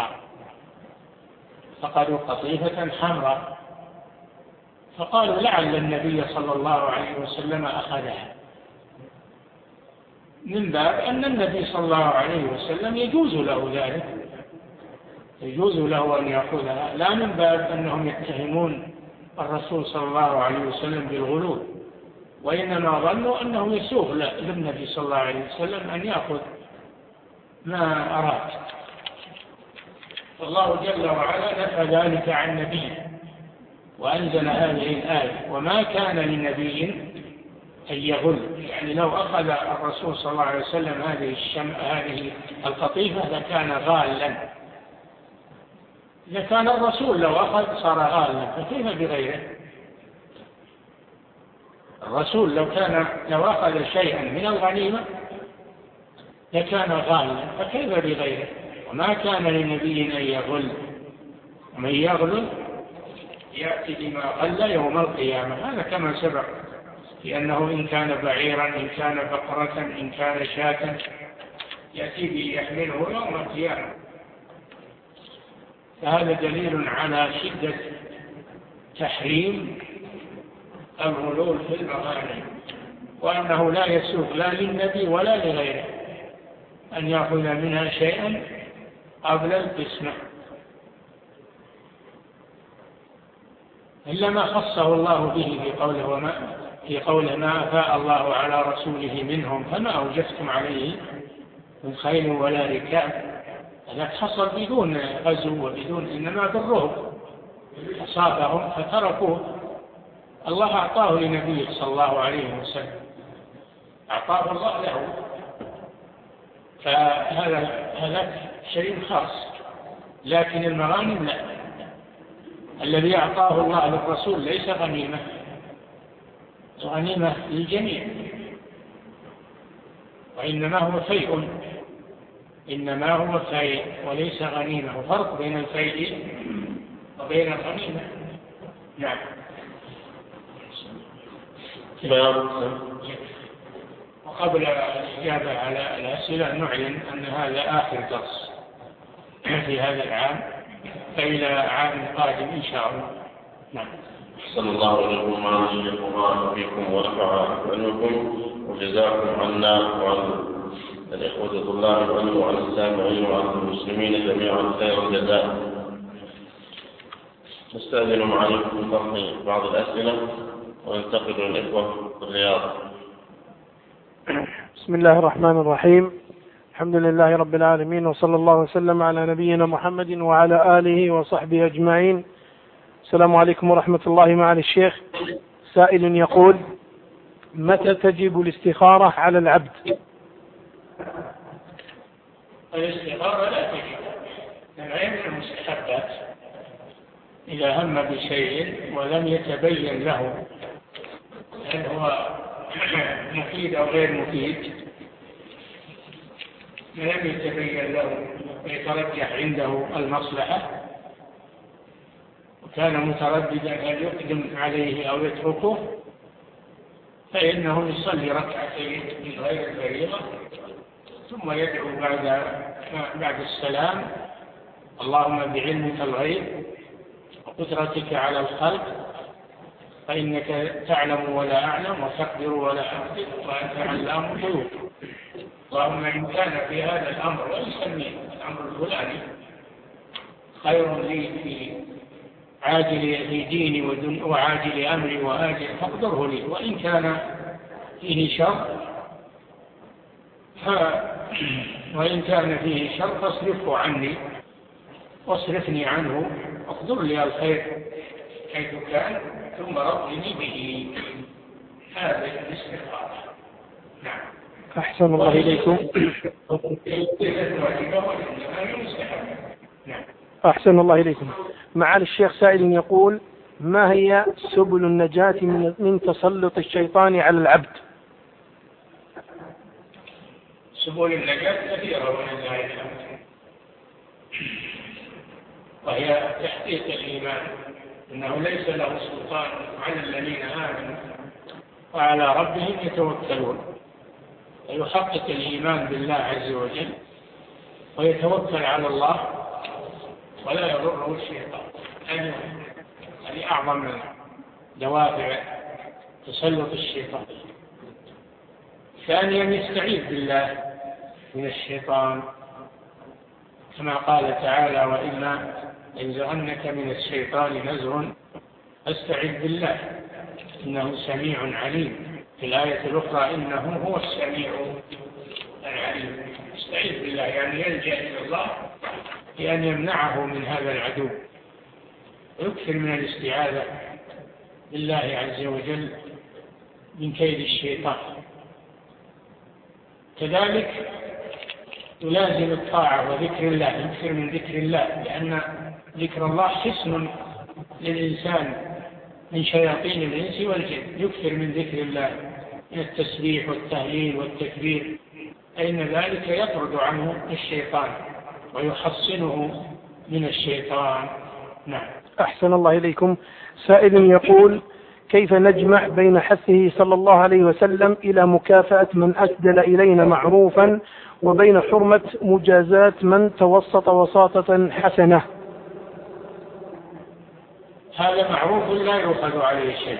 حمراء، فقالوا لعل النبي صلى الله عليه وسلم أخذها، من باب أن النبي صلى الله عليه وسلم يجوز له ذلك يجوز له أن يأخذها، لا من باب أنهم يتهمون الرسول صلى الله عليه وسلم بالغلو، وإنما ظنوا أنه يسوغ للنبي صلى الله عليه وسلم أن يأخذ ما أراد. الله جل وعلا نفى ذلك عن نبيه وأنزل هذه الآية: وما كان لنبي أن يغل. يعني لو أخذ الرسول صلى الله عليه وسلم هذه القطيفة لكان غالا. إذا كان الرسول لو أخذ صار غالا، فكيف بغيره؟ الرسول لو أخذ شيئا من الغنيمة لكان غالا، فكيف بغيره؟ وما كان لنبي أن يغل، ومن يغل يأتي بما غل يوم القيامة. هذا كما سبق، لأنه إن كان بعيرا، إن كان بقرة، إن كان شاة، يأتي به يحمله يوم القيامة. فهذا دليل على شدة تحريم الغلول في المغانم، وأنه لا يسوق لا للنبي ولا لغيره أن يأخذ منها شيئا قبل القسمة، إلا ما خصه الله به في قوله ما أفاء الله على رسوله منهم فما أوجفتم عليه من خيل ولا ركاب. هذا حصل بدون غزو وبدون، إنما بالرهب أصابهم فتركوه. الله أعطاه لنبيه صلى الله عليه وسلم، أعطاه الله له، فهذا شيء خاص. لكن المغانم لا، الذي أعطاه الله للرسول ليس غنيمة، غنيمة للجميع، وإنما هو فيء، إنما هو فيء وليس غنيمة. وفرق بين الفيء وبين الغنيمة. نعم. وقبل الإجابة على الأسئلة نعلن أن هذا آخر درس في هذا العام، فإلى عام قادم إن شاء الله. نعم. صلى الله عليكم وبارك فيكم ونفع عنكم وجزاكم عنا وعن الإخوة الطلاب وعن السامعين وعن المسلمين جميعا خير الجزاء. نستأذن معاليكم من طرح بعض الأسئلة وننتقل للإخوة الرياض. بسم الله الرحمن الرحيم. الحمد لله رب العالمين، وصلى الله وسلم على نبينا محمد وعلى آله وصحبه أجمعين. السلام عليكم ورحمة الله. معالي الشيخ، سائل يقول: متى تجب الاستخارة على العبد؟ الاستخارة لا تجب، العلم المستحبات. إذا هم بشيء ولم يتبين له هل هو مفيد أو غير مفيد، لم يتبين له ويترجح عنده المصلحة وكان مترددا هل يقدم عليه أو يتركه، فإنه يصلي ركعتين من غير الفريضة ثم يدعو بعد السلام: اللهم بعلمك الغيب وقدرتك على الخلق فإنك تعلم ولا أعلم وتقدر ولا أقدر وأنت علام الغيوب. اللهم إن كان في هذا الأمر، ويسمي الأمر الفلاني، خير لي في عاجل في ديني وعاجل أمري وآجل فاقدره لي، وإن كان فيه شر فاصرفه عني واصرفني عنه، واقدر لي الخير حيث كان ثم رضني به. هذا الاستخارة. نعم. أحسن الله إليكم. أحسن الله إليكم. معالي الشيخ، سائل يقول: ما هي سبل النجاة من تسلط الشيطان على العبد؟ سبل النجاة كثيرة ولله الحمد، وهي تحقيق الإيمان، إنه ليس له سلطان على الذين آمنوا وعلى ربهم يتوكلون، ويحقق الإيمان بالله عز وجل ويتوكل على الله ولا يضره الشيطان. هذه أعظم دوافع تسلط الشيطان. ثانيا يستعيذ بالله من الشيطان كما قال تعالى: وإما ينزغنك من الشيطان نزغ فاستعذ بالله إنه سميع عليم. في الآية الأخرى: إنه هو السميع العليم. استعذ بالله يعني يلجأ إلى الله بأن يمنعه من هذا العدو، ويكثر من الاستعاذة بالله عز وجل من كيد الشيطان. كذلك يلازم الطاعة وذكر الله، يكثر من ذكر الله، لأن ذكر الله حصن للإنسان من شياطين الإنس والجن. يكثر من ذكر الله، من التسبيح والتهليل والتكبير، فإن ذلك يطرد عنه الشيطان ويحصنه من الشيطان. نعم. أحسن الله إليكم. سائل يقول: كيف نجمع بين حثه صلى الله عليه وسلم إلى مكافأة من أسدل إلينا معروفا وبين حرمة مجازاة من توسط وساطة حسنة؟ هذا معروف لا يؤخذ عليه شيء،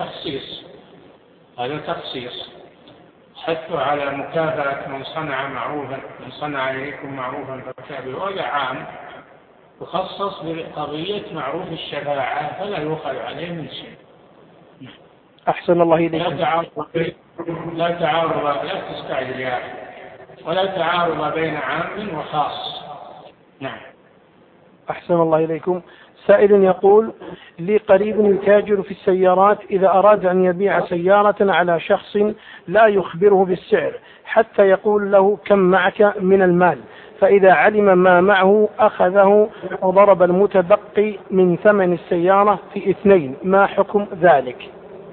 هذا تخصيص. حث على مكافأة من صنع معروفا، من صنع إليكم معروفا فكافئوه، هذا عام يخصص بقضية معروف الشفاعة، فلا يؤخذ عليه من شيء. أحسن الله إليكم. لا تعارض، لا تستعجل يا أخي، ولا تعارض بين عام وخاص. نعم. أحسن الله إليكم. سائل يقول: لي قريب يتاجر في السيارات، إذا أراد أن يبيع سيارة على شخص لا يخبره بالسعر حتى يقول له كم معك من المال، فإذا علم ما معه أخذه وضرب المتبقي من ثمن السيارة في 2، ما حكم ذلك؟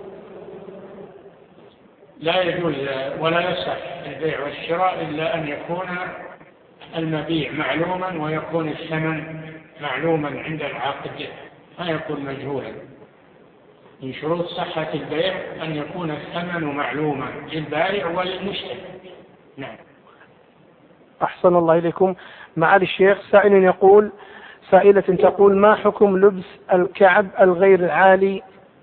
لا يجوز ولا يصح البيع والشراء إلا أن يكون المبيع معلوما ويكون الثمن معلوما عند العاقد، ما يكون مجهولا. من شروط صحة البيع أن يكون الثمن معلوما للبائع وللمشتري. نعم. أحسن الله إليكم. معالي الشيخ، سائلة تقول: ما حكم لبس الكعب الغير العالي؟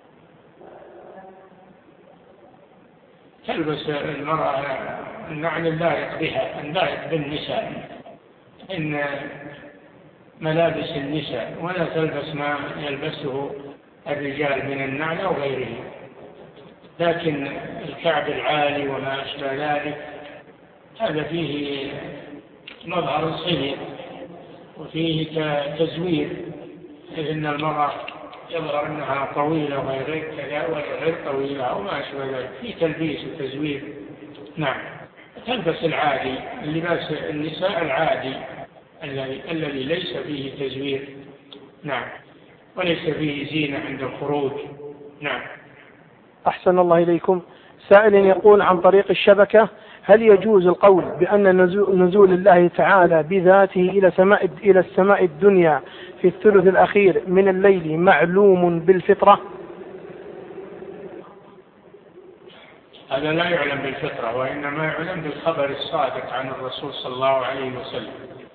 تلبس المرأة النعل اللائق بها، اللائق بالنساء، إن ملابس النساء، ولا تلبس ما يلبسه الرجال من النعل أو غيره. لكن الكعب العالي وما أشبه ذلك هذا فيه مظهر صغير وفيه تزوير، إن المرأة يظهر أنها طويلة وغير كذا وغير طويلة أو ما أشبه ذلك، فيه تلبيس وتزوير. نعم. تلبس العادي، اللباس النساء العادي الذي ليس فيه تزوير. نعم. وليس فيه زينة عند الخروج. نعم. أحسن الله إليكم. سائل يقول عن طريق الشبكة: هل يجوز القول بأن نزول الله تعالى بذاته إلى السماء الدنيا في الثلث الأخير من الليل معلوم بالفطرة؟ هذا لا يعلم بالفطرة، وإنما يعلم بالخبر الصادق عن الرسول صلى الله عليه وسلم،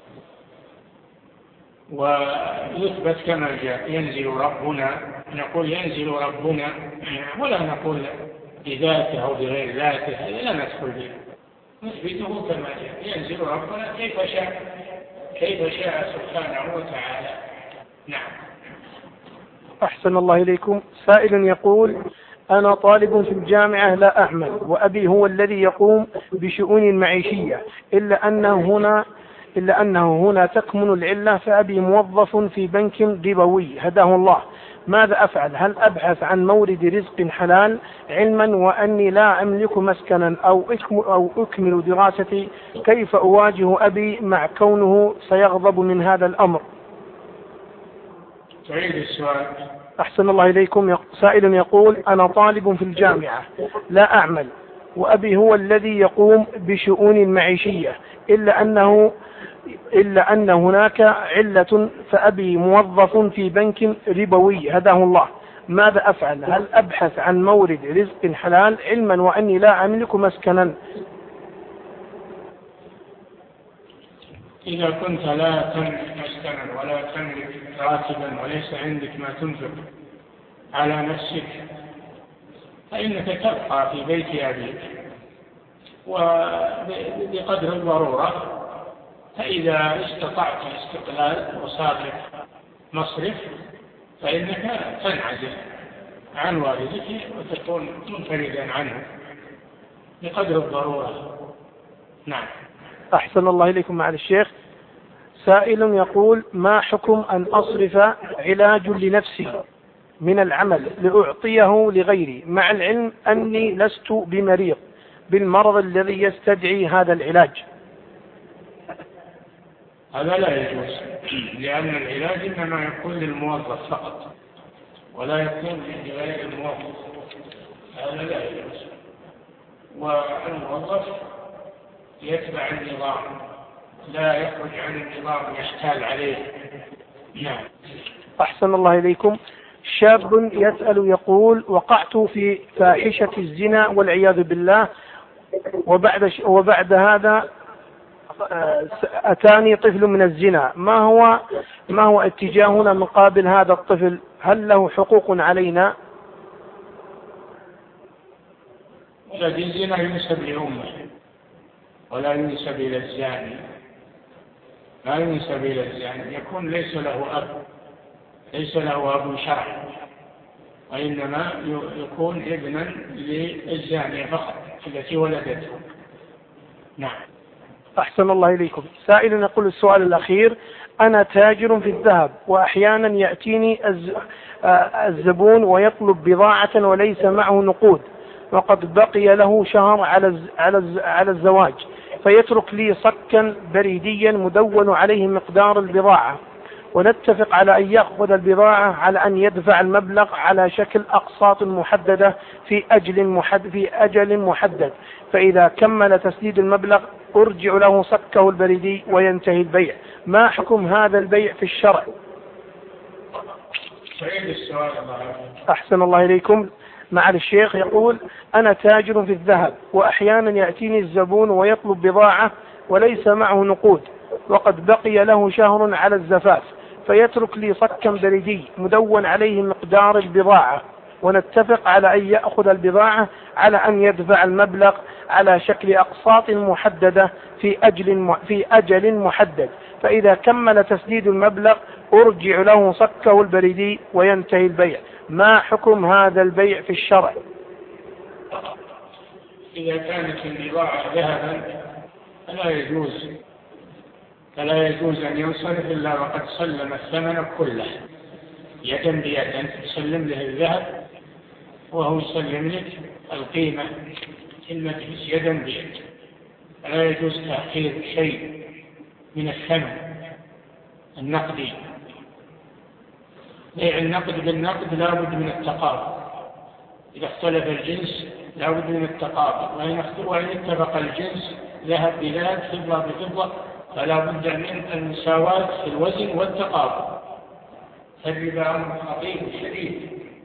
ويثبت كما جاء: ينزل ربنا، نقول ينزل ربنا ولا نقول بذاته أو بغير ذاته، هذا لا ندخل به، نثبته كما جاء: ينزل ربنا كيف شاء سبحانه وتعالى. نعم. أحسن الله إليكم. سائل يقول: أنا طالب في الجامعة لا أعمل، وأبي هو الذي يقوم بشؤون المعيشية، إلا أنه هنا تكمن العلة، فأبي موظف في بنك ربوي هداه الله. ماذا أفعل؟ هل أبحث عن مورد رزق حلال علما وأني لا أملك مسكنا أو أكمل دراستي؟ كيف أواجه أبي مع كونه سيغضب من هذا الأمر؟ تعيد السؤال. أحسن الله إليكم. سائل يقول: أنا طالب في الجامعة لا أعمل، وأبي هو الذي يقوم بشؤون المعيشية، إلا أن هناك علة، فأبي موظف في بنك ربوي هداه الله. ماذا أفعل؟ هل أبحث عن مورد رزق حلال علما وأني لا أملك مسكنا؟ إذا كنت لا تملك مسكنا ولا تملك راتبا وليس عندك ما تنفق على نفسك، فإنك تبقى في بيت أبيك، وبقدر الضرورة فإذا استطعت الاستقلال وصار لك مصرف فإنك تنعزل عن والدك وتكون منفردا عنه بقدر الضرورة. نعم. أحسن الله إليكم معالي الشيخ. سائل يقول: ما حكم أن أصرف علاج لنفسي من العمل لأعطيه لغيري مع العلم أني لست بمريض بالمرض الذي يستدعي هذا العلاج؟ هذا لا يجوز، لأن العلاج إنما يكون للموظف فقط ولا يكون لغير الموظف، هذا لا يجوز. والموظف يتبع النظام لا يخرج عن النظام يحتال عليه. نعم. أحسن الله إليكم. شاب يسأل يقول: وقعت في فاحشة الزنا والعياذ بالله، وبعد هذا أتاني طفل من الزنا، ما هو اتجاهنا مقابل هذا الطفل؟ هل له حقوق علينا؟ ولد الزنا ينسب لأمه ولا ينسب إلى الزاني، لا ينسب إلى الزاني، يكون ليس له أب شرعي، وإنما يكون ابنا للزانية فقط التي ولدته. نعم. أحسن الله إليكم. سائل يقول السؤال الأخير: أنا تاجر في الذهب، وأحيانا يأتيني الزبون ويطلب بضاعة وليس معه نقود، وقد بقي له شهر على الزواج، فيترك لي صكا بريديا مدون عليه مقدار البضاعة، ونتفق على أن يأخذ البضاعة على أن يدفع المبلغ على شكل أقساط محددة في أجل محدد، فإذا كمل تسديد المبلغ أرجع له صكه البريدي وينتهي البيع. ما حكم هذا البيع في الشرع؟ أحسن الله إليكم. معالي الشيخ يقول: أنا تاجر في الذهب، وأحيانا يأتيني الزبون ويطلب بضاعة وليس معه نقود، وقد بقي له شهر على الزفاف، فيترك لي صكا بريدي مدون عليه مقدار البضاعة، ونتفق على أن يأخذ البضاعة على أن يدفع المبلغ على شكل أقساط محددة في أجل محدد، فإذا كمل تسديد المبلغ أرجع له صكه البريدي وينتهي البيع. ما حكم هذا البيع في الشرع؟ إذا كانت البضاعة ذهبا فلا يجوز أن ينصرف إلا وقد سلم الثمن كله يدا بيد، أن تسلم له الذهب وهو يسلم لك القيمة المجلس يدا بيد، فلا يجوز تأخير شيء من الثمن النقدي. بيع النقد بالنقد لا بد من التقابل، إذا اختلف الجنس لا بد من التقابل، وإن اتفق الجنس ذهب بذهب فضة بفضة فلا بد من المساواة في الوزن والتقابل. الربا أمر خطير شديد،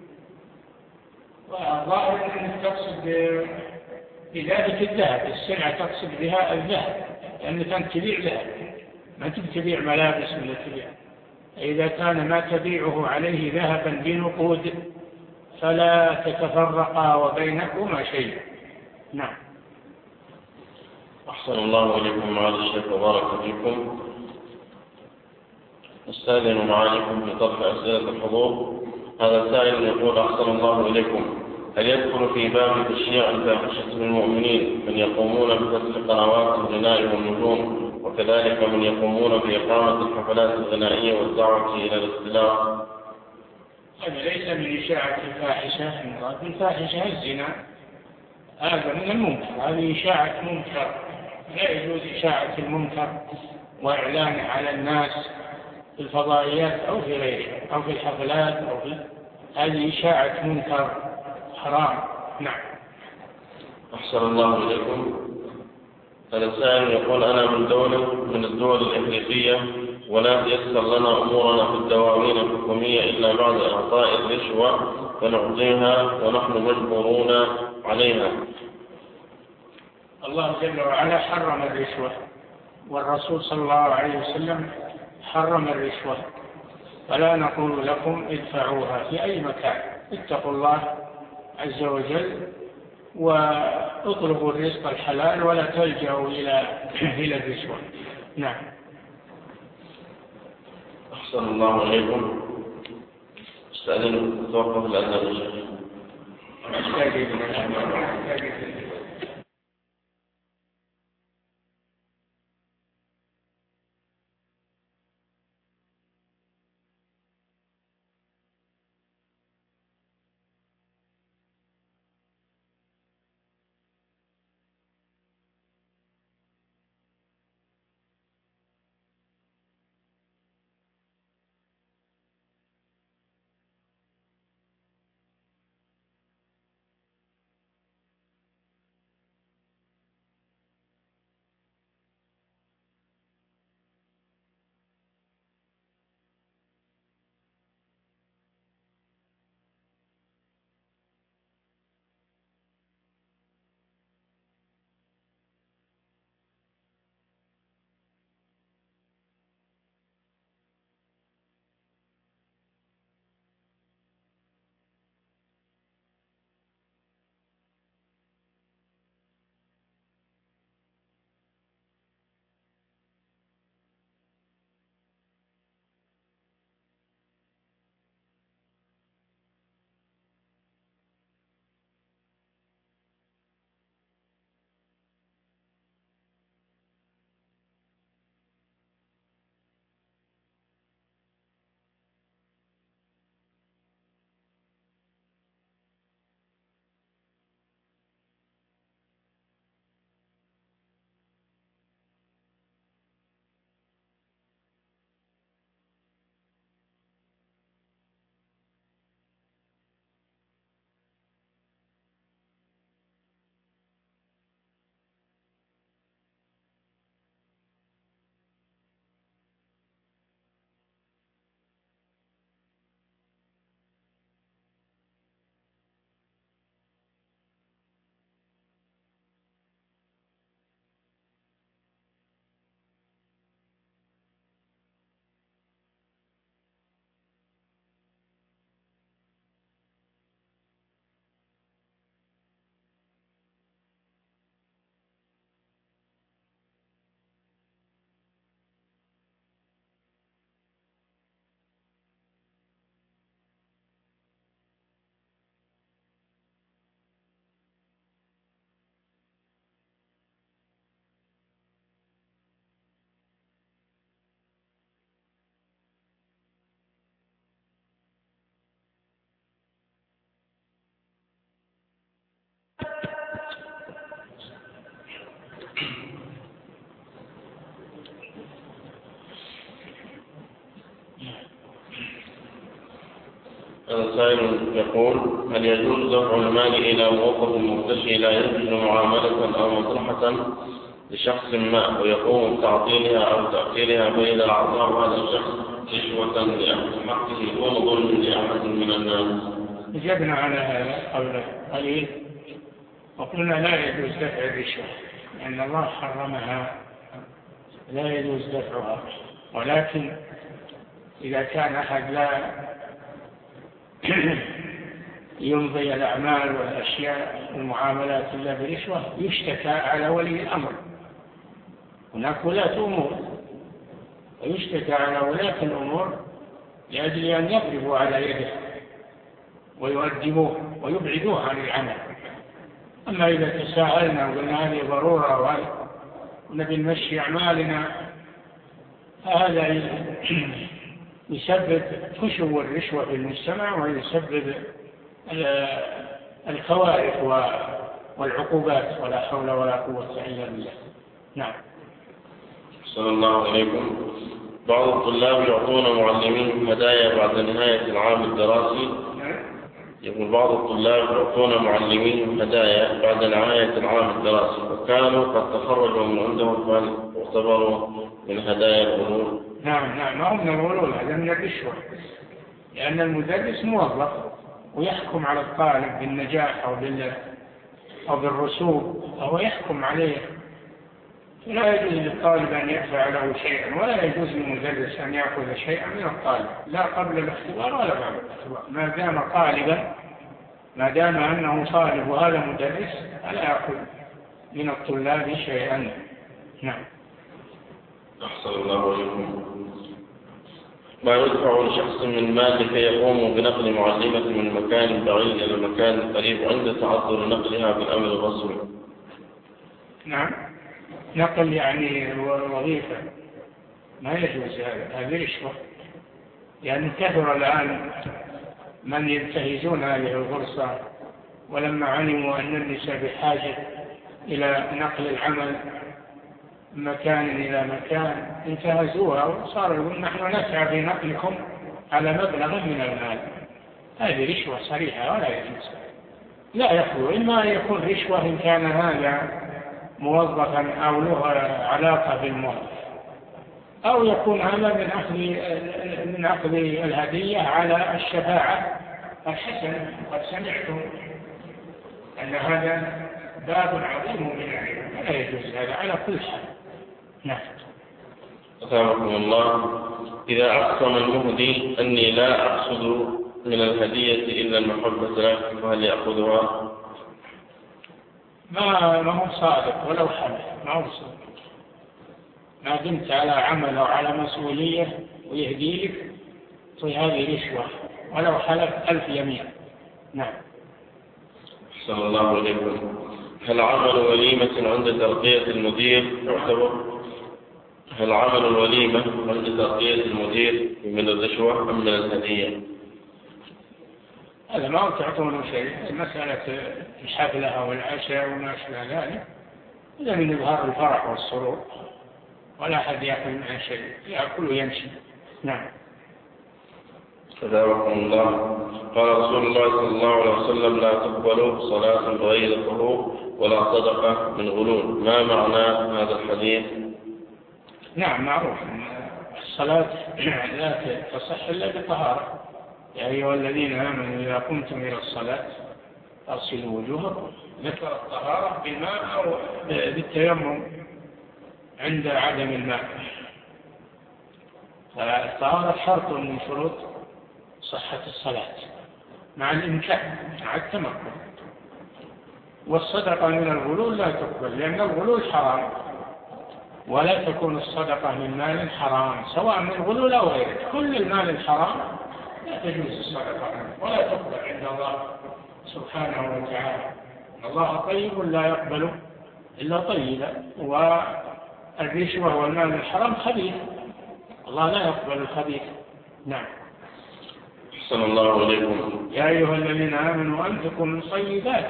والظاهر أنك تقصد بذلك الذهب، السلعة تقصد بها الذهب، لأنك أنت تبيع ذهب، ما تبيع ملابس ولا تبيع. إذا كان ما تبيعه عليه ذهبا بنقود فلا تتفرقا وبينكما شيء. نعم. أحسن الله إليكم معالي الشيخ وبارك فيكم. نستأذن معاليكم في طرح أسئلة الحضور. هذا السائل يقول: أحسن الله إليكم، هل يدخل في باب تشييع الفاحشة للمؤمنين من يقومون بفتح قنوات الغناء والنجوم، وكذلك من يقومون بإقامة الحفلات الغنائية والدعوة إلى الاختلاف؟ هذا ليس من إشاعة الفاحشة، الفاحشة الزنا، هذا من المنكر، هذه إشاعة منكر، لا يجوز إشاعة المنكر وإعلانه على الناس في الفضائيات أو في غيرها أو في الحفلات هذه إشاعة منكر حرام. نعم. أحسن الله إليكم. هذا السائل يقول: أنا من الدول الإفريقية، ولا تيسر لنا أمورنا في الدواوين الحكومية إلا بعد إعطاء الرشوة فنعطيها ونحن مجبورون عليها. الله جل وعلا حرم الرشوة، والرسول صلى الله عليه وسلم حرم الرشوة، فلا نقول لكم ادفعوها في أي مكان، اتقوا الله عز وجل واطلبوا الرزق الحلال ولا تلجأوا إلى الرشوة. نعم. أحسن الله إليكم. استأذن توقف الأذان. السائل يقول: هل يجوز دفع المال إلى موظف مرتشي لا ينتج معاملة أو مصلحة لشخص ما ويقوم بتعطيلها أو تأخيرها بين الأعضاء هذا الشخص رشوة لأخذ حقه وظلم لأحد من الناس؟ أجبنا على هذا قبل قليل وقلنا لا يجوز دفع الرشوة لأن الله حرمها، لا يجوز دفعها. ولكن إذا كان أحد لا يمضي الأعمال والأشياء المعاملات إلا برشوة يشتكى على ولي الأمر. هناك ولاة أمور ويشتكى على ولاة الأمور لأجل أن يضربوا على يده ويؤدبوه ويبعدوه عن العمل. أما إذا تساءلنا وقلنا هذه ضرورة ونبي نمشي أعمالنا فهذا يسبب فشو الرشوة في المجتمع ويسبب الكوارث والعقوبات، ولا حول ولا قوة إلا بالله. نعم. صلى الله عليكم. بعض الطلاب يعطون معلمين هدايا بعد نهاية العام الدراسي. يقول بعض الطلاب يعطون معلمين هدايا بعد نهاية العام الدراسي وكانوا قد تخرجوا من عندهم فاعتبروا من هدايا الأمور. نعم ما هم يقولون هذا من الرشوة، لأن المدرس موظف ويحكم على الطالب بالنجاح أو بالرسوب أو يحكم عليه، لا يجوز للطالب أن يدفع له شيئا ولا يجوز للمدرس أن يأخذ شيئا من الطالب لا قبل الاختبار ولا بعد الاختبار. ما دام طالبا، ما دام أنه طالب وهذا مدرس فلا يأخذ من الطلاب شيئا. نعم. أحسن الله عليكم. ما يدفع لشخص من مال لكي يقوم بنقل معلمة من مكان بعيد إلى المكان القريب عند تعذر نقلها بالأمر الرسمي. نعم، نقل يعني وظيفة ما يجوز هذه رشوة، يعني كثر الآن من ينتهزون هذه الفرصة، ولما علموا أن النساء بحاجة إلى نقل العمل من مكان إلى مكان انتهزوها وصاروا يقولون نحن نسعى في نقلكم على مبلغ من المال. هذه رشوة صريحة ولا يجوز، لا يخلو، إما أن يكون رشوة إن كان هذا موظفا أو له علاقة بالموظف، أو يكون هذا من أخذ الهدية على الشفاعة الحسنة. قد سمعتم أن هذا باب عظيم من العلم، لا يجوز هذا على كل حال. نعم. أسامحكم الله، إذا أقسم المهدي أني لا أقصد من الهدية إلا المحبة له فهل يأخذها؟ ما هو صادق ولو حلف، ما هو صادق، ما دمت على عمل أو على مسؤولية ويهدي لك فهذه رشوة ولو حلف 1000 يمين. نعم. صلى الله عليه وسلم. هل عمل وليمة عند ترقية المدير يعتبر؟ هل عمل الوليمة عند ترقية المدير من الرشوة أم من الهدية؟ هذا ما تعطونه شيء، مسألة الحفلة والعشاء وما أشبه ذلك هذا من إظهار الفرح والسرور، ولا أحد يأكل منها شيء، يأكل ويمشي. نعم. جزاكم الله. قال رسول الله صلى الله عليه وسلم لا تقبل صلاة بغير طهور ولا صدقة من غلول. ما معنى هذا الحديث؟ نعم، معروف الصلاة لا تصح إلا بطهارة. يا أيها الذين آمنوا إذا قمتم إلى الصلاة فاغسلوا وجوهكم. ذكر الطهارة بالماء أو بالتيمم عند عدم الماء، فالطهارة شرط من شروط صحة الصلاة مع الإمكان مع التمكن. والصدقة من الغلول لا تقبل، لأن الغلول حرام، ولا تكون الصدقة من مال حرام سواء من غلول أو غيره. كل المال الحرام لا تجوز الصدقة منه ولا تقبل عند الله سبحانه وتعالى. الله طيب لا يقبل إلا طيبا، والرشوة والمال الحرام خبيث، الله لا يقبل الخبيث. نعم. صلى الله عليكم. يا أيها الذين آمنوا أنفقوا من طيبات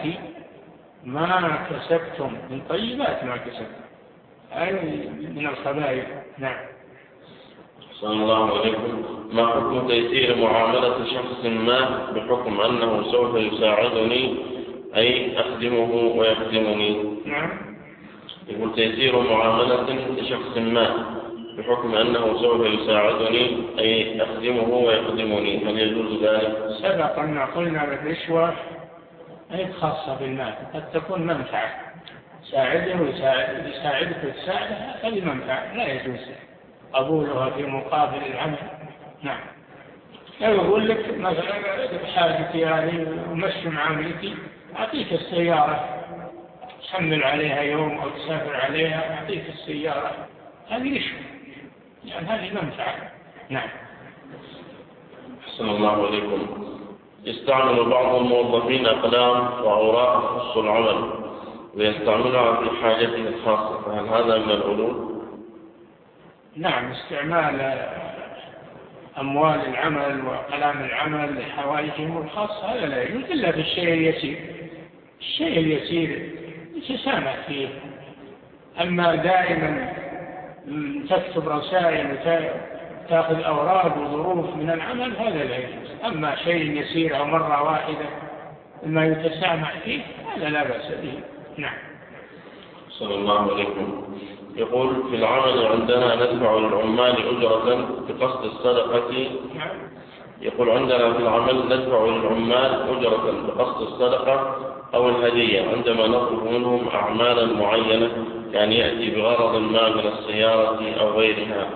ما كسبتم، من طيبات ما كسبتم أي من الخبائث. نعم. صلى الله عليكم. ما حكم تيسير معاملة شخص ما بحكم أنه سوف يساعدني أي أخدمه ويخدمني؟ نعم. يقول تيسير معاملة لشخص ما بحكم أنه سوف يساعدني أي أخدمه ويخدمني، هل يجوز ذلك؟ سبق أن قلنا بالرشوة أي خاصة بالمال، قد تكون منفعة، ساعده ويساعدك وتساعده، هذه منفعة لا يجوز قبولها في مقابل العمل. نعم. لو يقول لك مثلا بحاجتي هذه ومشي معاملتي أعطيك السيارة تحمل عليها يوم أو تسافر عليها، أعطيك السيارة، هذه رشوة يعني هذه منفعة. نعم. صلى الله عليكم. يستعمل بعض الموظفين أقلام وأوراق تخص العمل ويستعملها في حاجته الخاصة، فهل هذا من الغلول؟ نعم، استعمال أموال العمل وأقلام العمل لحوائجهم الخاصة هذا لا يجوز إلا في الشيء اليسير. الشيء اليسير يتسامح فيه، أما دائما تكتب رسائل وتأخذ أوراق وظروف من العمل هذا لا يجوز. أما شيء يسير أو مرة واحدة ما يتسامح فيه هذا لا بأس به. نعم. صلى الله عليكم. يقول في العمل عندنا ندفع للعمال أجرة بقصد الصدقة. يقول عندنا في العمل ندفع للعمال أجرة بقصد الصدقة أو الهدية عندما نطلب منهم أعمالا معينة، يعني يأتي بغرض ما من السيارة أو غيرها.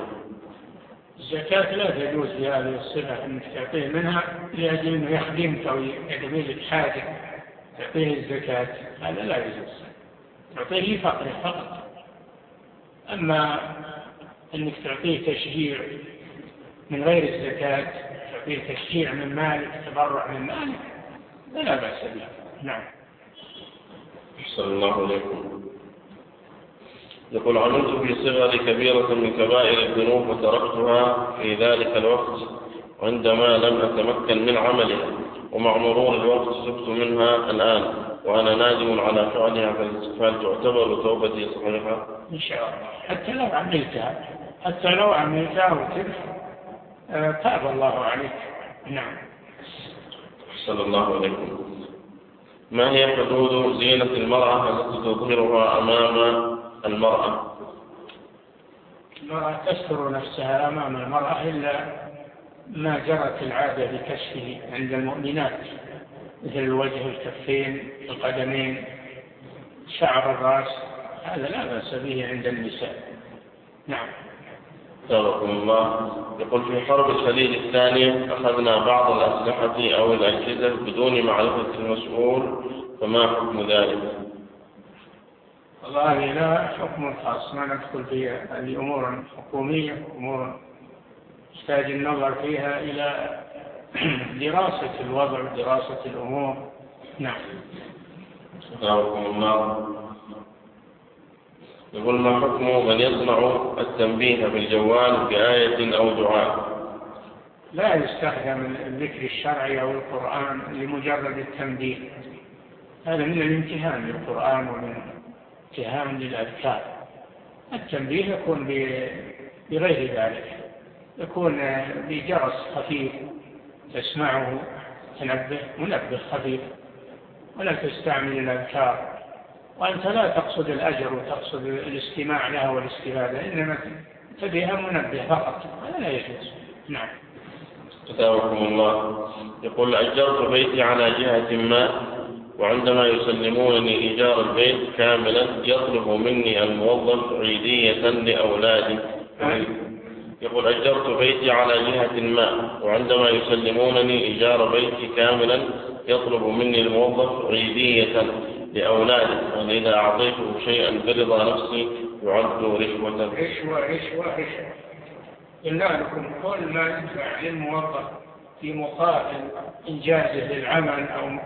الزكاة لا تجوز في هذه الصفة أنك تعطيه منها لأجل أنه يخدمك أو يقضي لك حاجة تعطيه الزكاة، هذا لا يجوز، تعطيه لفقره فقط. أما أنك تعطيه تشجيع من غير الزكاة، تعطيه تشجيع من مالك، تبرع من مالك، فلا بأس به. نعم. أحسن الله عليكم. يقول عملت في صغري كبيرة من كبائر الذنوب وتركتها في ذلك الوقت عندما لم أتمكن من عملها، ومع مرور الوقت تبت منها الآن وأنا نادم على فعلها، فهل تعتبر توبتي صحيحة؟ إن شاء الله. حتى لو عملتها وتبت تاب الله عليك. نعم. أحسن الله عليكم. ما هي حدود زينة المرأة التي تظهرها أمام المرأة؟ المرأة تستر نفسها أمام المرأة إلا ما جرت العادة بكشفه عند المؤمنات، مثل الوجه، الكفين، القدمين، شعر الرأس، هذا لا بأس به عند النساء. نعم. جزاكم الله. يقول في حرب الخليج الثانية أخذنا بعض الأسلحة أو الأجهزة بدون معرفة المسؤول، فما حكم ذلك؟ والله لا حكم خاص، ما ندخل في هذه أمور حكومية، أمور يحتاج النظر فيها إلى دراسة الوضع ودراسة الأمور. نعم. جزاكم الله. يقول ما حكم من يصنع التنبيه بالجوال بآية أو دعاء؟ لا يستخدم الذكر الشرعي أو القرآن لمجرد التنبيه، هذا من الامتهان للقرآن ومن امتهان للأذكار. التنبيه يكون بغير ذلك، يكون بجرس خفيف تسمعه، منبه خفيف، ولا تستعمل الأذكار، وأنت لا تقصد الأجر وتقصد الاستماع لها والاستفادة، إنما تبيها منبه فقط، هذا لا يجوز. نعم. جزاكم الله. يقول أجرت بيتي على جهة ما، وعندما يسلمونني إيجار البيت كاملا يطلب مني الموظف عيدية لأولادي. يقول أجرت بيتي على جهة ما، وعندما يسلمونني إيجار بيتي كاملا يطلب مني الموظف عيدية لأولادي، وإذا أعطيته شيئا برضا نفسي يعد رشوة. رشوة. إلا لكم كل ما يدفع للموظف في مقابل إنجازه للعمل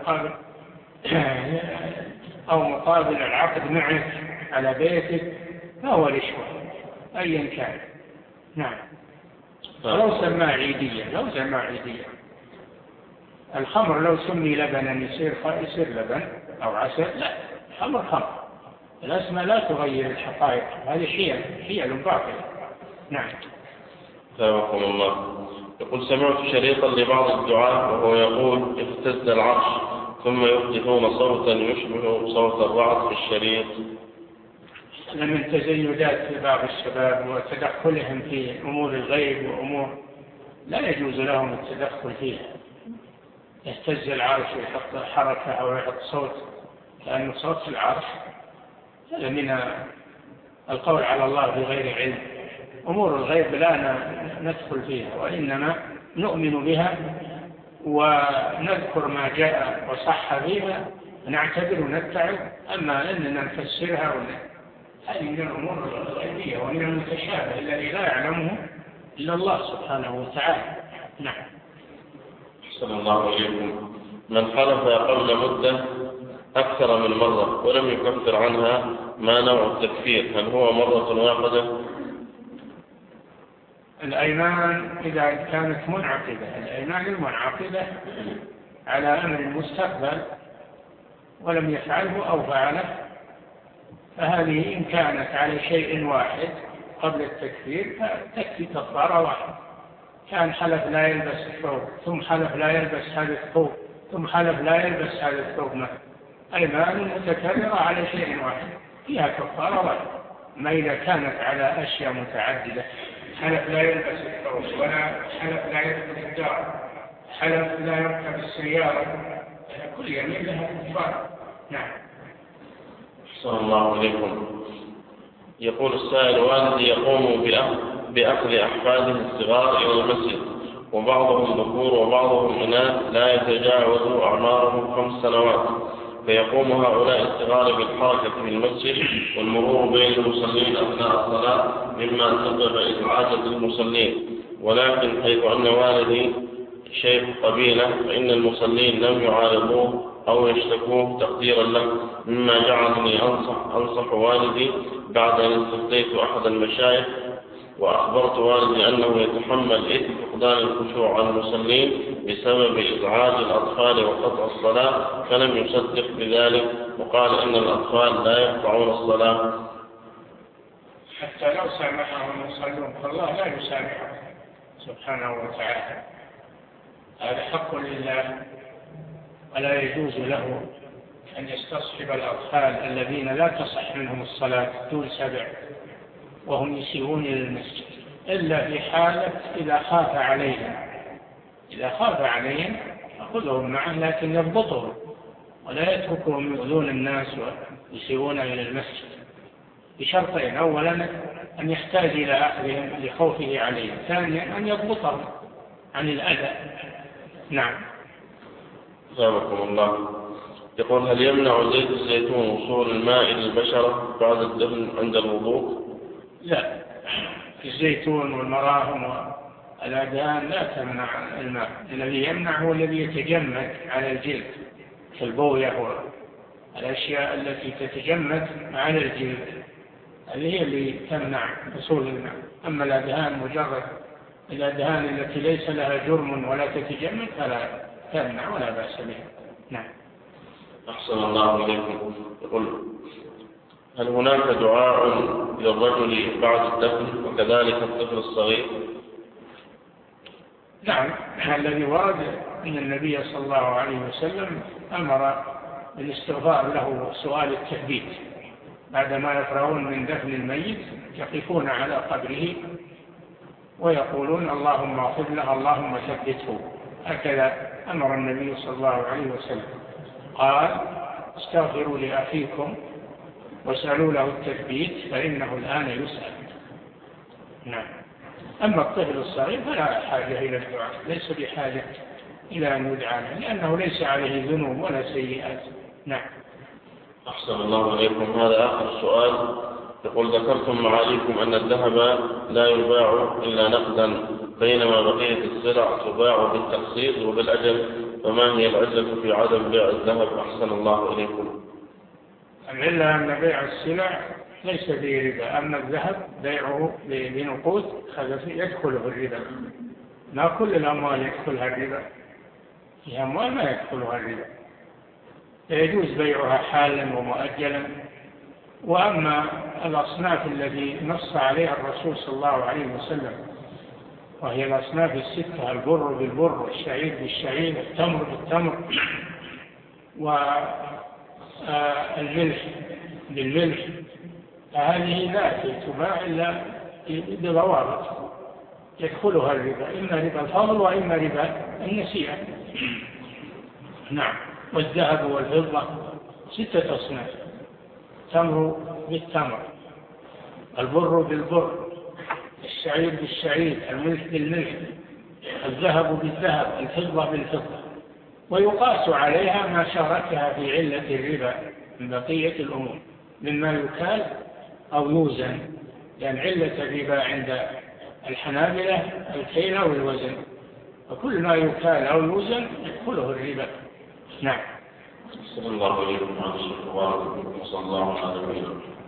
أو مقابل العقد معك على بيتك فهو رشوة أيا كان. نعم. لو سمى عيدية، الخمر لو سمي لبنا يصير لبن أو عسل، لا، خمر. الأسماء لا تغير الحقائق، هذه حيل باطلة. نعم. جزاكم الله. يقول سمعت شريطا لبعض الدعاة وهو يقول اهتز العرش، ثم يحدثون صوتا يشبه صوت الرعد في الشريط. من تزيدات بعض الشباب وتدخلهم في أمور الغيب وأمور لا يجوز لهم التدخل فيها. يهتز العرش ويحط حركة أو يحط صوت لأن صوت العرش هذا من القول على الله بغير علم. أمور الغيب لا ندخل فيها، وإنما نؤمن بها ونذكر ما جاء وصح فيها ونعتبر ونتعب. أما أننا نفسرها هذه من الأمور الغيبية ومن المتشابه الذي لا يعلمه إلا الله سبحانه وتعالى. نعم. أحسن الله عليكم. من حلف قبل مدة أكثر من مرة ولم يكفر عنها، ما نوع التكفير؟ هل هو مرة واحدة؟ الأيمان إذا كانت منعقدة، الأيمان المنعقدة على أمر المستقبل ولم يفعله أو فعله، فهذه إن كانت على شيء واحد قبل التكفير فتكفي كفارة واحدة. كان حلف لا يلبس الثوب، ثم حلف لا يلبس هذا الثوب، ثم حلف لا يلبس هذا الثوب مثلا، أيمان متكررة على شيء واحد فيها كفارة واحدة. ما إذا كانت على أشياء متعددة، حلف لا يلبس الثوب، ولا حلف لا يدخل الدار، حلف لا يركب السيارة، كل يمين لها كفارة. نعم. صلى الله عليكم. يقول السائل والدي يقوم بأخذ أحفاده الصغار إلى المسجد، وبعضهم ذكور وبعضهم إناث لا يتجاوز أعمارهم 5 سنوات، فيقوم هؤلاء الصغار بالحركة في المسجد والمرور بين المصلين أثناء الصلاة مما سبب إزعاجا للمصلين، ولكن حيث أن والدي شيخ قبيلة فإن المصلين لم يعارضوه أو يشتكوه تقديرا له، مما جعلني أنصح والدي بعد أن استفتيت أحد المشايخ وأخبرت والدي أنه يتحمل إثم فقدان الخشوع عن المصلين بسبب إزعاج الأطفال وقطع الصلاة، فلم يصدق بذلك وقال إن الأطفال لا يقطعون الصلاة. حتى لو سامحهم يصلون فالله لا يسامحهم سبحانه وتعالى، هذا حق لله، ولا يجوز له أن يستصحب الأطفال الذين لا تصح منهم الصلاة دون 7 وهم يسيئون إلى المسجد، إلا في حالة إذا خاف عليهم أخذهم معه، لكن يضبطهم ولا يتركهم يؤذون الناس ويسيئون إلى المسجد، بشرطين: أولا أن يحتاج إلى أخذهم لخوفه عليهم، ثانيا أن يضبطهم عن الأذى. نعم. جزاكم الله. يقول: هل يمنع زيت الزيتون وصول الماء للبشرة بعد الدفن عند الوضوء؟ لا، الزيتون والمراهم والأدهان لا تمنع الماء، الذي يمنع هو الذي يتجمد على الجلد كالبوية والأشياء التي تتجمد على الجلد، هذه هي اللي تمنع وصول الماء. أما الأدهان مجرد الأدهان التي ليس لها جرم ولا تتجمد فلا تمنع ولا بأس بها. نعم. أحسن الله إليكم. يقول: هل هناك دعاء للرجل بعد الدفن وكذلك الطفل الصغير؟ نعم، الذي ورد أن النبي صلى الله عليه وسلم أمر بالاستغفار له سؤال التثبيت، بعدما يفرغون من دفن الميت يقفون على قبره ويقولون: اللهم اغفر له، اللهم ثبته. هكذا أمر النبي صلى الله عليه وسلم، قال: استغفروا لأخيكم واسألوا له التثبيت فإنه الآن يسأل. نعم. أما الطفل الصغير فلا حاجة إلى الدعاء، ليس بحاجة إلى أن يدعى له، لأنه ليس عليه ذنوب ولا سيئات. نعم. أحسن الله إليكم. هذا آخر سؤال. يقول: ذكرتم معاليكم أن الذهب لا يباع إلا نقدا، بينما بقية السلع تباع بالتقسيط وبالأجل، فما هي العلة في عدم بيع الذهب؟ أحسن الله إليكم. العلة أن بيع السلع ليس به ربا، أما الذهب بيعه بنقود يدخله الربا. ما كل الأموال يدخلها الربا، في أموال ما يدخلها الربا، يجوز بيعها حالا ومؤجلا. وأما الأصناف التي نص عليها الرسول صلى الله عليه وسلم وهي الأصناف الستة: البر بالبر والشعير بالشعير والتمر بالتمر والملح بالملح، فهذه لا تباع إلا بضوابط يدخلها الربا، إما ربا الفضل وإما ربا النسيئة. نعم. والذهب والفضة 6 أصناف: التمر بالتمر، البر بالبر، الشعير بالشعير، الملح بالملح، الذهب بالذهب، الفضة بالفضة. ويقاس عليها ما شاركها في علة الربا من بقية الأمور مما يكال أو يوزن، لأن علة الربا عند الحنابلة الكيل أو الوزن، وكل ما يكال أو يوزن يدخله الربا. نعم. صلى الله عليه وسلم.